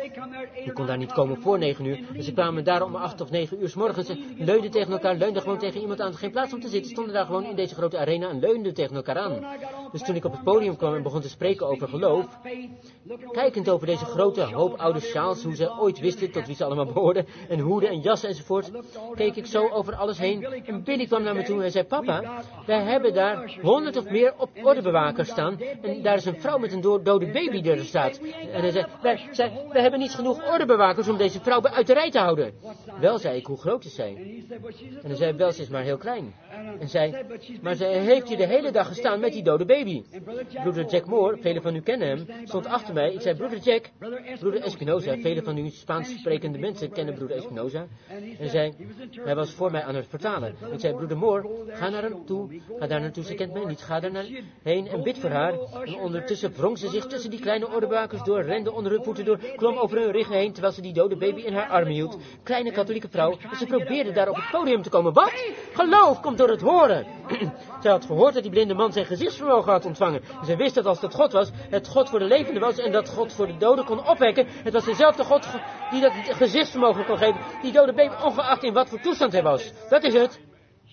Ik kon daar niet komen voor negen uur, dus ze kwamen daar om acht of negen uur 's morgens. Ze leunden tegen elkaar, leunden gewoon tegen iemand aan. Geen plaats om te zitten, stonden daar gewoon in deze grote arena en leunden tegen elkaar aan. Dus toen ik op het podium kwam en begon te spreken over geloof, kijkend over deze grote hoop oude sjaals, hoe ze ooit wisten tot wie ze allemaal behoorden, en hoeden en jassen enzovoort, keek ik zo over alles heen. En Billy kwam naar me toe en zei, papa, wij hebben daar honderd of meer op ordebewakers staan. En daar is een vrouw met een do- dode baby die er staat. En hij zei, wij, zei, wij hebben niet genoeg ordebewakers om deze vrouw uit de rij te houden. Wel, zei ik, hoe groot is zij? En hij zei, wel, ze is maar heel klein. En zei, maar zij heeft hier de hele dag gestaan met die dode baby. Broeder Jack Moore, velen van u kennen hem, stond achter mij. Ik zei, broeder Jack, broeder Espinoza, velen van u Spaans sprekende mensen kennen broeder Espinoza. En hij zei, hij was voor mij aan het vertalen. Ik zei, broeder Moore, ga naar hem toe, ga daar naartoe, ze kent mij niet, ga daar naar heen en bid voor haar. En ondertussen wrong ze zich tussen die kleine ordebewakers door, rende onder hun voeten door, klom over hun ruggen heen, terwijl ze die dode baby in haar armen hield. Kleine katholieke vrouw, en ze probeerde daar op het podium te komen. Wat? Geloof komt door het horen. Zij had gehoord dat die blinde man zijn gezichtsvermogen had ontvangen. En zij wist dat als dat God was, het God voor de levenden was en dat God voor de doden kon opwekken. Het was dezelfde God die dat gezichtsvermogen kon geven, die dode baby, ongeacht in wat voor toestand hij was. Dat is het.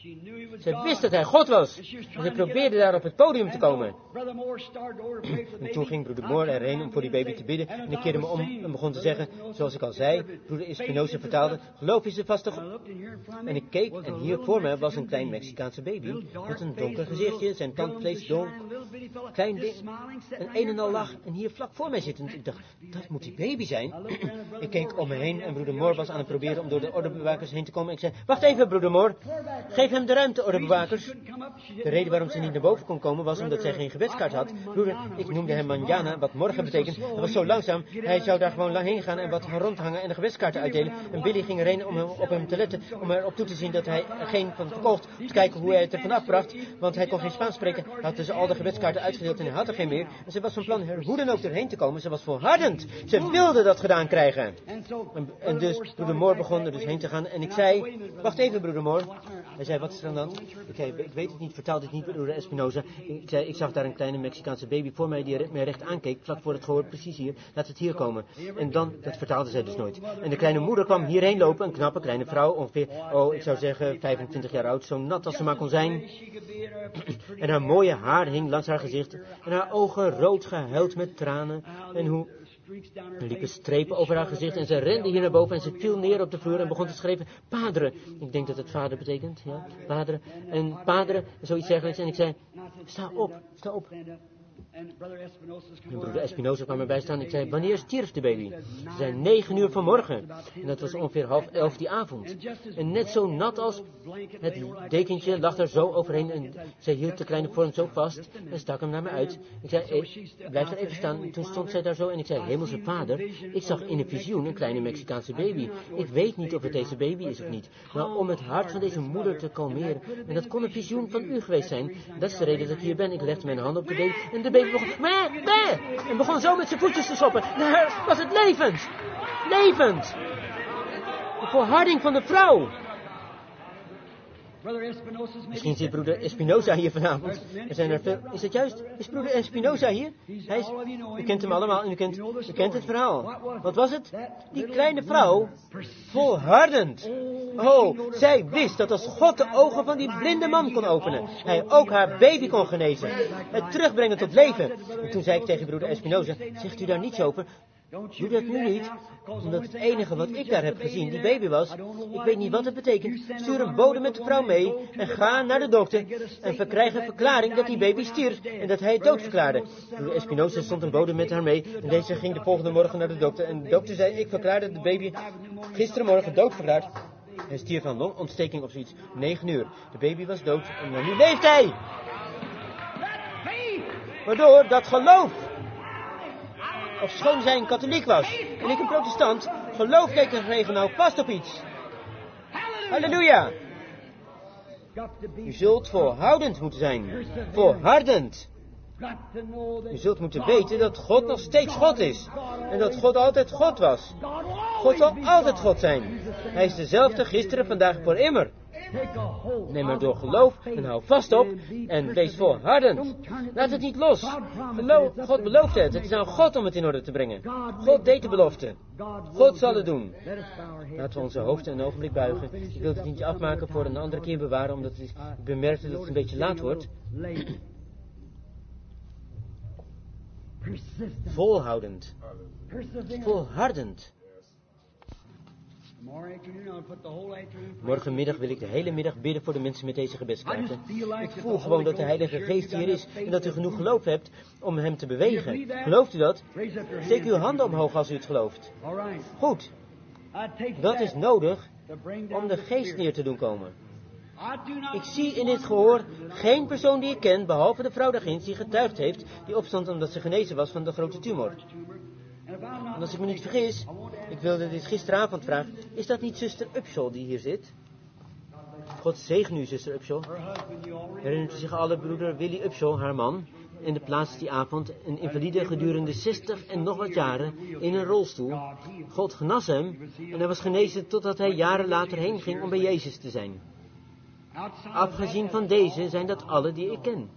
Zij wist dat hij God was. En ze probeerde daar op het podium te komen. En toen ging broeder Moore erheen om voor die baby te bidden. En ik keerde me om en begon te zeggen, zoals ik al zei, broeder Espinoza vertaalde, geloof is de vaste God. En ik keek en hier voor me was een klein Mexicaanse baby. Met een donker gezichtje, zijn tandvlees donk. Klein ding. En een en al lach. En hier vlak voor mij zittend. Ik dacht, dat moet die baby zijn. Ik keek om me heen en broeder Moore was aan het proberen om door de ordebewakers heen te komen. Ik zei, wacht even broeder Moore. Geef hem de ruimte, ordebewakers. De reden waarom ze niet naar boven kon komen was omdat zij geen gebedskaart had. Broeder, ik noemde hem manjana, wat morgen betekent. Hij was zo langzaam, hij zou daar gewoon heen gaan en wat gaan rondhangen en de gebedskaarten uitdelen. En Billy ging erheen om hem, op hem te letten, om erop toe te zien dat hij er geen van verkocht. Om te kijken hoe hij het ervan afbracht, want hij kon geen Spaans spreken. Hij had dus al de gebedskaarten uitgedeeld en hij had er geen meer. En ze was van plan er hoe dan ook erheen te komen. Ze was volhardend. Ze wilde dat gedaan krijgen. En, en dus broeder Moore begon er dus heen te gaan. En ik zei, wacht even broeder Moore. Hij zei, wat is er aan de hand? Ik zei, ik weet het niet, vertaal dit niet broeder Espinoza. Ik zei, ik zag daar een kleine Mexicaanse baby voor mij die mij recht aankeek, vlak voor het gehoor, precies hier. Laat het hier komen. En dan, dat vertaalde zij dus nooit. En de kleine moeder kwam hierheen lopen, een knappe kleine vrouw, ongeveer, oh, ik zou zeggen vijfentwintig jaar oud, zo nat als ze maar kon zijn. En haar mooie haar hing langs haar gezicht. En haar ogen rood gehuild met tranen. En hoe... Er liepen strepen over haar gezicht en ze rende hier naar boven en ze viel neer op de vloer en begon te schreeuwen, padre. Ik denk dat het vader betekent, ja, padre. En padre, zoiets dergelijks. En ik zei, sta op, sta op. En broeder Espinosa kwam erbij staan. Ik zei, wanneer stierf de baby? Ze zei, negen uur vanmorgen. En dat was ongeveer half elf die avond. En net zo nat als het dekentje lag er zo overheen. En zij hield de kleine vorm zo vast en stak hem naar me uit. Ik zei, eh, blijf er even staan. Toen stond zij daar zo en ik zei, hemelse vader, ik zag in een visioen een kleine Mexicaanse baby. Ik weet niet of het deze baby is of niet. Maar om het hart van deze moeder te kalmeren. En dat kon een visioen van u geweest zijn. Dat is de reden dat ik hier ben. Ik legde mijn hand op de baby en de baby begon, meh, meh, en begon zo met zijn voetjes te schoppen. Daar was het levend. Levend. De volharding van de vrouw. Misschien zit broeder Espinosa hier vanavond. Er zijn er veel. Is dat juist? Is broeder Espinosa hier? Hij is... U kent hem allemaal en u kent, u kent het verhaal. Wat was het? Die kleine vrouw, volhardend. Oh, zij wist dat als God de ogen van die blinde man kon openen, hij ook haar baby kon genezen. Het terugbrengen tot leven. En toen zei ik tegen broeder Espinosa, zegt u daar niets over? Doe dat nu niet, omdat het enige wat ik daar heb gezien, die baby was. Ik weet niet wat het betekent. Stuur een bode met de vrouw mee en ga naar de dokter en verkrijg een verklaring dat die baby stierf en dat hij het dood verklaarde. Broeder Espinosa stond een bode met haar mee en deze ging de volgende morgen naar de dokter. En de dokter zei, ik verklaarde de baby gisterenmorgen dood verklaard. Hij stierf van longontsteking of zoiets. Negen uur. De baby was dood en nu leeft hij. Waardoor dat geloof, ofschoon zij een katholiek was en ik een protestant, geloof keek er gekregen nou vast op iets. Halleluja. U zult volhoudend moeten zijn. Volhardend. U zult moeten weten dat God nog steeds God is. En dat God altijd God was. God zal altijd God zijn. Hij is dezelfde gisteren, vandaag, voor immer. Neem maar door geloof en hou vast op en wees volhardend. Laat het niet los. Geloof, God belooft het. Het is aan God om het in orde te brengen. God deed de belofte. God zal het doen. Laten we onze hoofden een ogenblik buigen. Ik wil het niet afmaken voor een andere keer bewaren, omdat het is, ik bemerkte dat het een beetje laat wordt. Volhoudend. Volhardend. Morgenmiddag wil ik de hele middag bidden voor de mensen met deze gebedskaarten. Ik voel gewoon dat de Heilige Geest hier is en dat u genoeg geloof hebt om hem te bewegen. Gelooft u dat? Steek uw handen omhoog als u het gelooft. Goed. Dat is nodig om de Geest neer te doen komen. Ik zie in dit gehoor geen persoon die ik ken, behalve de vrouw daarginds die getuigd heeft, die opstond omdat ze genezen was van de grote tumor. En als ik me niet vergis, ik wilde dit gisteravond vragen, is dat niet zuster Upshaw die hier zit? God zegen u, zuster Upshaw. Herinnert u zich alle broeder Willie Upshaw, haar man, in de plaats die avond, een invalide gedurende zestig en nog wat jaren, in een rolstoel. God genas hem en hij was genezen totdat hij jaren later heen ging om bij Jezus te zijn. Afgezien van deze zijn dat alle die ik ken.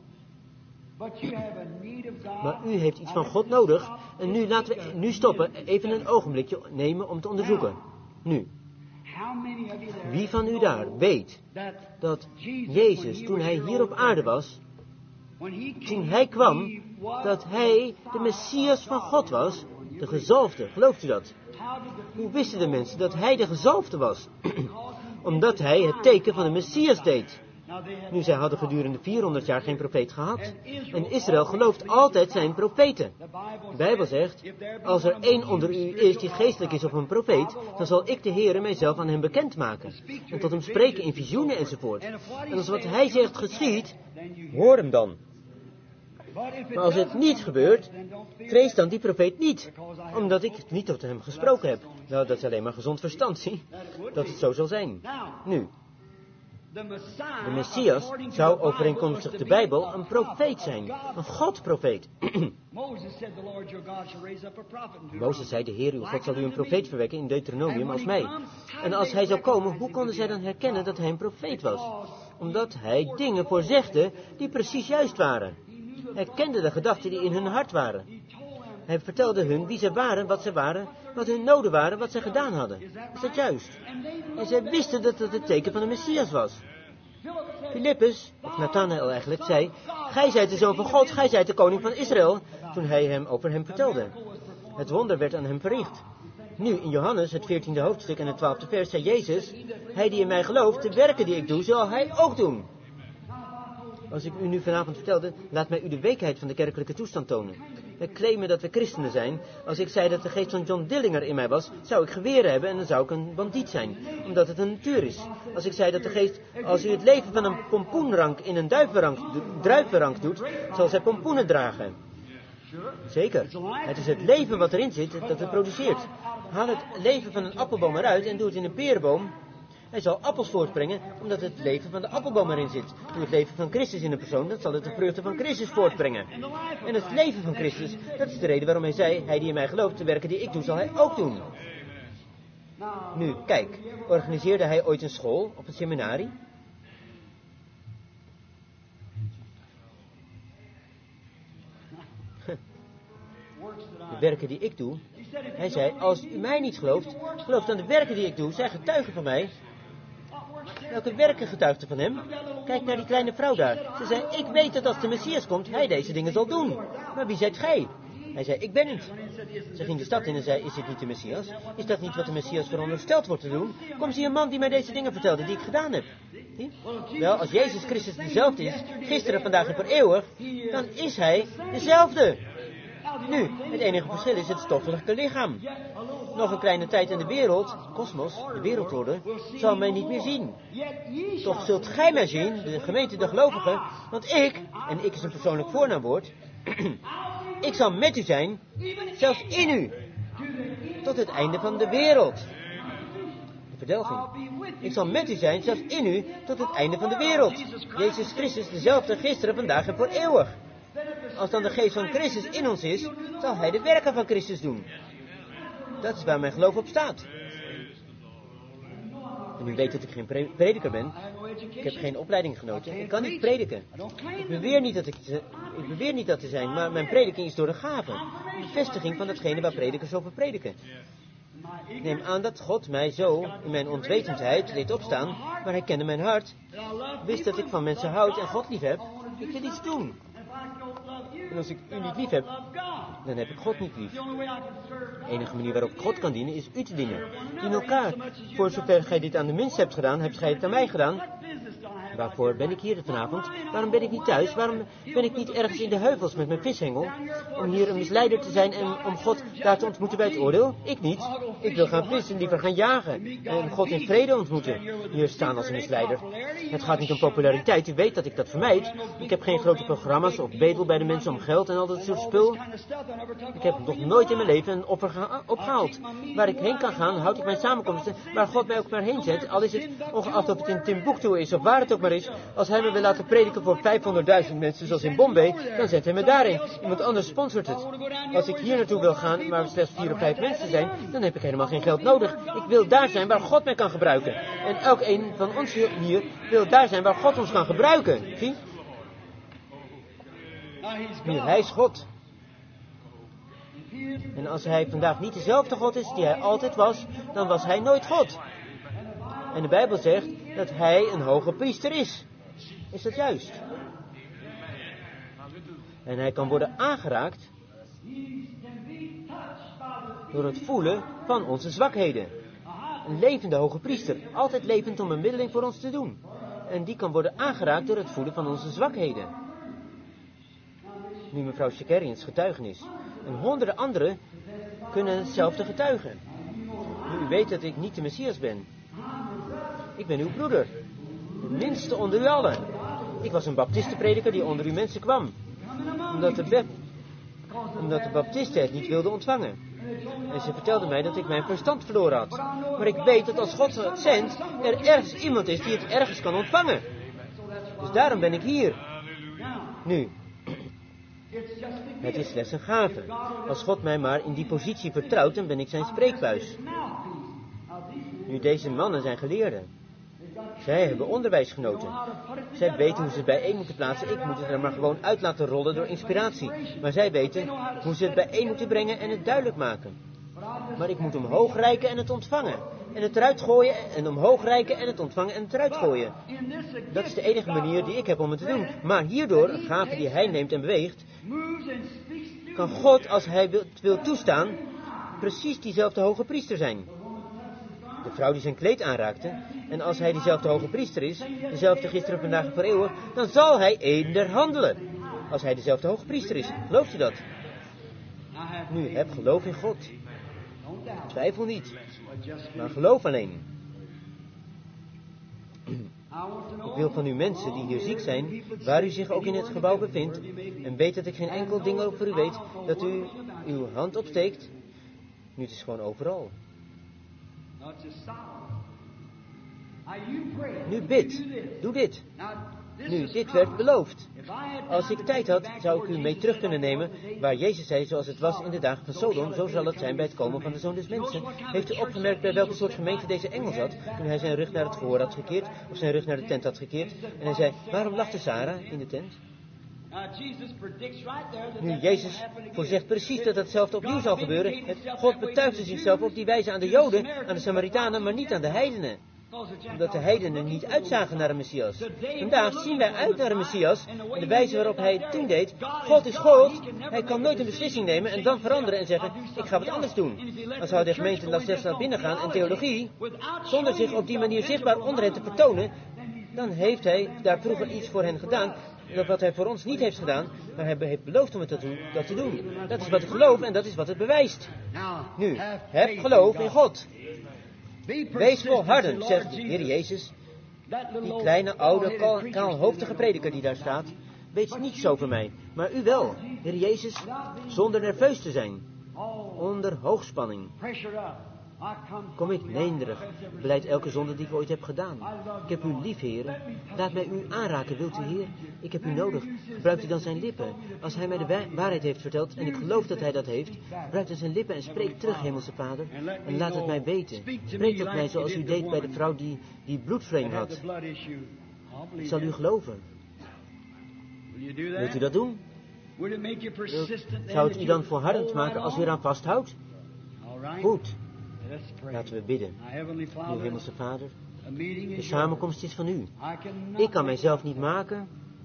Maar u heeft iets van God nodig. En nu laten we nu stoppen, even een ogenblikje nemen om te onderzoeken. Nu. Wie van u daar weet dat Jezus, toen hij hier op aarde was, toen hij kwam, dat hij de Messias van God was, de gezalfde, gelooft u dat? Hoe wisten de mensen dat hij de gezalfde was? Omdat hij het teken van de Messias deed. Nu, zij hadden gedurende vierhonderd jaar geen profeet gehad. En Israël gelooft altijd zijn profeten. De Bijbel zegt, als er één onder u is die geestelijk is of een profeet, dan zal ik de Heere mijzelf aan hem bekendmaken. En tot hem spreken in visioenen enzovoort. En als wat hij zegt geschiet, hoor hem dan. Maar als het niet gebeurt, vrees dan die profeet niet, omdat ik niet tot hem gesproken heb. Nou, dat is alleen maar gezond verstand, zie, dat het zo zal zijn. Nu, de Messias zou overeenkomstig de Bijbel een profeet zijn, een Godprofeet. Mozes zei, de Heer uw God zal u een profeet verwekken in Deuteronomium als mij. En als hij zou komen, hoe konden zij dan herkennen dat hij een profeet was? Omdat hij dingen voorzegde die precies juist waren. Hij kende de gedachten die in hun hart waren. Hij vertelde hun wie ze waren, wat ze waren, wat hun noden waren, wat ze gedaan hadden. Is dat juist? En zij wisten dat het het teken van de Messias was. Filippus, of Nathanael eigenlijk, zei, gij zijt de zoon van God, gij zijt de koning van Israël, toen hij hem over hem vertelde. Het wonder werd aan hem verricht. Nu, in Johannes, het veertiende hoofdstuk en het twaalfde vers, zei Jezus, hij die in mij gelooft, de werken die ik doe, zal hij ook doen. Als ik u nu vanavond vertelde, laat mij u de weekheid van de kerkelijke toestand tonen. Wij claimen dat we christenen zijn. Als ik zei dat de geest van John Dillinger in mij was, zou ik geweren hebben en dan zou ik een bandiet zijn. Omdat het een natuur is. Als ik zei dat de geest, als u het leven van een pompoenrank in een duivenrank, druivenrank doet, zal zij pompoenen dragen. Zeker. Het is het leven wat erin zit dat het produceert. Haal het leven van een appelboom eruit en doe het in een perenboom. Hij zal appels voortbrengen, omdat het leven van de appelboom erin zit. Doe het leven van Christus in een persoon, dan zal het de vruchten van Christus voortbrengen. En het leven van Christus, dat is de reden waarom hij zei, hij die in mij gelooft, de werken die ik doe, zal hij ook doen. Nu, kijk, organiseerde hij ooit een school op het seminarie? De werken die ik doe, hij zei, als u mij niet gelooft, geloof dan de werken die ik doe, zij getuigen van mij. Welke werken getuigden van hem? Kijk naar die kleine vrouw daar. Ze zei, ik weet dat als de Messias komt, hij deze dingen zal doen. Maar wie zijt gij? Hij zei, ik ben het. Ze ging de stad in en zei, is dit niet de Messias? Is dat niet wat de Messias verondersteld wordt te doen? Kom, zie een man die mij deze dingen vertelde, die ik gedaan heb. Zie? Wel, als Jezus Christus dezelfde is, gisteren, vandaag en voor eeuwig, dan is hij dezelfde. Nu, het enige verschil is het stoffelijke lichaam. Nog een kleine tijd in de wereld, kosmos, de wereldorde, zal mij niet meer zien. Toch zult gij mij zien, de gemeente, de gelovigen, want ik, en ik is een persoonlijk voornaamwoord, ik zal met u zijn, zelfs in u, tot het einde van de wereld. De verdelging. Ik zal met u zijn, zelfs in u, tot het einde van de wereld. Jezus Christus, dezelfde gisteren, vandaag en voor eeuwig. Als dan de geest van Christus in ons is, zal hij de werken van Christus doen. Dat is waar mijn geloof op staat. En u weet dat ik geen pre- prediker ben. Ik heb geen opleiding genoten. Ik kan niet prediken. Ik beweer niet dat ik, te, ik beweer niet dat te zijn, maar mijn prediking is door de gave. De bevestiging van datgene waar predikers over prediken. Ik neem aan dat God mij zo in mijn onwetendheid deed opstaan, maar hij kende mijn hart. Wist dat ik van mensen houd en God lief heb. Ik wil iets doen. En als ik u niet lief heb, dan heb ik God niet lief. De enige manier waarop ik God kan dienen, is u te dienen. Dien elkaar. Voor zover gij dit aan de minst hebt gedaan, hebt gij het aan mij gedaan. Waarvoor ben ik hier vanavond? Waarom ben ik niet thuis? Waarom ben ik niet ergens in de heuvels met mijn vishengel? Om hier een misleider te zijn en om God daar te ontmoeten bij het oordeel? Ik niet. Ik wil gaan vissen, liever gaan jagen. En God in vrede ontmoeten. Hier staan als een misleider. Het gaat niet om populariteit. U weet dat ik dat vermijd. Ik heb geen grote programma's of bedel bij de mensen om geld en al dat soort spul. Ik heb nog nooit in mijn leven een offer geha- opgehaald. Waar ik heen kan gaan, houd ik mijn samenkomsten waar God mij ook maar heen zet. Al is het, ongeacht of het in Timbuktu is of waar het ook maar is, als hij me wil laten prediken voor vijfhonderdduizend mensen zoals in Bombay, dan zet hij me daarin. Iemand anders sponsort het. Als ik hier naartoe wil gaan, waar slechts vier of vijf mensen zijn, dan heb ik helemaal geen geld nodig. Ik wil daar zijn waar God mij kan gebruiken. En elk een van ons hier wil daar zijn waar God ons kan gebruiken. Zie? Nu, hij is God. En als hij vandaag niet dezelfde God is die hij altijd was, dan was hij nooit God. En de Bijbel zegt dat hij een hoge priester is. Is dat juist? En hij kan worden aangeraakt door het voelen van onze zwakheden. Een levende hoge priester, altijd levend om een middeling voor ons te doen. En die kan worden aangeraakt door het voelen van onze zwakheden. Nu mevrouw Shakarians getuigenis. En honderden anderen kunnen hetzelfde getuigen. Nu u weet dat ik niet de Messias ben. Ik ben uw broeder. De minste onder u allen. Ik was een baptistenprediker die onder uw mensen kwam. Omdat de, be- omdat de baptisten het niet wilden ontvangen. En ze vertelden mij dat ik mijn verstand verloren had. Maar ik weet dat als God het zendt, er ergens iemand is die het ergens kan ontvangen. Dus daarom ben ik hier. Nu. Het is slechts een gave. Als God mij maar in die positie vertrouwt, dan ben ik zijn spreekbuis. Nu, deze mannen zijn geleerden. Zij hebben onderwijs genoten. Zij weten hoe ze het bijeen moeten plaatsen. Ik moet het er maar gewoon uit laten rollen door inspiratie. Maar zij weten hoe ze het bijeen moeten brengen en het duidelijk maken. Maar ik moet omhoog reiken en het ontvangen. En het eruit gooien en omhoog reiken en het ontvangen en het eruit gooien. Dat is de enige manier die ik heb om het te doen. Maar hierdoor, een gave die hij neemt en beweegt, kan God, als hij wil, wil toestaan, precies diezelfde hoge priester zijn. de vrouw die zijn kleed aanraakte. En als hij diezelfde hoge priester is, dezelfde gisteren, vandaag en voor eeuwig, dan zal hij eender handelen. Als hij dezelfde hoge priester is. Gelooft u dat? Nu, heb geloof in God. Twijfel niet. Maar geloof alleen. Ik wil van u mensen die hier ziek zijn, waar u zich ook in het gebouw bevindt, en weet dat ik geen enkel ding over u weet, dat u uw hand opsteekt. Nu, het is gewoon overal. Nu bid. Doe dit. Nu, dit werd beloofd. Als ik tijd had, zou ik u mee terug kunnen nemen waar Jezus zei, zoals het was in de dagen van Sodom, zo zal het zijn bij het komen van de Zoon des Mensen. Heeft u opgemerkt bij welke soort gemeente deze engel zat, toen hij zijn rug naar het gehoor had gekeerd, of zijn rug naar de tent had gekeerd, en hij zei, waarom lachte Sarah in de tent? Nu, Jezus voorzegt precies dat hetzelfde opnieuw zal gebeuren. Het, God betuigde zichzelf op die wijze aan de Joden, aan de Samaritanen, maar niet aan de heidenen. Omdat de heidenen niet uitzagen naar een Messias. Vandaag zien wij uit naar een Messias. En de wijze waarop hij het toen deed. God is God. Hij kan nooit een beslissing nemen en dan veranderen en zeggen, ik ga wat anders doen. Dan zou de gemeente Lassers naar binnen gaan en theologie, zonder zich op die manier zichtbaar onder hen te vertonen, dan heeft hij daar vroeger iets voor hen gedaan, dat wat hij voor ons niet heeft gedaan, maar hij heeft beloofd om het dat, doen, dat te doen. Dat is wat ik geloof en dat is wat het bewijst. Nu, heb geloof in God. Wees volhardend, zegt de Heer Jezus. Die kleine, oude, kaal, kaalhoofdige prediker die daar staat, weet niet zo voor mij, maar u wel, Heer Jezus, zonder nerveus te zijn, onder hoogspanning. Kom ik nederig, beleid elke zonde die ik ooit heb gedaan. Ik heb u lief, Heer. Laat mij u aanraken, wilt u, Heer? Ik heb u nodig. Gebruikt u dan zijn lippen. Als hij mij de wa- waarheid heeft verteld, en ik geloof dat hij dat heeft, gebruikt dan zijn lippen en spreek terug, Hemelse Vader. En laat het mij weten. Spreek tot mij zoals u deed bij de vrouw die, die bloedvreemd had. Ik zal u geloven. Wilt u dat doen? Zou het u dan volhardend maken als u eraan vasthoudt? Goed. Laten we bidden. Nu, Hemelse Vader, de samenkomst is van u. Ik kan mijzelf niet maken.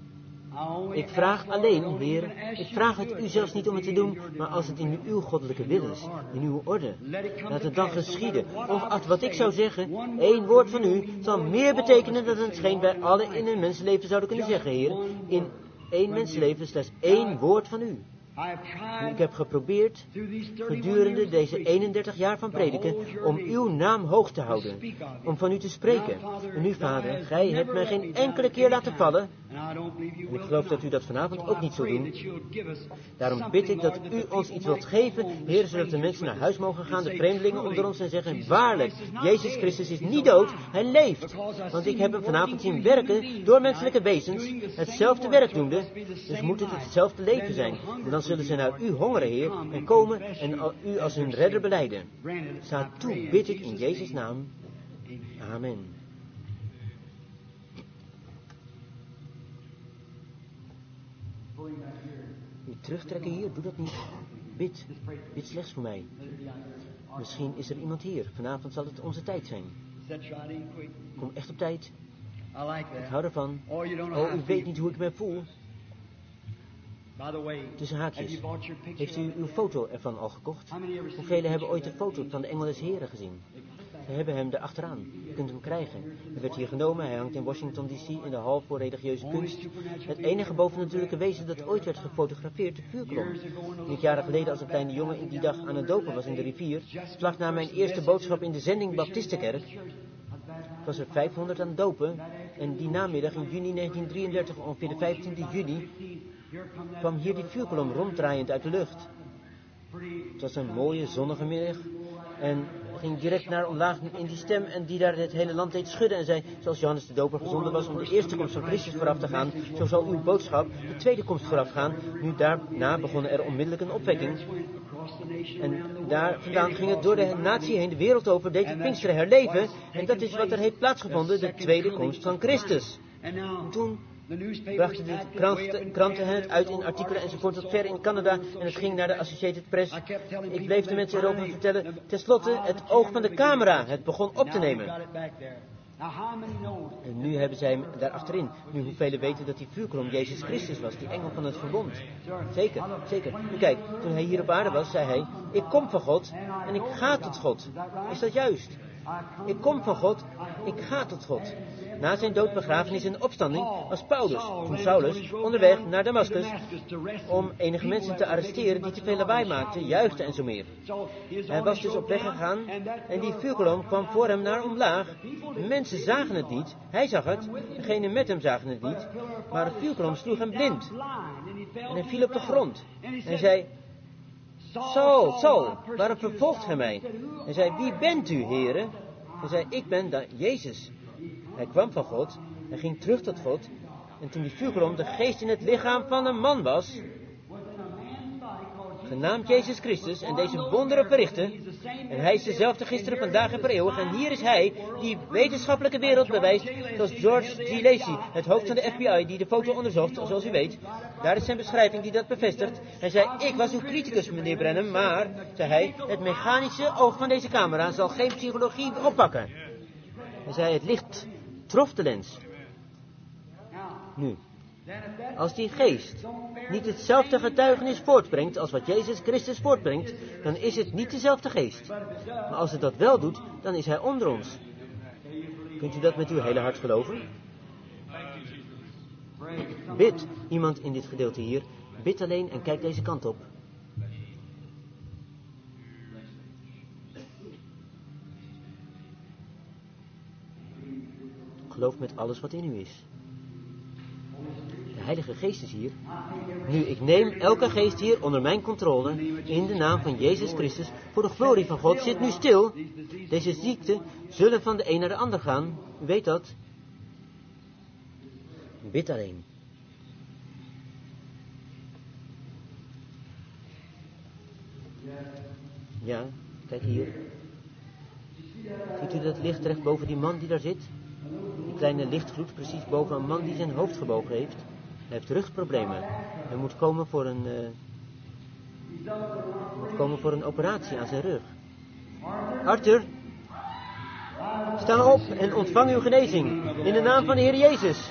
Ik vraag alleen, Heer, ik vraag het u zelfs niet om het te doen, maar als het in uw goddelijke wil is, in uw orde, laat het dan geschieden. Ongeacht wat ik zou zeggen, één woord van u zal meer betekenen dan hetgeen wij allen in een mensenleven zouden kunnen zeggen, Heer. In één mensenleven slechts één woord van u. Ik heb geprobeerd, gedurende deze eenendertig jaar van prediken, om uw naam hoog te houden, om van u te spreken. En nu, Vader, gij hebt mij geen enkele keer laten vallen, en ik geloof dat u dat vanavond ook niet zult doen. Daarom bid ik dat u ons iets wilt geven, Heer, zodat de mensen naar huis mogen gaan, de vreemdelingen onder ons, en zeggen, waarlijk, Jezus Christus is niet dood, hij leeft. Want ik heb hem vanavond zien werken door menselijke wezens, hetzelfde werk doende, dus moet het hetzelfde leven zijn. En dan zullen ze naar u hongeren, Heer, en komen en u als hun redder belijden. Sta toe, bid ik in Jezus' naam. Amen. U terugtrekken hier, doe dat niet. Bid, bid slechts voor mij. Misschien is er iemand hier. Vanavond zal het onze tijd zijn. Kom echt op tijd. Ik hou ervan. Oh, u weet niet hoe ik me voel. Tussen haakjes. Heeft u uw foto ervan al gekocht? Hoeveel hebben ooit de foto van de Engel des Heren gezien? We hebben hem er achteraan. Je kunt hem krijgen. Hij werd hier genomen. Hij hangt in Washington D C in de hal voor religieuze kunst. Het enige bovennatuurlijke wezen dat ooit werd gefotografeerd, de vuurkolom. Toen ik jaren geleden als een kleine jongen in die dag aan het dopen was in de rivier, vlak na mijn eerste boodschap in de zending Baptistenkerk, was er vijfhonderd aan het dopen. En die namiddag in juni negentien drieëndertig, ongeveer de vijftiende juni, kwam hier die vuurkolom ronddraaiend uit de lucht. Het was een mooie zonnige middag en ging direct naar omlaag in die stem en die daar het hele land deed schudden en zei, zoals Johannes de Doper gezonden was om de eerste komst van Christus vooraf te gaan, zo zal uw boodschap de tweede komst vooraf gaan. Nu daarna begon er onmiddellijk een opwekking. En daar vandaan ging het door de natie heen, de wereld over, deed het Pinksteren herleven. En dat is wat er heeft plaatsgevonden, de tweede komst van Christus. En toen brachten de kranten, kranten het uit in artikelen enzovoort tot ver in Canada en het ging naar de Associated Press. Ik bleef de mensen erover vertellen. Ten slotte, het oog van de camera, het begon op te nemen. En nu hebben zij hem daar achterin. Nu hoeveel weten dat die vuurkolom Jezus Christus was, die engel van het verbond. Zeker, zeker. Nu kijk, toen hij hier op aarde was, zei hij, ik kom van God en ik ga tot God. Is dat juist? Ik kom van God, ik ga tot God. Na zijn dood, begrafenis en opstanding was Paulus, toen Saulus, onderweg naar Damascus om enige mensen te arresteren die te veel lawaai maakten, juichten en zo meer. Hij was dus op weg gegaan en die vuurkolom kwam voor hem naar omlaag. Mensen zagen het niet, hij zag het, degenen met hem zagen het niet, maar de vuurkolom sloeg hem blind. En hij viel op de grond en zei: Saul, Saul, waarom vervolgt gij mij? Hij zei: wie bent u, heren? Hij zei: ik ben da- Jezus. Hij kwam van God, hij ging terug tot God, en toen die vuurkolom de geest in het lichaam van een man was, genaamd Jezus Christus, en deze wonderen verrichtte, en hij is dezelfde gisteren, vandaag en per eeuwig, en hier is hij die wetenschappelijke wereld bewijst, zoals George G. Lacey, het hoofd van de F B I, die de foto onderzocht, zoals u weet. Daar is zijn beschrijving die dat bevestigt. Hij zei: ik was uw criticus, meneer Branham, maar, zei hij, het mechanische oog van deze camera zal geen psychologie oppakken. Hij zei: het licht trof de lens. Nu, als die geest niet hetzelfde getuigenis voortbrengt als wat Jezus Christus voortbrengt, dan is het niet dezelfde geest. Maar als het dat wel doet, dan is hij onder ons. Kunt u dat met uw hele hart geloven? Bid, iemand in dit gedeelte hier, bid alleen en kijk deze kant op. Geloof met alles wat in u is. De Heilige Geest is hier. Nu, ik neem elke geest hier onder mijn controle, in de naam van Jezus Christus, voor de glorie van God. Zit nu stil. Deze ziekten zullen van de een naar de ander gaan. U weet dat. Bid alleen. Ja, kijk hier. Ziet u dat licht terecht boven die man die daar zit? Die kleine lichtgloed precies boven een man die zijn hoofd gebogen heeft. Hij heeft rugproblemen. Hij moet komen voor een, uh, moet komen voor een operatie aan zijn rug. Arthur, sta op en ontvang uw genezing in de naam van de Heer Jezus.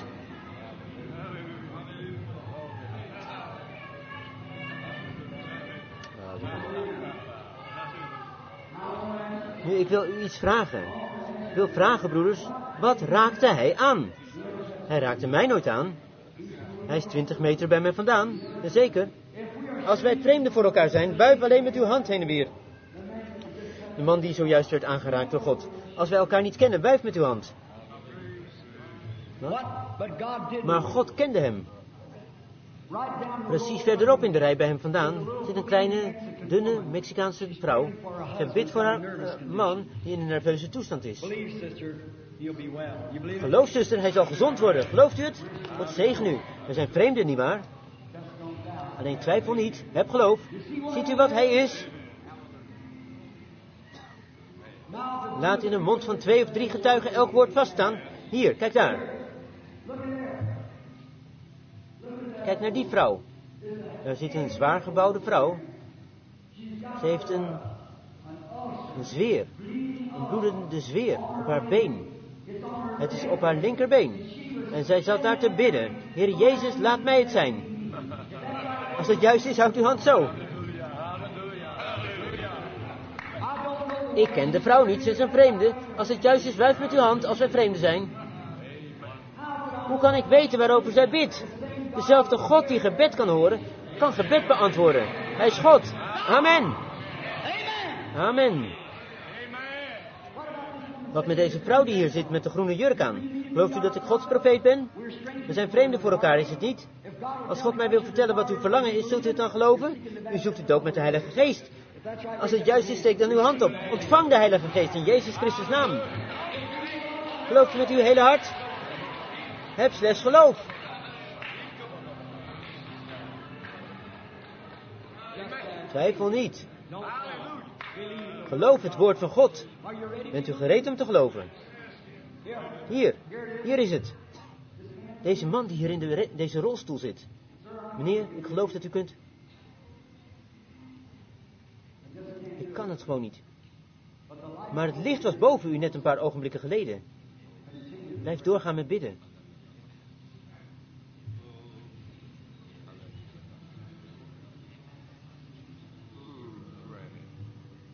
Nu, ik wil u iets vragen. Ik wil vragen, broeders, wat raakte hij aan? Hij raakte mij nooit aan. Hij is twintig meter bij mij vandaan, jazeker. Als wij vreemden voor elkaar zijn, wuif alleen met uw hand heen en weer. De man die zojuist werd aangeraakt door God. Als wij elkaar niet kennen, wuif met uw hand. Wat? Maar God kende hem. Precies verderop in de rij bij hem vandaan zit een kleine, dunne Mexicaanse vrouw. Zij bidt voor haar uh, man die in een nerveuze toestand is. Geloof, zuster, hij zal gezond worden. Gelooft u het? God zegen u. We zijn vreemden, nietwaar? Alleen twijfel niet. Heb geloof. Ziet u wat hij is? Laat in de mond van twee of drie getuigen elk woord vaststaan. Hier, kijk daar. Kijk naar die vrouw. Daar zit een zwaar gebouwde vrouw. Ze heeft een, een zweer. Een bloedende zweer op haar been. Het is op haar linkerbeen. En zij zat daar te bidden. Heer Jezus, laat mij het zijn. Als het juist is, houdt uw hand zo. Ik ken de vrouw niet, ze is een vreemde. Als het juist is, wuif met uw hand als wij vreemden zijn. Hoe kan ik weten waarover zij bidt? Dezelfde God die gebed kan horen, kan gebed beantwoorden. Hij is God. Amen. Amen. Wat met deze vrouw die hier zit met de groene jurk aan? Gelooft u dat ik Gods profeet ben? We zijn vreemden voor elkaar, is het niet? Als God mij wil vertellen wat uw verlangen is, zult u het dan geloven? U zoekt het ook met de Heilige Geest. Als het juist is, steek dan uw hand op. Ontvang de Heilige Geest in Jezus Christus' naam. Gelooft u met uw hele hart? Heb slechts geloof. Twijfel niet. Geloof het woord van God. Bent u gereed om te geloven? Hier, hier is het. Deze man die hier in de re- deze rolstoel zit. Meneer, ik geloof dat u kunt. Ik kan het gewoon niet. Maar het licht was boven u net een paar ogenblikken geleden. Blijf doorgaan met bidden.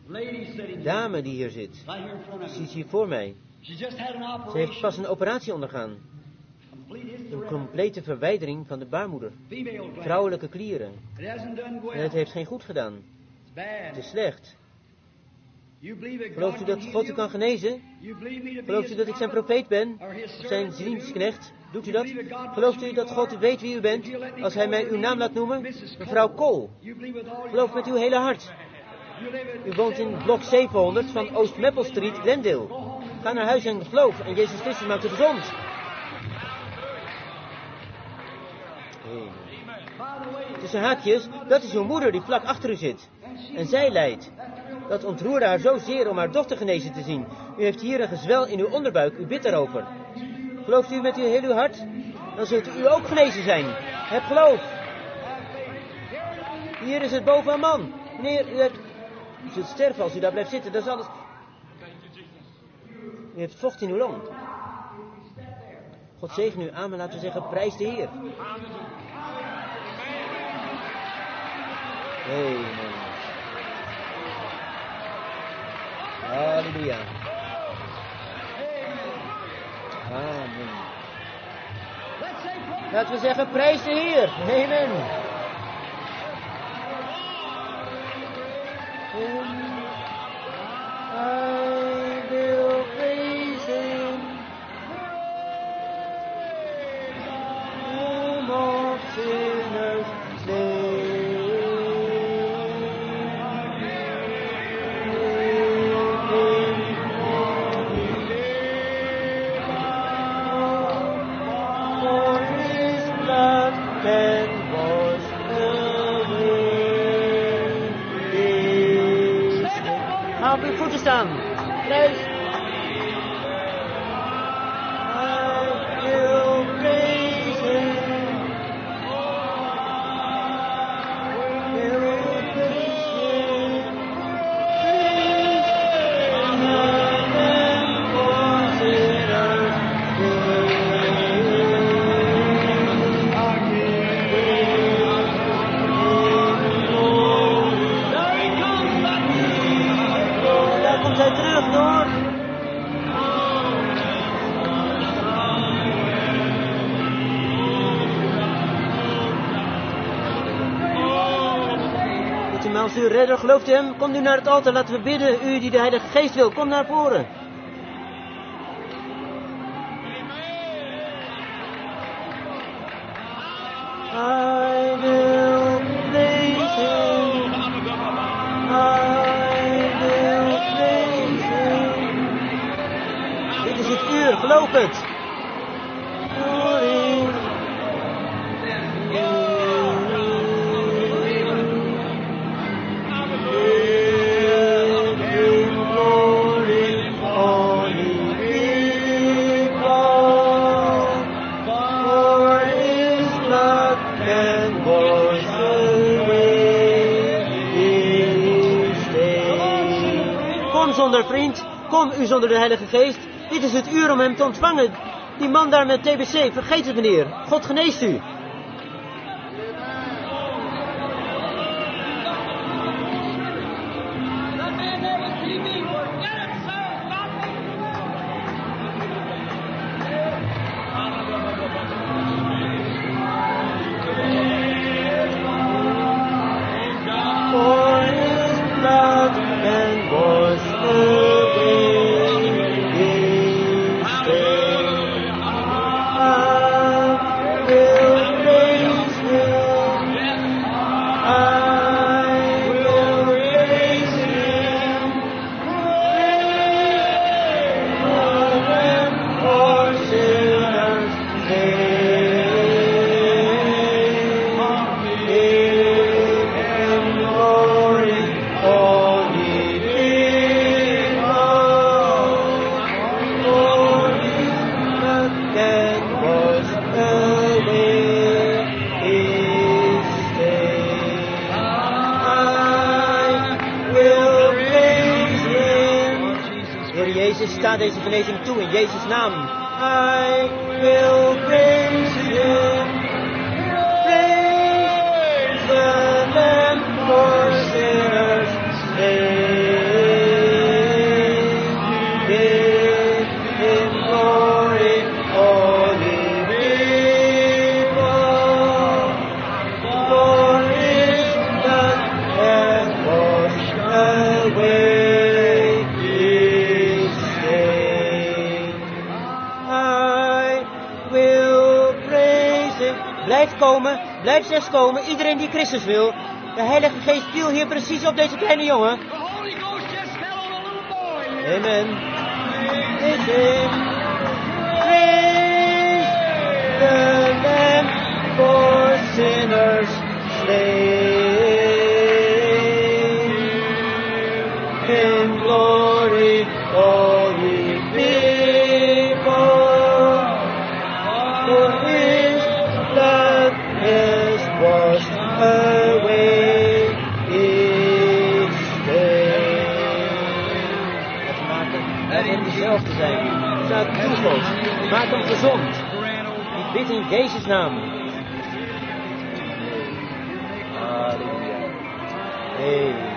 dame die hier zit. Ze is hier voor mij. Ze heeft pas een operatie ondergaan. Een complete verwijdering van de baarmoeder. Vrouwelijke klieren. En het heeft geen goed gedaan. Het is slecht. Gelooft u dat God u kan genezen? Gelooft u dat ik zijn profeet ben? Of zijn dienstknecht? Doet u dat? Gelooft u dat God weet wie u bent? Als hij mij uw naam laat noemen? Mevrouw Cole. Geloof met uw hele hart. U woont in blok zevenhonderd van Oost Maple Street, Glendale. Ga naar huis en geloof. En Jezus Christus maakt u gezond. Tussen haakjes, dat is uw moeder die vlak achter u zit. En zij lijdt. Dat ontroerde haar zozeer om haar dochter genezen te zien. U heeft hier een gezwel in uw onderbuik, u bidt daarover. Gelooft u met uw heel uw hart? Dan zult u ook genezen zijn. Heb geloof. Hier is het boven een man. Meneer, u hebt... U zult sterven als u daar blijft zitten, dat is alles... U heeft vocht in uw long. God zegen u, amen, laten we zeggen, prijs de Heer. Amen. Halleluja. Amen. Laten we zeggen, prijs de Heer. Amen. I will praise Him. Whom all sinners op uw voeten staan. Prijs. I will praise Him. Will praise Him. Daar komt hij terug door. Maar als u redder gelooft in hem, komt u naar het altaar, laten we bidden. U die de Heilige Geest wil, kom naar voren. I will praise Him. I will praise Him. Dit is het uur, geloof het. Glory. Zonder vriend, kom u zonder de Heilige Geest. Dit is het uur om hem te ontvangen. Die man daar met T B C, vergeet het meneer. God geneest u. Sta deze genezing toe in Jezus' naam. I will praise Him. Praise the Lamb for sinners. komen, blijf slechts komen, iedereen die Christus wil. De Heilige Geest viel hier precies op deze kleine jongen. Amen. Is him. Praise the Lamb for sinners slain. In glory, all ye people, for his blood has washed away each day. Het maakt het hem dezelfde zijn. Staat toekomst. Maak hem gezond. Ik bid in Jezus' naam. Halleluja. Hey.